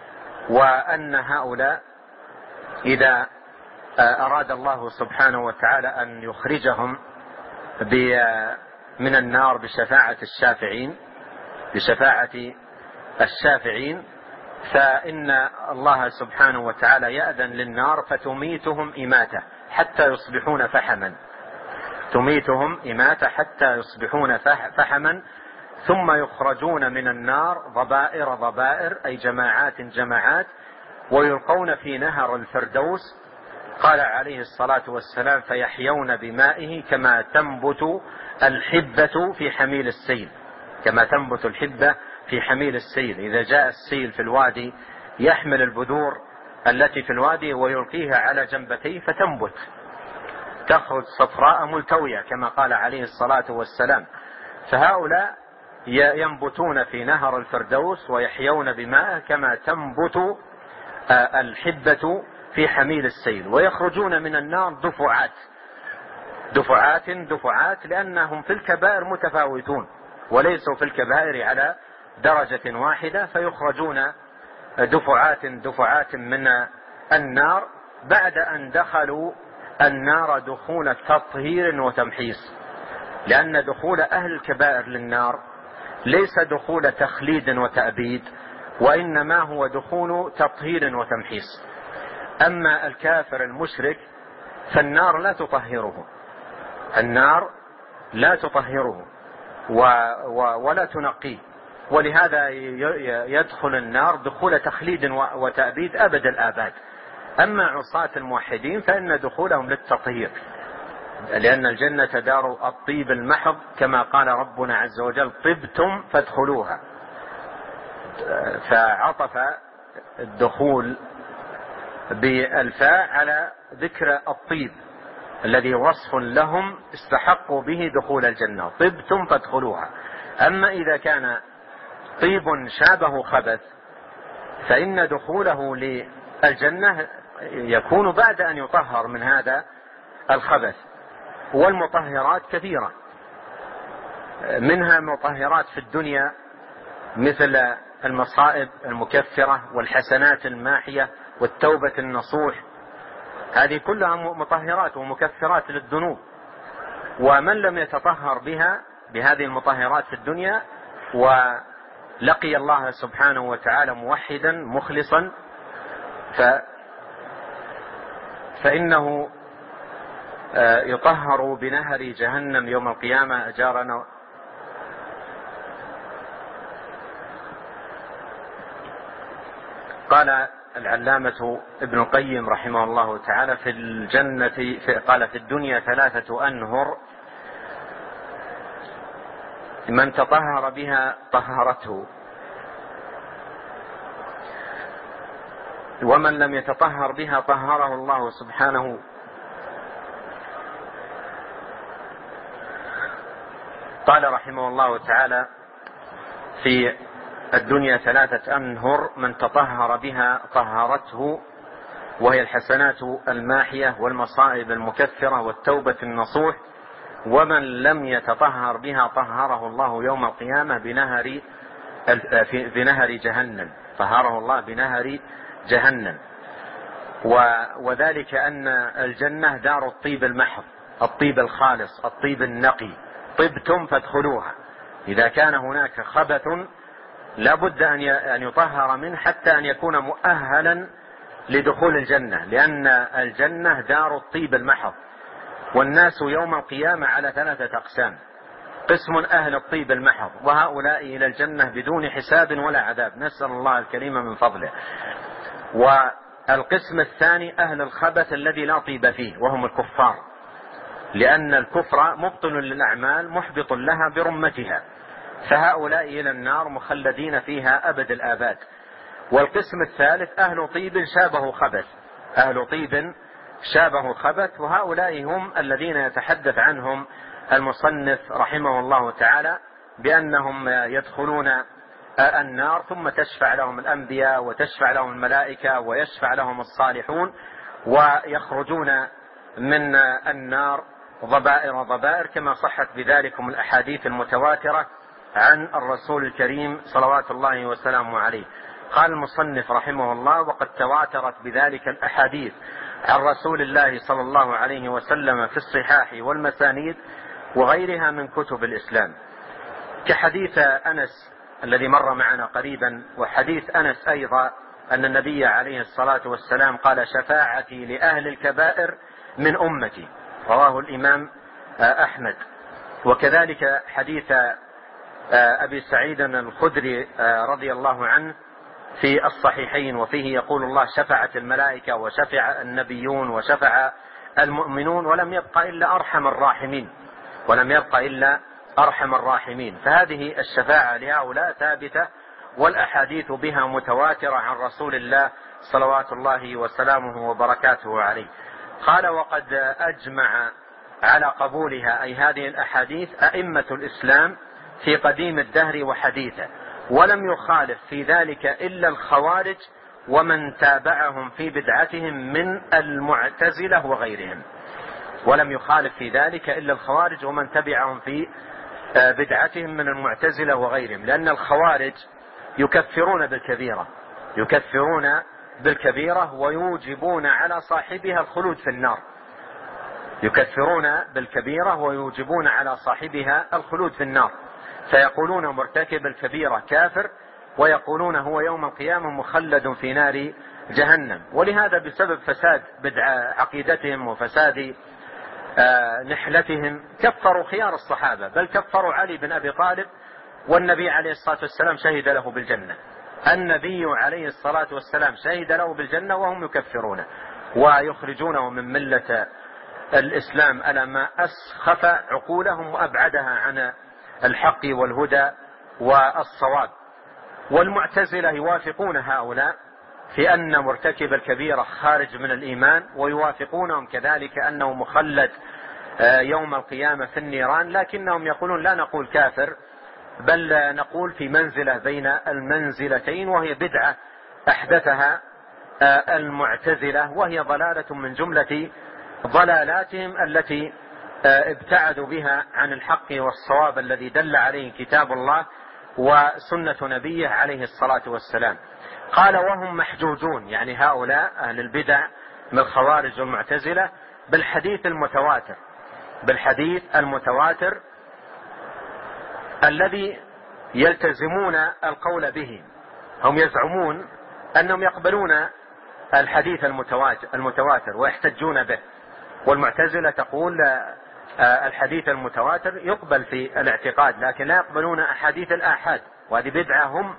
وأن هؤلاء إذا أراد الله سبحانه وتعالى أن يخرجهم من النار بشفاعة الشافعين بشفاعة الشافعين فإن الله سبحانه وتعالى يأذن للنار فتميتهم إماتة حتى يصبحون فحما تميتهم إماتة حتى يصبحون فحما ثم يخرجون من النار ضبائر ضبائر أي جماعات جماعات ويلقون في نهر الفردوس. قال عليه الصلاة والسلام: فيحيون بمائه كما تنبت الحبة في حميل السيل كما تنبت الحبة في حميل السيل. إذا جاء السيل في الوادي يحمل البذور التي في الوادي ويلقيها على جنبتيه فتنبت تخرج صفراء ملتوية كما قال عليه الصلاة والسلام. فهؤلاء ينبتون في نهر الفردوس ويحيون بماءه كما تنبت الحبة في حميل السيل، ويخرجون من النار دفعات دفعات دفعات لأنهم في الكبائر متفاوتون وليسوا في الكبائر على درجة واحدة، فيخرجون دفعات دفعات من النار بعد أن دخلوا النار دخول تطهير وتمحيص. لأن دخول أهل الكبائر للنار ليس دخول تخليد وتأبيد، وإنما هو دخول تطهير وتمحيص. أما الكافر المشرك فالنار لا تطهره النار لا تطهره و و ولا تنقيه، ولهذا يدخل النار دخول تخليد وتأبيد أبد الآباد. أما عصاة الموحدين فإن دخولهم للتطهير، لأن الجنة دار الطيب المحض كما قال ربنا عز وجل: طبتم فادخلوها. فعطف الدخول بالفاء على ذكر الطيب الذي وصف لهم استحقوا به دخول الجنة، طبتم فادخلوها. أما إذا كان طيب شابه خبث فإن دخوله للجنة يكون بعد أن يطهر من هذا الخبث. والمطهرات كثيرة، منها مطهرات في الدنيا مثل المصائب المكفرة والحسنات الماحية والتوبة النصوح، هذه كلها مطهرات ومكفرات للذنوب. ومن لم يتطهر بها بهذه المطهرات في الدنيا ولقي الله سبحانه وتعالى موحدا مخلصا ف فإنه يطهر بنهر جهنم يوم القيامة أجارنا. قال العلامة ابن القيم رحمه الله تعالى في الجنة في قال في الدنيا ثلاثة أنهر من تطهر بها طهرته، ومن لم يتطهر بها طهره الله سبحانه. قال رحمه الله تعالى في الدنيا ثلاثة أنهر من تطهر بها طهرته، وهي الحسنات الماحية والمصائب المكفرة والتوبة النصوح، ومن لم يتطهر بها طهره الله يوم القيامة بنهر بنهر جهنم، طهره الله بنهر جهنم. وذلك أن الجنة دار الطيب المحض، الطيب الخالص، الطيب النقي، طبتم فادخلوها. إذا كان هناك خبث لا بد أن يطهر منه حتى أن يكون مؤهلا لدخول الجنة، لأن الجنة دار الطيب المحض. والناس يوم القيامة على ثلاثة أقسام: قسم أهل الطيب المحض، وهؤلاء إلى الجنة بدون حساب ولا عذاب، نسأل الله الكريم من فضله. والقسم الثاني أهل الخبث الذي لا طيب فيه، وهم الكفار، لأن الكفر مبطل للأعمال محبط لها برمتها، فهؤلاء إلى النار مخلدين فيها أبد الآباد. والقسم الثالث أهل طيب شابه خبث، أهل طيب شابه خبث، وهؤلاء هم الذين يتحدث عنهم المصنف رحمه الله تعالى بأنهم يدخلون النار ثم تشفع لهم الأنبياء وتشفع لهم الملائكة ويشفع لهم الصالحون، ويخرجون من النار ضبائر ضبائر، كما صحت بذلكم الأحاديث المتواترة عن الرسول الكريم صلوات الله وسلامه عليه. قال المصنف رحمه الله: وقد تواترت بذلك الأحاديث عن رسول الله صلى الله عليه وسلم في الصحاح والمسانيد وغيرها من كتب الإسلام، كحديث أنس الذي مر معنا قريبا، وحديث أنس أيضا أن النبي عليه الصلاة والسلام قال: شفاعتي لأهل الكبائر من أمتي، رواه الإمام أحمد. وكذلك حديث أبي سعيد الخدري رضي الله عنه في الصحيحين، وفيه يقول الله: شفعت الملائكة وشفع النبيون وشفع المؤمنون ولم يبقى إلا أرحم الراحمين، ولم يبقى إلا أرحم الراحمين. فهذه الشفاعة لهؤلاء ثابتة، والأحاديث بها متواترة عن رسول الله صلوات الله وسلامه وبركاته عليه. قال: وقد أجمع على قبولها، أي هذه الأحاديث، أئمة الإسلام في قديم الدهر وحديثه، ولم يخالف في ذلك إلا الخوارج ومن تابعهم في بدعتهم من المعتزلة وغيرهم. ولم يخالف في ذلك إلا الخوارج ومن تبعهم في بدعتهم من المعتزلة وغيرهم، لأن الخوارج يكفرون بالكبيرة، يكفرون بالكبيرة ويوجبون على صاحبها الخلود في النار، يكفرون بالكبيرة ويوجبون على صاحبها الخلود في النار، فيقولون مرتكب الكبيرة كافر، ويقولون هو يوم القيامة مخلد في نار جهنم. ولهذا بسبب فساد بدع عقيدتهم وفساد آه نحلتهم كفروا خيار الصحابة، بل كفروا علي بن أبي طالب، والنبي عليه الصلاة والسلام شهد له بالجنة، النبي عليه الصلاة والسلام شهد له بالجنة وهم يكفرونه ويخرجونه من ملة الإسلام على ما أسخف عقولهم وأبعدها عن الحق والهدى والصواب. والمعتزلة يوافقون هؤلاء في أن مرتكب الكبيرة خارج من الإيمان، ويوافقونهم كذلك أنه مخلد يوم القيامة في النيران، لكنهم يقولون لا نقول كافر، بل نقول في منزلة بين المنزلتين، وهي بدعة أحدثها المعتزلة، وهي ضلالة من جملة ضلالاتهم التي ابتعدوا بها عن الحق والصواب الذي دل عليه كتاب الله وسنة نبيه عليه الصلاة والسلام. قال: وهم محجوجون، يعني هؤلاء أهل البدع من الخوارج والمعتزلة، بالحديث المتواتر، بالحديث المتواتر الذي يلتزمون القول به. هم يزعمون أنهم يقبلون الحديث المتواتر, المتواتر ويحتجون به، والمعتزلة تقول الحديث المتواتر يقبل في الاعتقاد لكن لا يقبلون أحاديث الآحاد، وهذه بدعة هم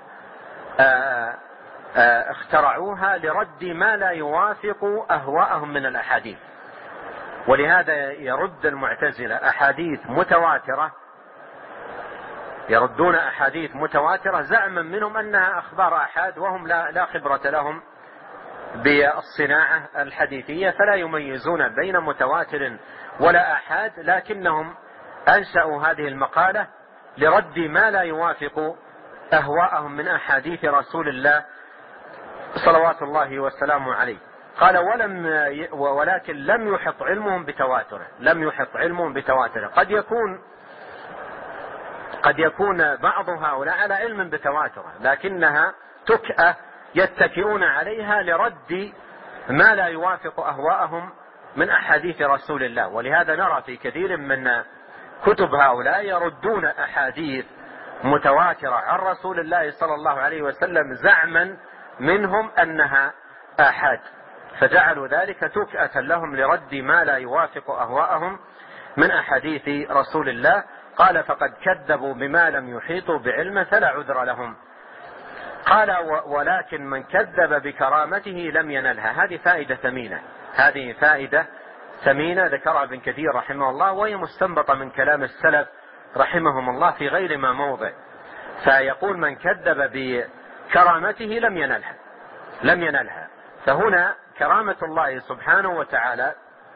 اخترعوها لرد ما لا يوافق أهواءهم من الأحاديث. ولهذا يرد المعتزلة أحاديث متواترة، يردون أحاديث متواترة زعما منهم أنها أخبار آحاد، وهم لا, لا خبرة لهم بالصناعة الحديثية فلا يميزون بين متواتر ولا آحاد، لكنهم أنشأوا هذه المقالة لرد ما لا يوافق أهواءهم من أحاديث رسول الله صلوات الله وسلامه عليه. قال ولم ولكن لم يحط علمهم بتواتره، لم يحط علمهم بتواتره. قد يكون قد يكون بعض هؤلاء على علم بتواتره لكنها تكأة يتكئون عليها لرد ما لا يوافق أهواءهم من أحاديث رسول الله. ولهذا نرى في كثير من كتب هؤلاء يردون أحاديث متواترة عن رسول الله صلى الله عليه وسلم زعما منهم أنها آحاد، فجعلوا ذلك تكأة لهم لرد ما لا يوافق أهواءهم من أحاديث رسول الله. قال فقد كذبوا بما لم يحيطوا بعلمه فلا عذر لهم. قال ولكن من كذب بكرامته لم ينلها. هذه فائدة ثمينة، هذه فائدة ثمينة ذكرها ابن كثير رحمه الله، وهي مستنبطة من كلام السلف رحمهم الله في غير ما موضع. فيقول من كذب بكرامته لم ينلها، لم ينلها. فهنا كرامة الله سبحانه وتعالى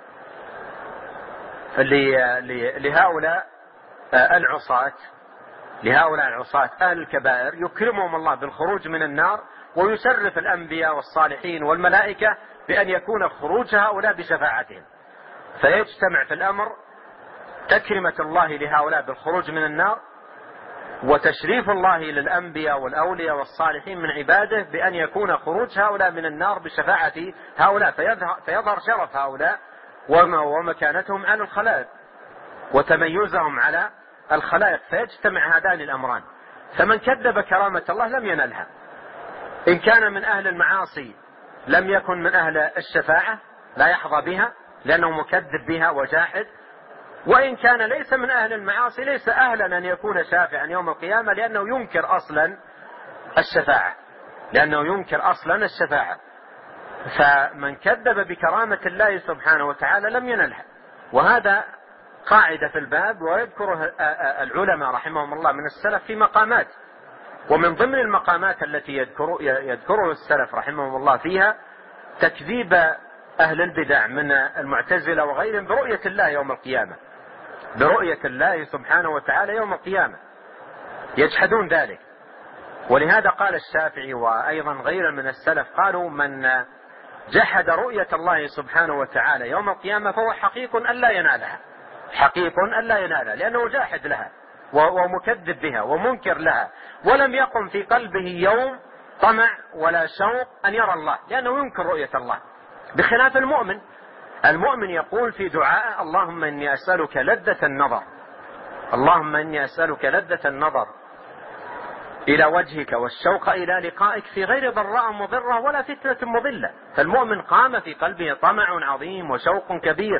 لهؤلاء العصاة، لهؤلاء العصاة أهل الكبائر يكرمهم الله بالخروج من النار، ويشرف الأنبياء والصالحين والملائكة بأن يكون خروج هؤلاء بشفاعتهم. فيجتمع في الأمر تكرمة الله لهؤلاء بالخروج من النار، وتشريف الله للأنبياء والأولياء والصالحين من عباده بأن يكون خروج هؤلاء من النار بشفاعة هؤلاء، فيظهر شرف هؤلاء ومكانتهم على الخلائق وتميزهم على الخلائق، فيجتمع هذان الأمران. فمن كذب كرامة الله لم ينلها. إن كان من أهل المعاصي لم يكن من أهل الشفاعة، لا يحظى بها لأنه مكذب بها وجاحد. وإن كان ليس من أهل المعاصي ليس أهلا أن يكون شافعا يوم القيامة، لأنه ينكر أصلا الشفاعة، لأنه ينكر أصلا الشفاعة. فمن كذب بكرامة الله سبحانه وتعالى لم ينلها. وهذا قاعدة في الباب، ويذكره العلماء رحمهم الله من السلف في مقامات. ومن ضمن المقامات التي يذكره, يذكره السلف رحمهم الله فيها تكذيب أهل البدع من المعتزلة وغيرهم برؤية الله يوم القيامة، برؤية الله سبحانه وتعالى يوم القيامة، يجحدون ذلك. ولهذا قال الشافعي وأيضا غير من السلف قالوا من جحد رؤية الله سبحانه وتعالى يوم القيامة فهو حقيق أن لا ينالها، حقيق أن لا ينالها، لأنه جاحد لها ومكذب بها ومنكر لها، ولم يقم في قلبه يوم طمع ولا شوق أن يرى الله، لأنه ينكر رؤية الله. بخلاف المؤمن، المؤمن يقول في دعاء اللهم إني أسألك لذة النظر، اللهم إني أسألك لذة النظر إلى وجهك والشوق إلى لقائك في غير ضراء مضرة ولا فتنة مضلة. فالمؤمن قام في قلبه طمع عظيم وشوق كبير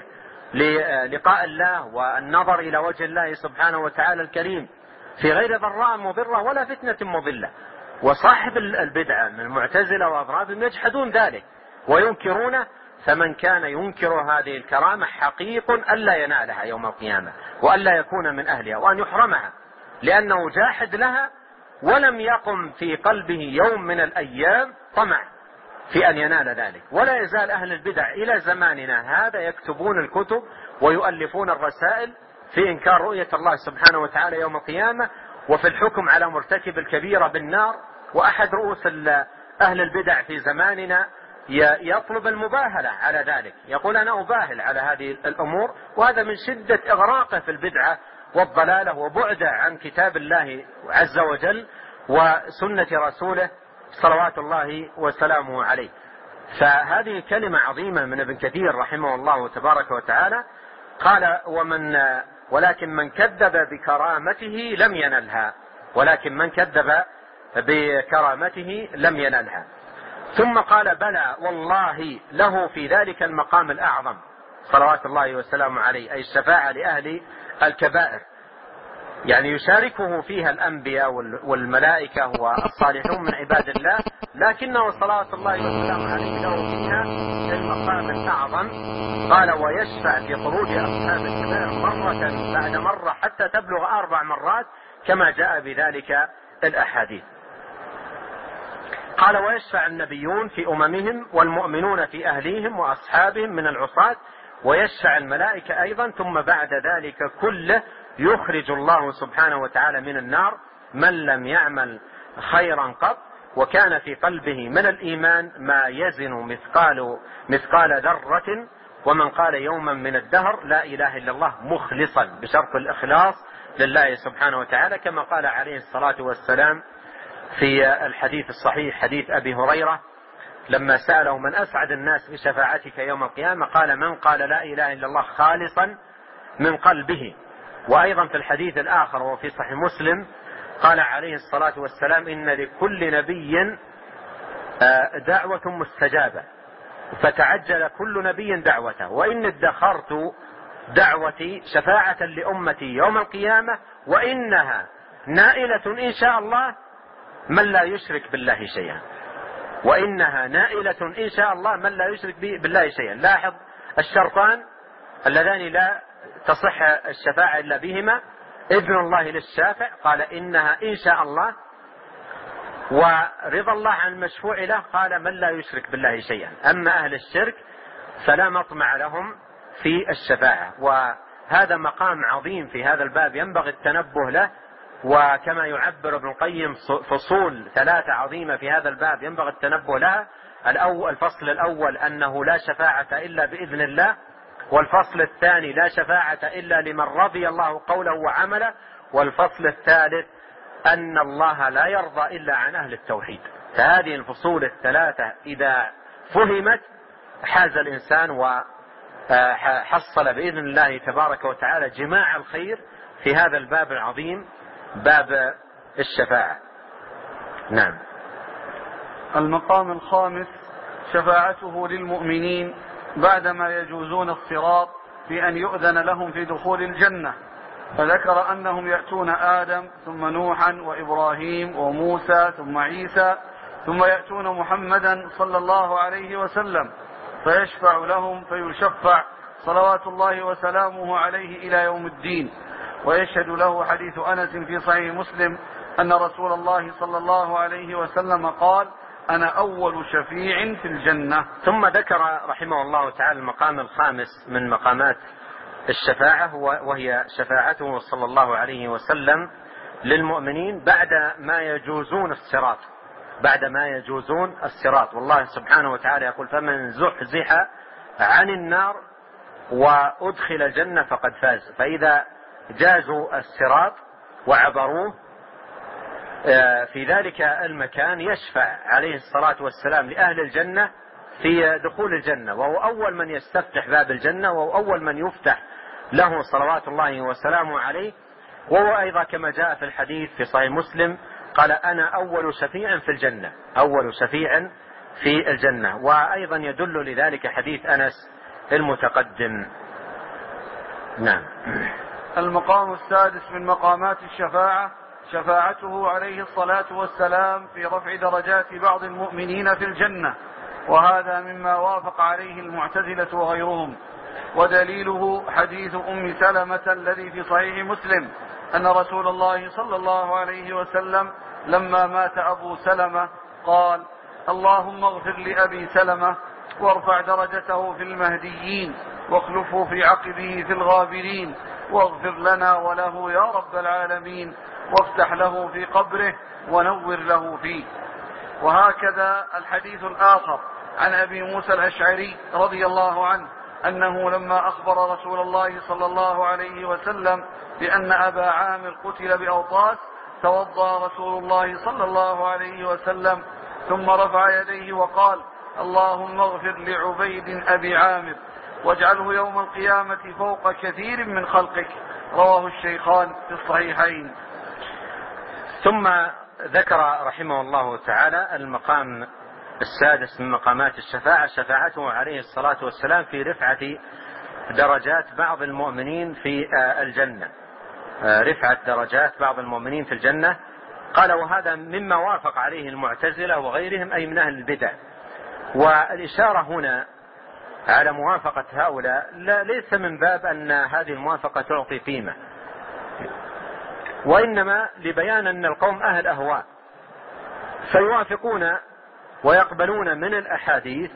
للقاء الله والنظر إلى وجه الله سبحانه وتعالى الكريم في غير ضراء مضرة ولا فتنة مضلة. وصاحب البدعة من المعتزلة وأضرابهم يجحدون ذلك وينكرونه. فمن كان ينكر هذه الكرامة حقيق ألا ينالها يوم القيامة، وألا يكون من أهلها، وأن يحرمها، لأنه جاحد لها ولم يقم في قلبه يوم من الأيام طمع في أن ينال ذلك. ولا يزال أهل البدع إلى زماننا هذا يكتبون الكتب ويؤلفون الرسائل في إنكار رؤية الله سبحانه وتعالى يوم القيامة، وفي الحكم على مرتكب الكبيرة بالنار. وأحد رؤوس أهل البدع في زماننا يطلب المباهلة على ذلك، يقول أنا أباهل على هذه الأمور، وهذا من شدة إغراقه في البدعة والضلالة وبعده عن كتاب الله عز وجل وسنة رسوله صلوات الله وسلامه عليه. فهذه كلمة عظيمة من ابن كثير رحمه الله تبارك وتعالى. قال ومن ولكن من كذب بكرامته لم ينلها، ولكن من كذب بكرامته لم ينلها. ثم قال بلى والله له في ذلك المقام الأعظم. صلوات الله وسلامه عليه، أي الشفاعة لأهل الكبائر، يعني يشاركه فيها الأنبياء والملائكة والصالحون من عباد الله، لكنه صلوات الله وسلامه عليه له فيها المقام الأعظم. قال ويشفع في خروج أصحاب الكبائر مرة بعد مرة حتى تبلغ أربع مرات كما جاء بذلك الأحاديث. قال ويشفع النبيون في أممهم والمؤمنون في أهليهم وأصحابهم من العصاة، ويشفع الملائكة أيضا، ثم بعد ذلك كله يخرج الله سبحانه وتعالى من النار من لم يعمل خيرا قط وكان في قلبه من الإيمان ما يزن مثقال مثقال ذرة، ومن قال يوما من الدهر لا إله إلا الله مخلصا بشرط الإخلاص لله سبحانه وتعالى، كما قال عليه الصلاة والسلام في الحديث الصحيح حديث أبي هريرة لما سأله من أسعد الناس بشفاعتك يوم القيامة قال من قال لا إله إلا الله خالصا من قلبه. وأيضا في الحديث الآخر وفي صحيح مسلم قال عليه الصلاة والسلام إن لكل نبي دعوة مستجابة فتعجل كل نبي دعوته، وإن ادخرت دعوتي شفاعة لأمتي يوم القيامة وإنها نائلة إن شاء الله من لا يشرك بالله شيئا، وإنها نائلة إن شاء الله من لا يشرك بالله شيئا. لاحظ الشرطان اللذان لا تصح الشفاعة إلا بهما، إذن الله للشافع قال إنها إن شاء الله، ورضا الله عن المشفوع له قال من لا يشرك بالله شيئا. أما أهل الشرك فلا مطمع لهم في الشفاعة، وهذا مقام عظيم في هذا الباب ينبغي التنبه له، وكما يعبر ابن القيم فصول ثلاثة عظيمة في هذا الباب ينبغي التنبه لها. الأول الفصل الأول أنه لا شفاعة إلا بإذن الله، والفصل الثاني لا شفاعة إلا لمن رضي الله قوله وعمله، والفصل الثالث أن الله لا يرضى إلا عن أهل التوحيد. فهذه الفصول الثلاثة إذا فهمت حاز الإنسان وحصل بإذن الله تبارك وتعالى جماع الخير في هذا الباب العظيم باب الشفاعة. نعم. المقام الخامس شفاعته للمؤمنين بعدما يجوزون الصراط في أن يؤذن لهم في دخول الجنة، فذكر أنهم يأتون آدم ثم نوحا وإبراهيم وموسى ثم عيسى ثم يأتون محمدا صلى الله عليه وسلم فيشفع لهم فيشفع صلوات الله وسلامه عليه إلى يوم الدين. ويشهد له حديث أنس في صحيح مسلم أن رسول الله صلى الله عليه وسلم قال أنا أول شفيع في الجنة. ثم ذكر رحمه الله تعالى المقام الخامس من مقامات الشفاعة، وهي شفاعته صلى الله عليه وسلم للمؤمنين بعد ما يجوزون الصراط، بعد ما يجوزون الصراط. والله سبحانه وتعالى يقول فمن زحزح عن النار وأدخل الجنة فقد فاز. فإذا جازوا الصراط وعبروه في ذلك المكان يشفع عليه الصلاة والسلام لأهل الجنة في دخول الجنة، وهو أول من يستفتح باب الجنة، وهو أول من يفتح له صلوات الله وسلامه عليه. وهو أيضا كما جاء في الحديث في صحيح مسلم قال أنا أول شفيع في الجنة، أول شفيع في الجنة. وأيضا يدل لذلك حديث أنس المتقدم. نعم. المقام السادس من مقامات الشفاعة شفاعته عليه الصلاة والسلام في رفع درجات بعض المؤمنين في الجنة، وهذا مما وافق عليه المعتزلة وغيرهم. ودليله حديث أم سلمة الذي في صحيح مسلم أن رسول الله صلى الله عليه وسلم لما مات أبو سلمة قال اللهم اغفر لأبي سلمة وارفع درجته في المهديين واخلفه في عقبه في الغابرين واغفر لنا وله يا رب العالمين وافتح له في قبره ونور له فيه. وهكذا الحديث الآخر عن أبي موسى الأشعري رضي الله عنه أنه لما أخبر رسول الله صلى الله عليه وسلم بأن أبا عامر قتل بأوطاس توضأ رسول الله صلى الله عليه وسلم ثم رفع يديه وقال اللهم اغفر لعبيد أبي عامر واجعله يوم القيامة فوق كثير من خلقك. رواه الشيخان في الصحيحين. ثم ذكر رحمه الله تعالى المقام السادس من مقامات الشفاعة شفاعته عليه الصلاة والسلام في رفعة درجات بعض المؤمنين في الجنة، رفعة درجات بعض المؤمنين في الجنة. قال وهذا مما وافق عليه المعتزلة وغيرهم أي من أهل البدع. والإشارة هنا على موافقة هؤلاء لا ليس من باب أن هذه الموافقة تعطي قيمة، وإنما لبيان أن القوم أهل أهواء فيوافقون ويقبلون من الأحاديث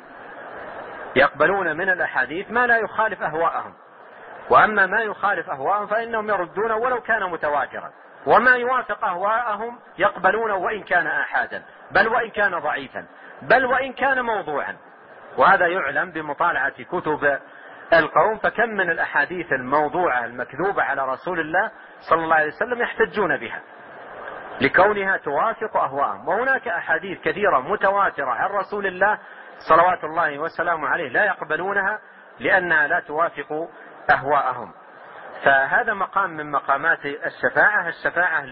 يقبلون من الأحاديث ما لا يخالف أهواءهم، وأما ما يخالف أهواءهم فإنهم يردونه ولو كان متواترا، وما يوافق أهواءهم يقبلونه وإن كان آحادا، بل وإن كان ضعيفا، بل وإن كان موضوعا. وهذا يعلم بمطالعة كتب القوم، فكم من الأحاديث الموضوعة المكذوبة على رسول الله صلى الله عليه وسلم يحتجون بها لكونها توافق أهواءهم. وهناك أحاديث كثيرة متواترة عن رسول الله صلوات الله وسلامه عليه لا يقبلونها لأنها لا توافق أهواءهم. فهذا مقام من مقامات الشفاعة، الشفاعة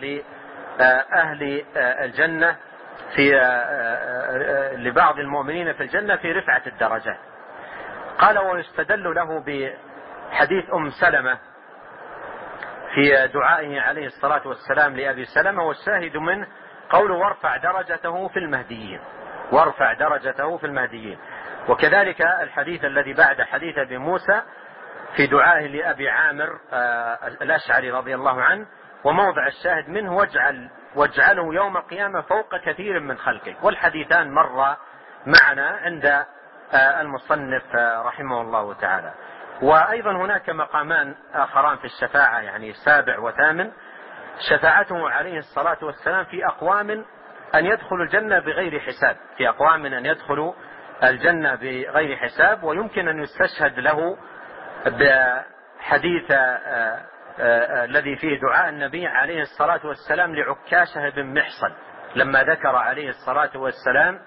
لأهل الجنة في لبعض المؤمنين في الجنة في رفعة الدرجات. قال ويستدل له بحديث أم سلمة في دعائه عليه الصلاة والسلام لأبي سلمة، والشاهد منه قوله وارفع درجته في المهديين، وارفع درجته في المهديين. وكذلك الحديث الذي بعد حديث أبي موسى في دعائه لأبي عامر الأشعري رضي الله عنه، وموضع الشاهد منه واجعل واجعله يوم القيامة فوق كثير من خلقه. والحديثان مر معنا عند المصنف رحمه الله تعالى. وأيضا هناك مقامان آخران في الشفاعة، يعني سابع وثامن، شفاعته عليه الصلاة والسلام في أقوام أن يدخلوا الجنة بغير حساب، في أقوام أن يدخلوا الجنة بغير حساب. ويمكن أن يستشهد له بحديث الذي فيه دعاء النبي عليه الصلاة والسلام لعكاشة بن محصن لما ذكر عليه الصلاة والسلام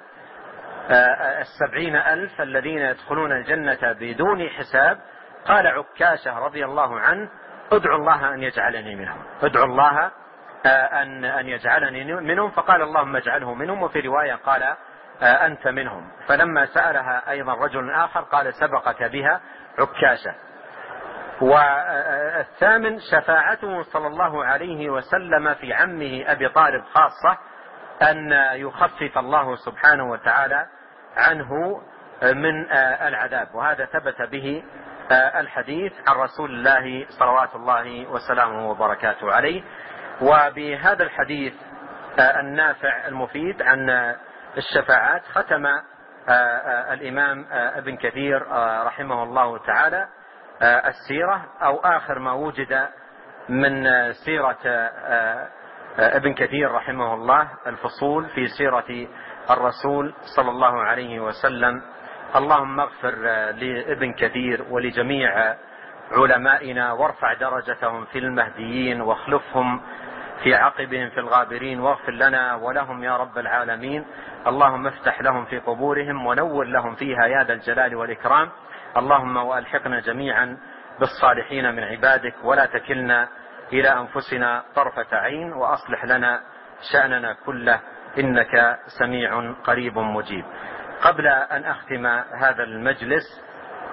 السبعين ألف الذين يدخلون الجنة بدون حساب. قال عكاشة رضي الله عنه ادعو الله أن يجعلني منهم، ادعو الله أن أن يجعلني منهم، فقال اللهم اجعله منهم. وفي رواية قال أنت منهم. فلما سألها أيضا رجل آخر قال سبقك بها عكاشة. والثامن شفاعته صلى الله عليه وسلم في عمه أبي طالب خاصة، أن يخفف الله سبحانه وتعالى عنه من العذاب، وهذا ثبت به الحديث عن رسول الله صلوات الله وسلامه وبركاته عليه. وبهذا الحديث النافع المفيد عن الشفاعات ختم الإمام ابن كثير رحمه الله تعالى السيرة، أو آخر ما وجد من سيرة ابن كثير رحمه الله الفصول في سيرة الرسول صلى الله عليه وسلم. اللهم اغفر لابن كثير ولجميع علمائنا، وارفع درجتهم في المهديين، واخلفهم في عقبهم في الغابرين، واغفر لنا ولهم يا رب العالمين. اللهم افتح لهم في قبورهم ونور لهم فيها يا ذا الجلال والإكرام. اللهم وألحقنا جميعا بالصالحين من عبادك، ولا تكلنا إلى أنفسنا طرفة عين، وأصلح لنا شأننا كله إنك سميع قريب مجيب. قبل أن أختم هذا المجلس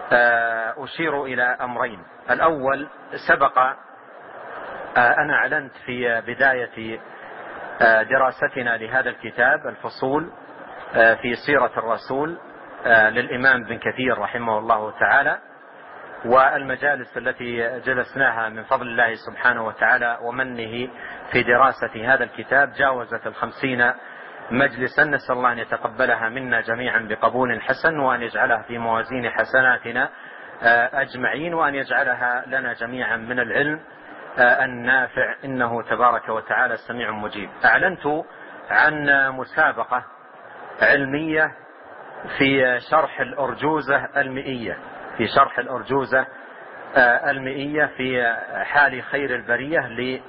أشير إلى أمرين. الأول، سبق أنا أعلنت في بداية دراستنا لهذا الكتاب الفصول في سيرة الرسول للإمام ابن كثير رحمه الله تعالى، والمجالس التي جلسناها من فضل الله سبحانه وتعالى ومنه في دراسة هذا الكتاب جاوزت الخمسين مجلسا. نسأل الله أن يتقبلها منا جميعا بقبول حسن، وأن يجعلها في موازين حسناتنا أجمعين، وأن يجعلها لنا جميعا من العلم النافع، إنه تبارك وتعالى سميع مجيب. أعلنت عن مسابقة علمية في شرح الأرجوزة المئية في شرح الأرجوزة المئية في حال خير البرية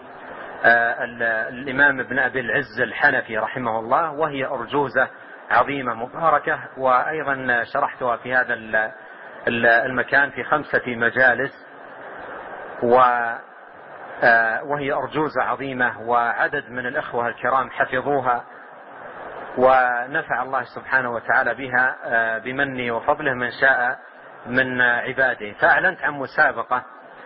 للإمام ابن أبي العز الحنفي رحمه الله، وهي أرجوزة عظيمة مباركة. وأيضا شرحتها في هذا المكان في خمسة مجالس، وهي أرجوزة عظيمة، وعدد من الإخوة الكرام حفظوها، ونفع الله سبحانه وتعالى بها بمنه وفضله من شاء من عباده، فأعلنت عن مسابقة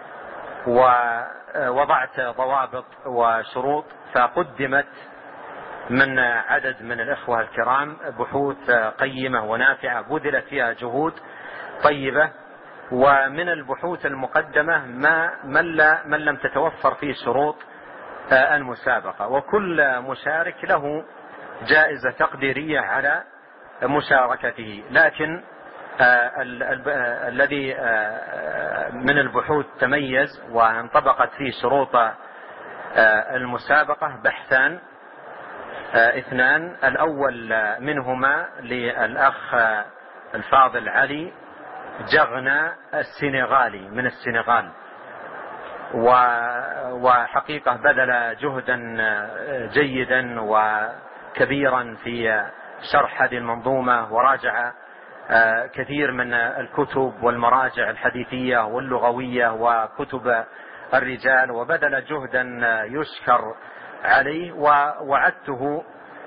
ووضعت ضوابط وشروط، فقدمت من عدد من الإخوة الكرام بحوث قيمة ونافعة بذلت فيها جهود طيبة، ومن البحوث المقدمة ما من لم تتوفر فيه شروط المسابقة، وكل مشارك له جائزة تقديرية على مشاركته. لكن الذي من البحوث تميز وانطبقت فيه شروط المسابقة بحثان اثنان. الأول منهما للأخ الفاضل علي جغنا السنغالي من السنغال، وحقيقة بذل جهدا جيدا وكبيرا في شرح هذه المنظومة، وراجع كثير من الكتب والمراجع الحديثية واللغوية وكتب الرجال، وبذل جهدا يشكر عليه. ووعدته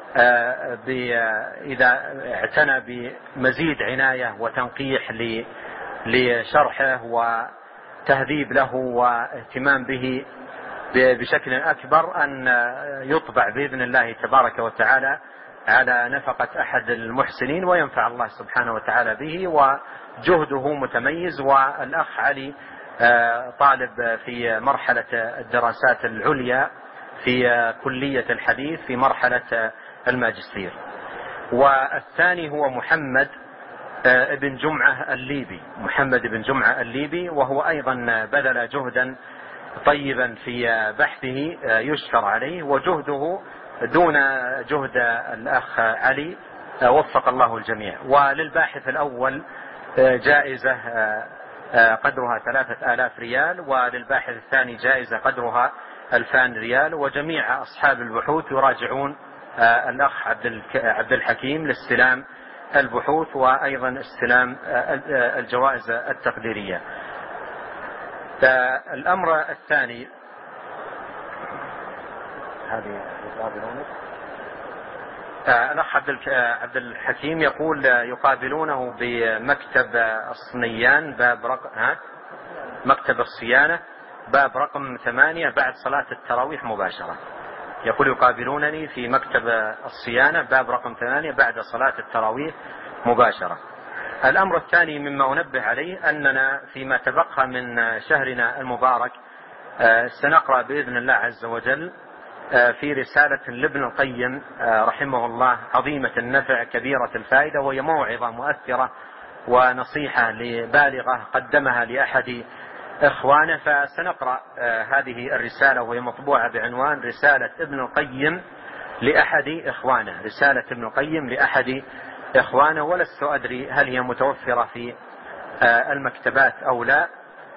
إذا اعتنى بمزيد عناية وتنقيح لشرحه وتهذيب له واهتمام به بشكل أكبر أن يطبع بإذن الله تبارك وتعالى على نفقة أحد المحسنين، وينفع الله سبحانه وتعالى به، وجهده متميز. والأخ علي طالب في مرحلة الدراسات العليا في كلية الحديث في مرحلة الماجستير. والثاني هو محمد بن جمعة الليبي محمد بن جمعة الليبي وهو أيضا بذل جهدا طيبا في بحثه يشكر عليه، وجهده دون جهد الأخ علي، وفق الله الجميع. وللباحث الأول جائزة قدرها ثلاثة آلاف ريال، وللباحث الثاني جائزة قدرها ألفان ريال. وجميع أصحاب البحوث يراجعون الأخ عبد الحكيم لاستلام البحوث وأيضا استلام الجوائز التقديرية. الأمر الثاني هذه الأخ عبد الحكيم يقول يقابلونه بمكتب الصنيان باب رقم مكتب الصيانة باب رقم ثمانية بعد صلاة التراويح مباشرة. يقول يقابلونني في مكتب الصيانة باب رقم ثمانية بعد صلاة التراويح مباشرة. الأمر الثاني مما أنبه عليه أننا فيما تبقى من شهرنا المبارك سنقرأ بإذن الله عز وجل في رسالة لابن القيم رحمه الله عظيمة النفع كبيرة الفائدة، وهي موعظة مؤثرة ونصيحة بالغة قدمها لأحد إخوانه. فسنقرأ هذه الرسالة وهي مطبوعة بعنوان رسالة ابن القيم لأحد إخوانه رسالة ابن القيم لأحد إخوانه، ولست أدري هل هي متوفرة في المكتبات أو لا.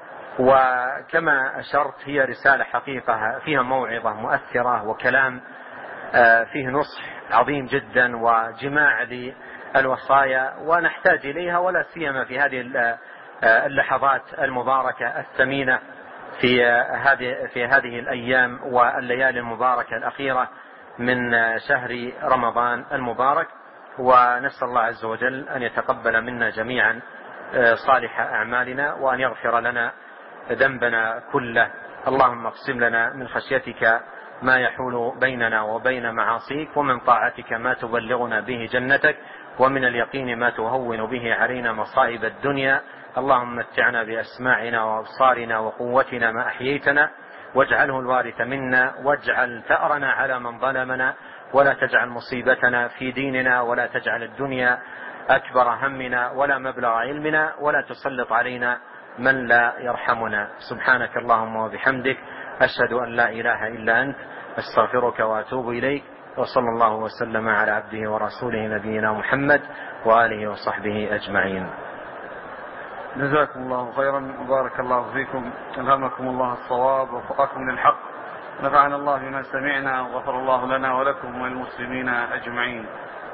وكما أشرت هي رسالة حقيقة فيها موعظة مؤثرة وكلام فيه نصح عظيم جدا وجماع للوصايا، ونحتاج إليها ولا سيما في هذه اللحظات المباركة الثمينة في هذه في هذه الأيام والليالي المباركة الأخيرة من شهر رمضان المبارك. ونسأل الله عز وجل أن يتقبل منا جميعا صالح أعمالنا وأن يغفر لنا ذنبنا كله. اللهم اقسم لنا من خشيتك ما يحول بيننا وبين معاصيك، ومن طاعتك ما تبلغنا به جنتك، ومن اليقين ما تهون به علينا مصائب الدنيا. اللهم متعنا بأسماعنا وأبصارنا وقوتنا ما أحييتنا، واجعله الوارث منا، واجعل ثأرنا على من ظلمنا، ولا تجعل مصيبتنا في ديننا، ولا تجعل الدنيا أكبر همنا ولا مبلغ علمنا، ولا تسلط علينا من لا يرحمنا. سبحانك اللهم وبحمدك، أشهد أن لا إله إلا أنت، أستغفرك وأتوب إليك. وصلى الله وسلم على عبده ورسوله نبينا محمد وآله وصحبه أجمعين. جزاكم الله خيرا وبارك الله فيكم، ألهمكم الله الصواب ووفقكم للحق، نفعنا الله بما سمعنا وغفر الله لنا ولكم وللمسلمين أجمعين.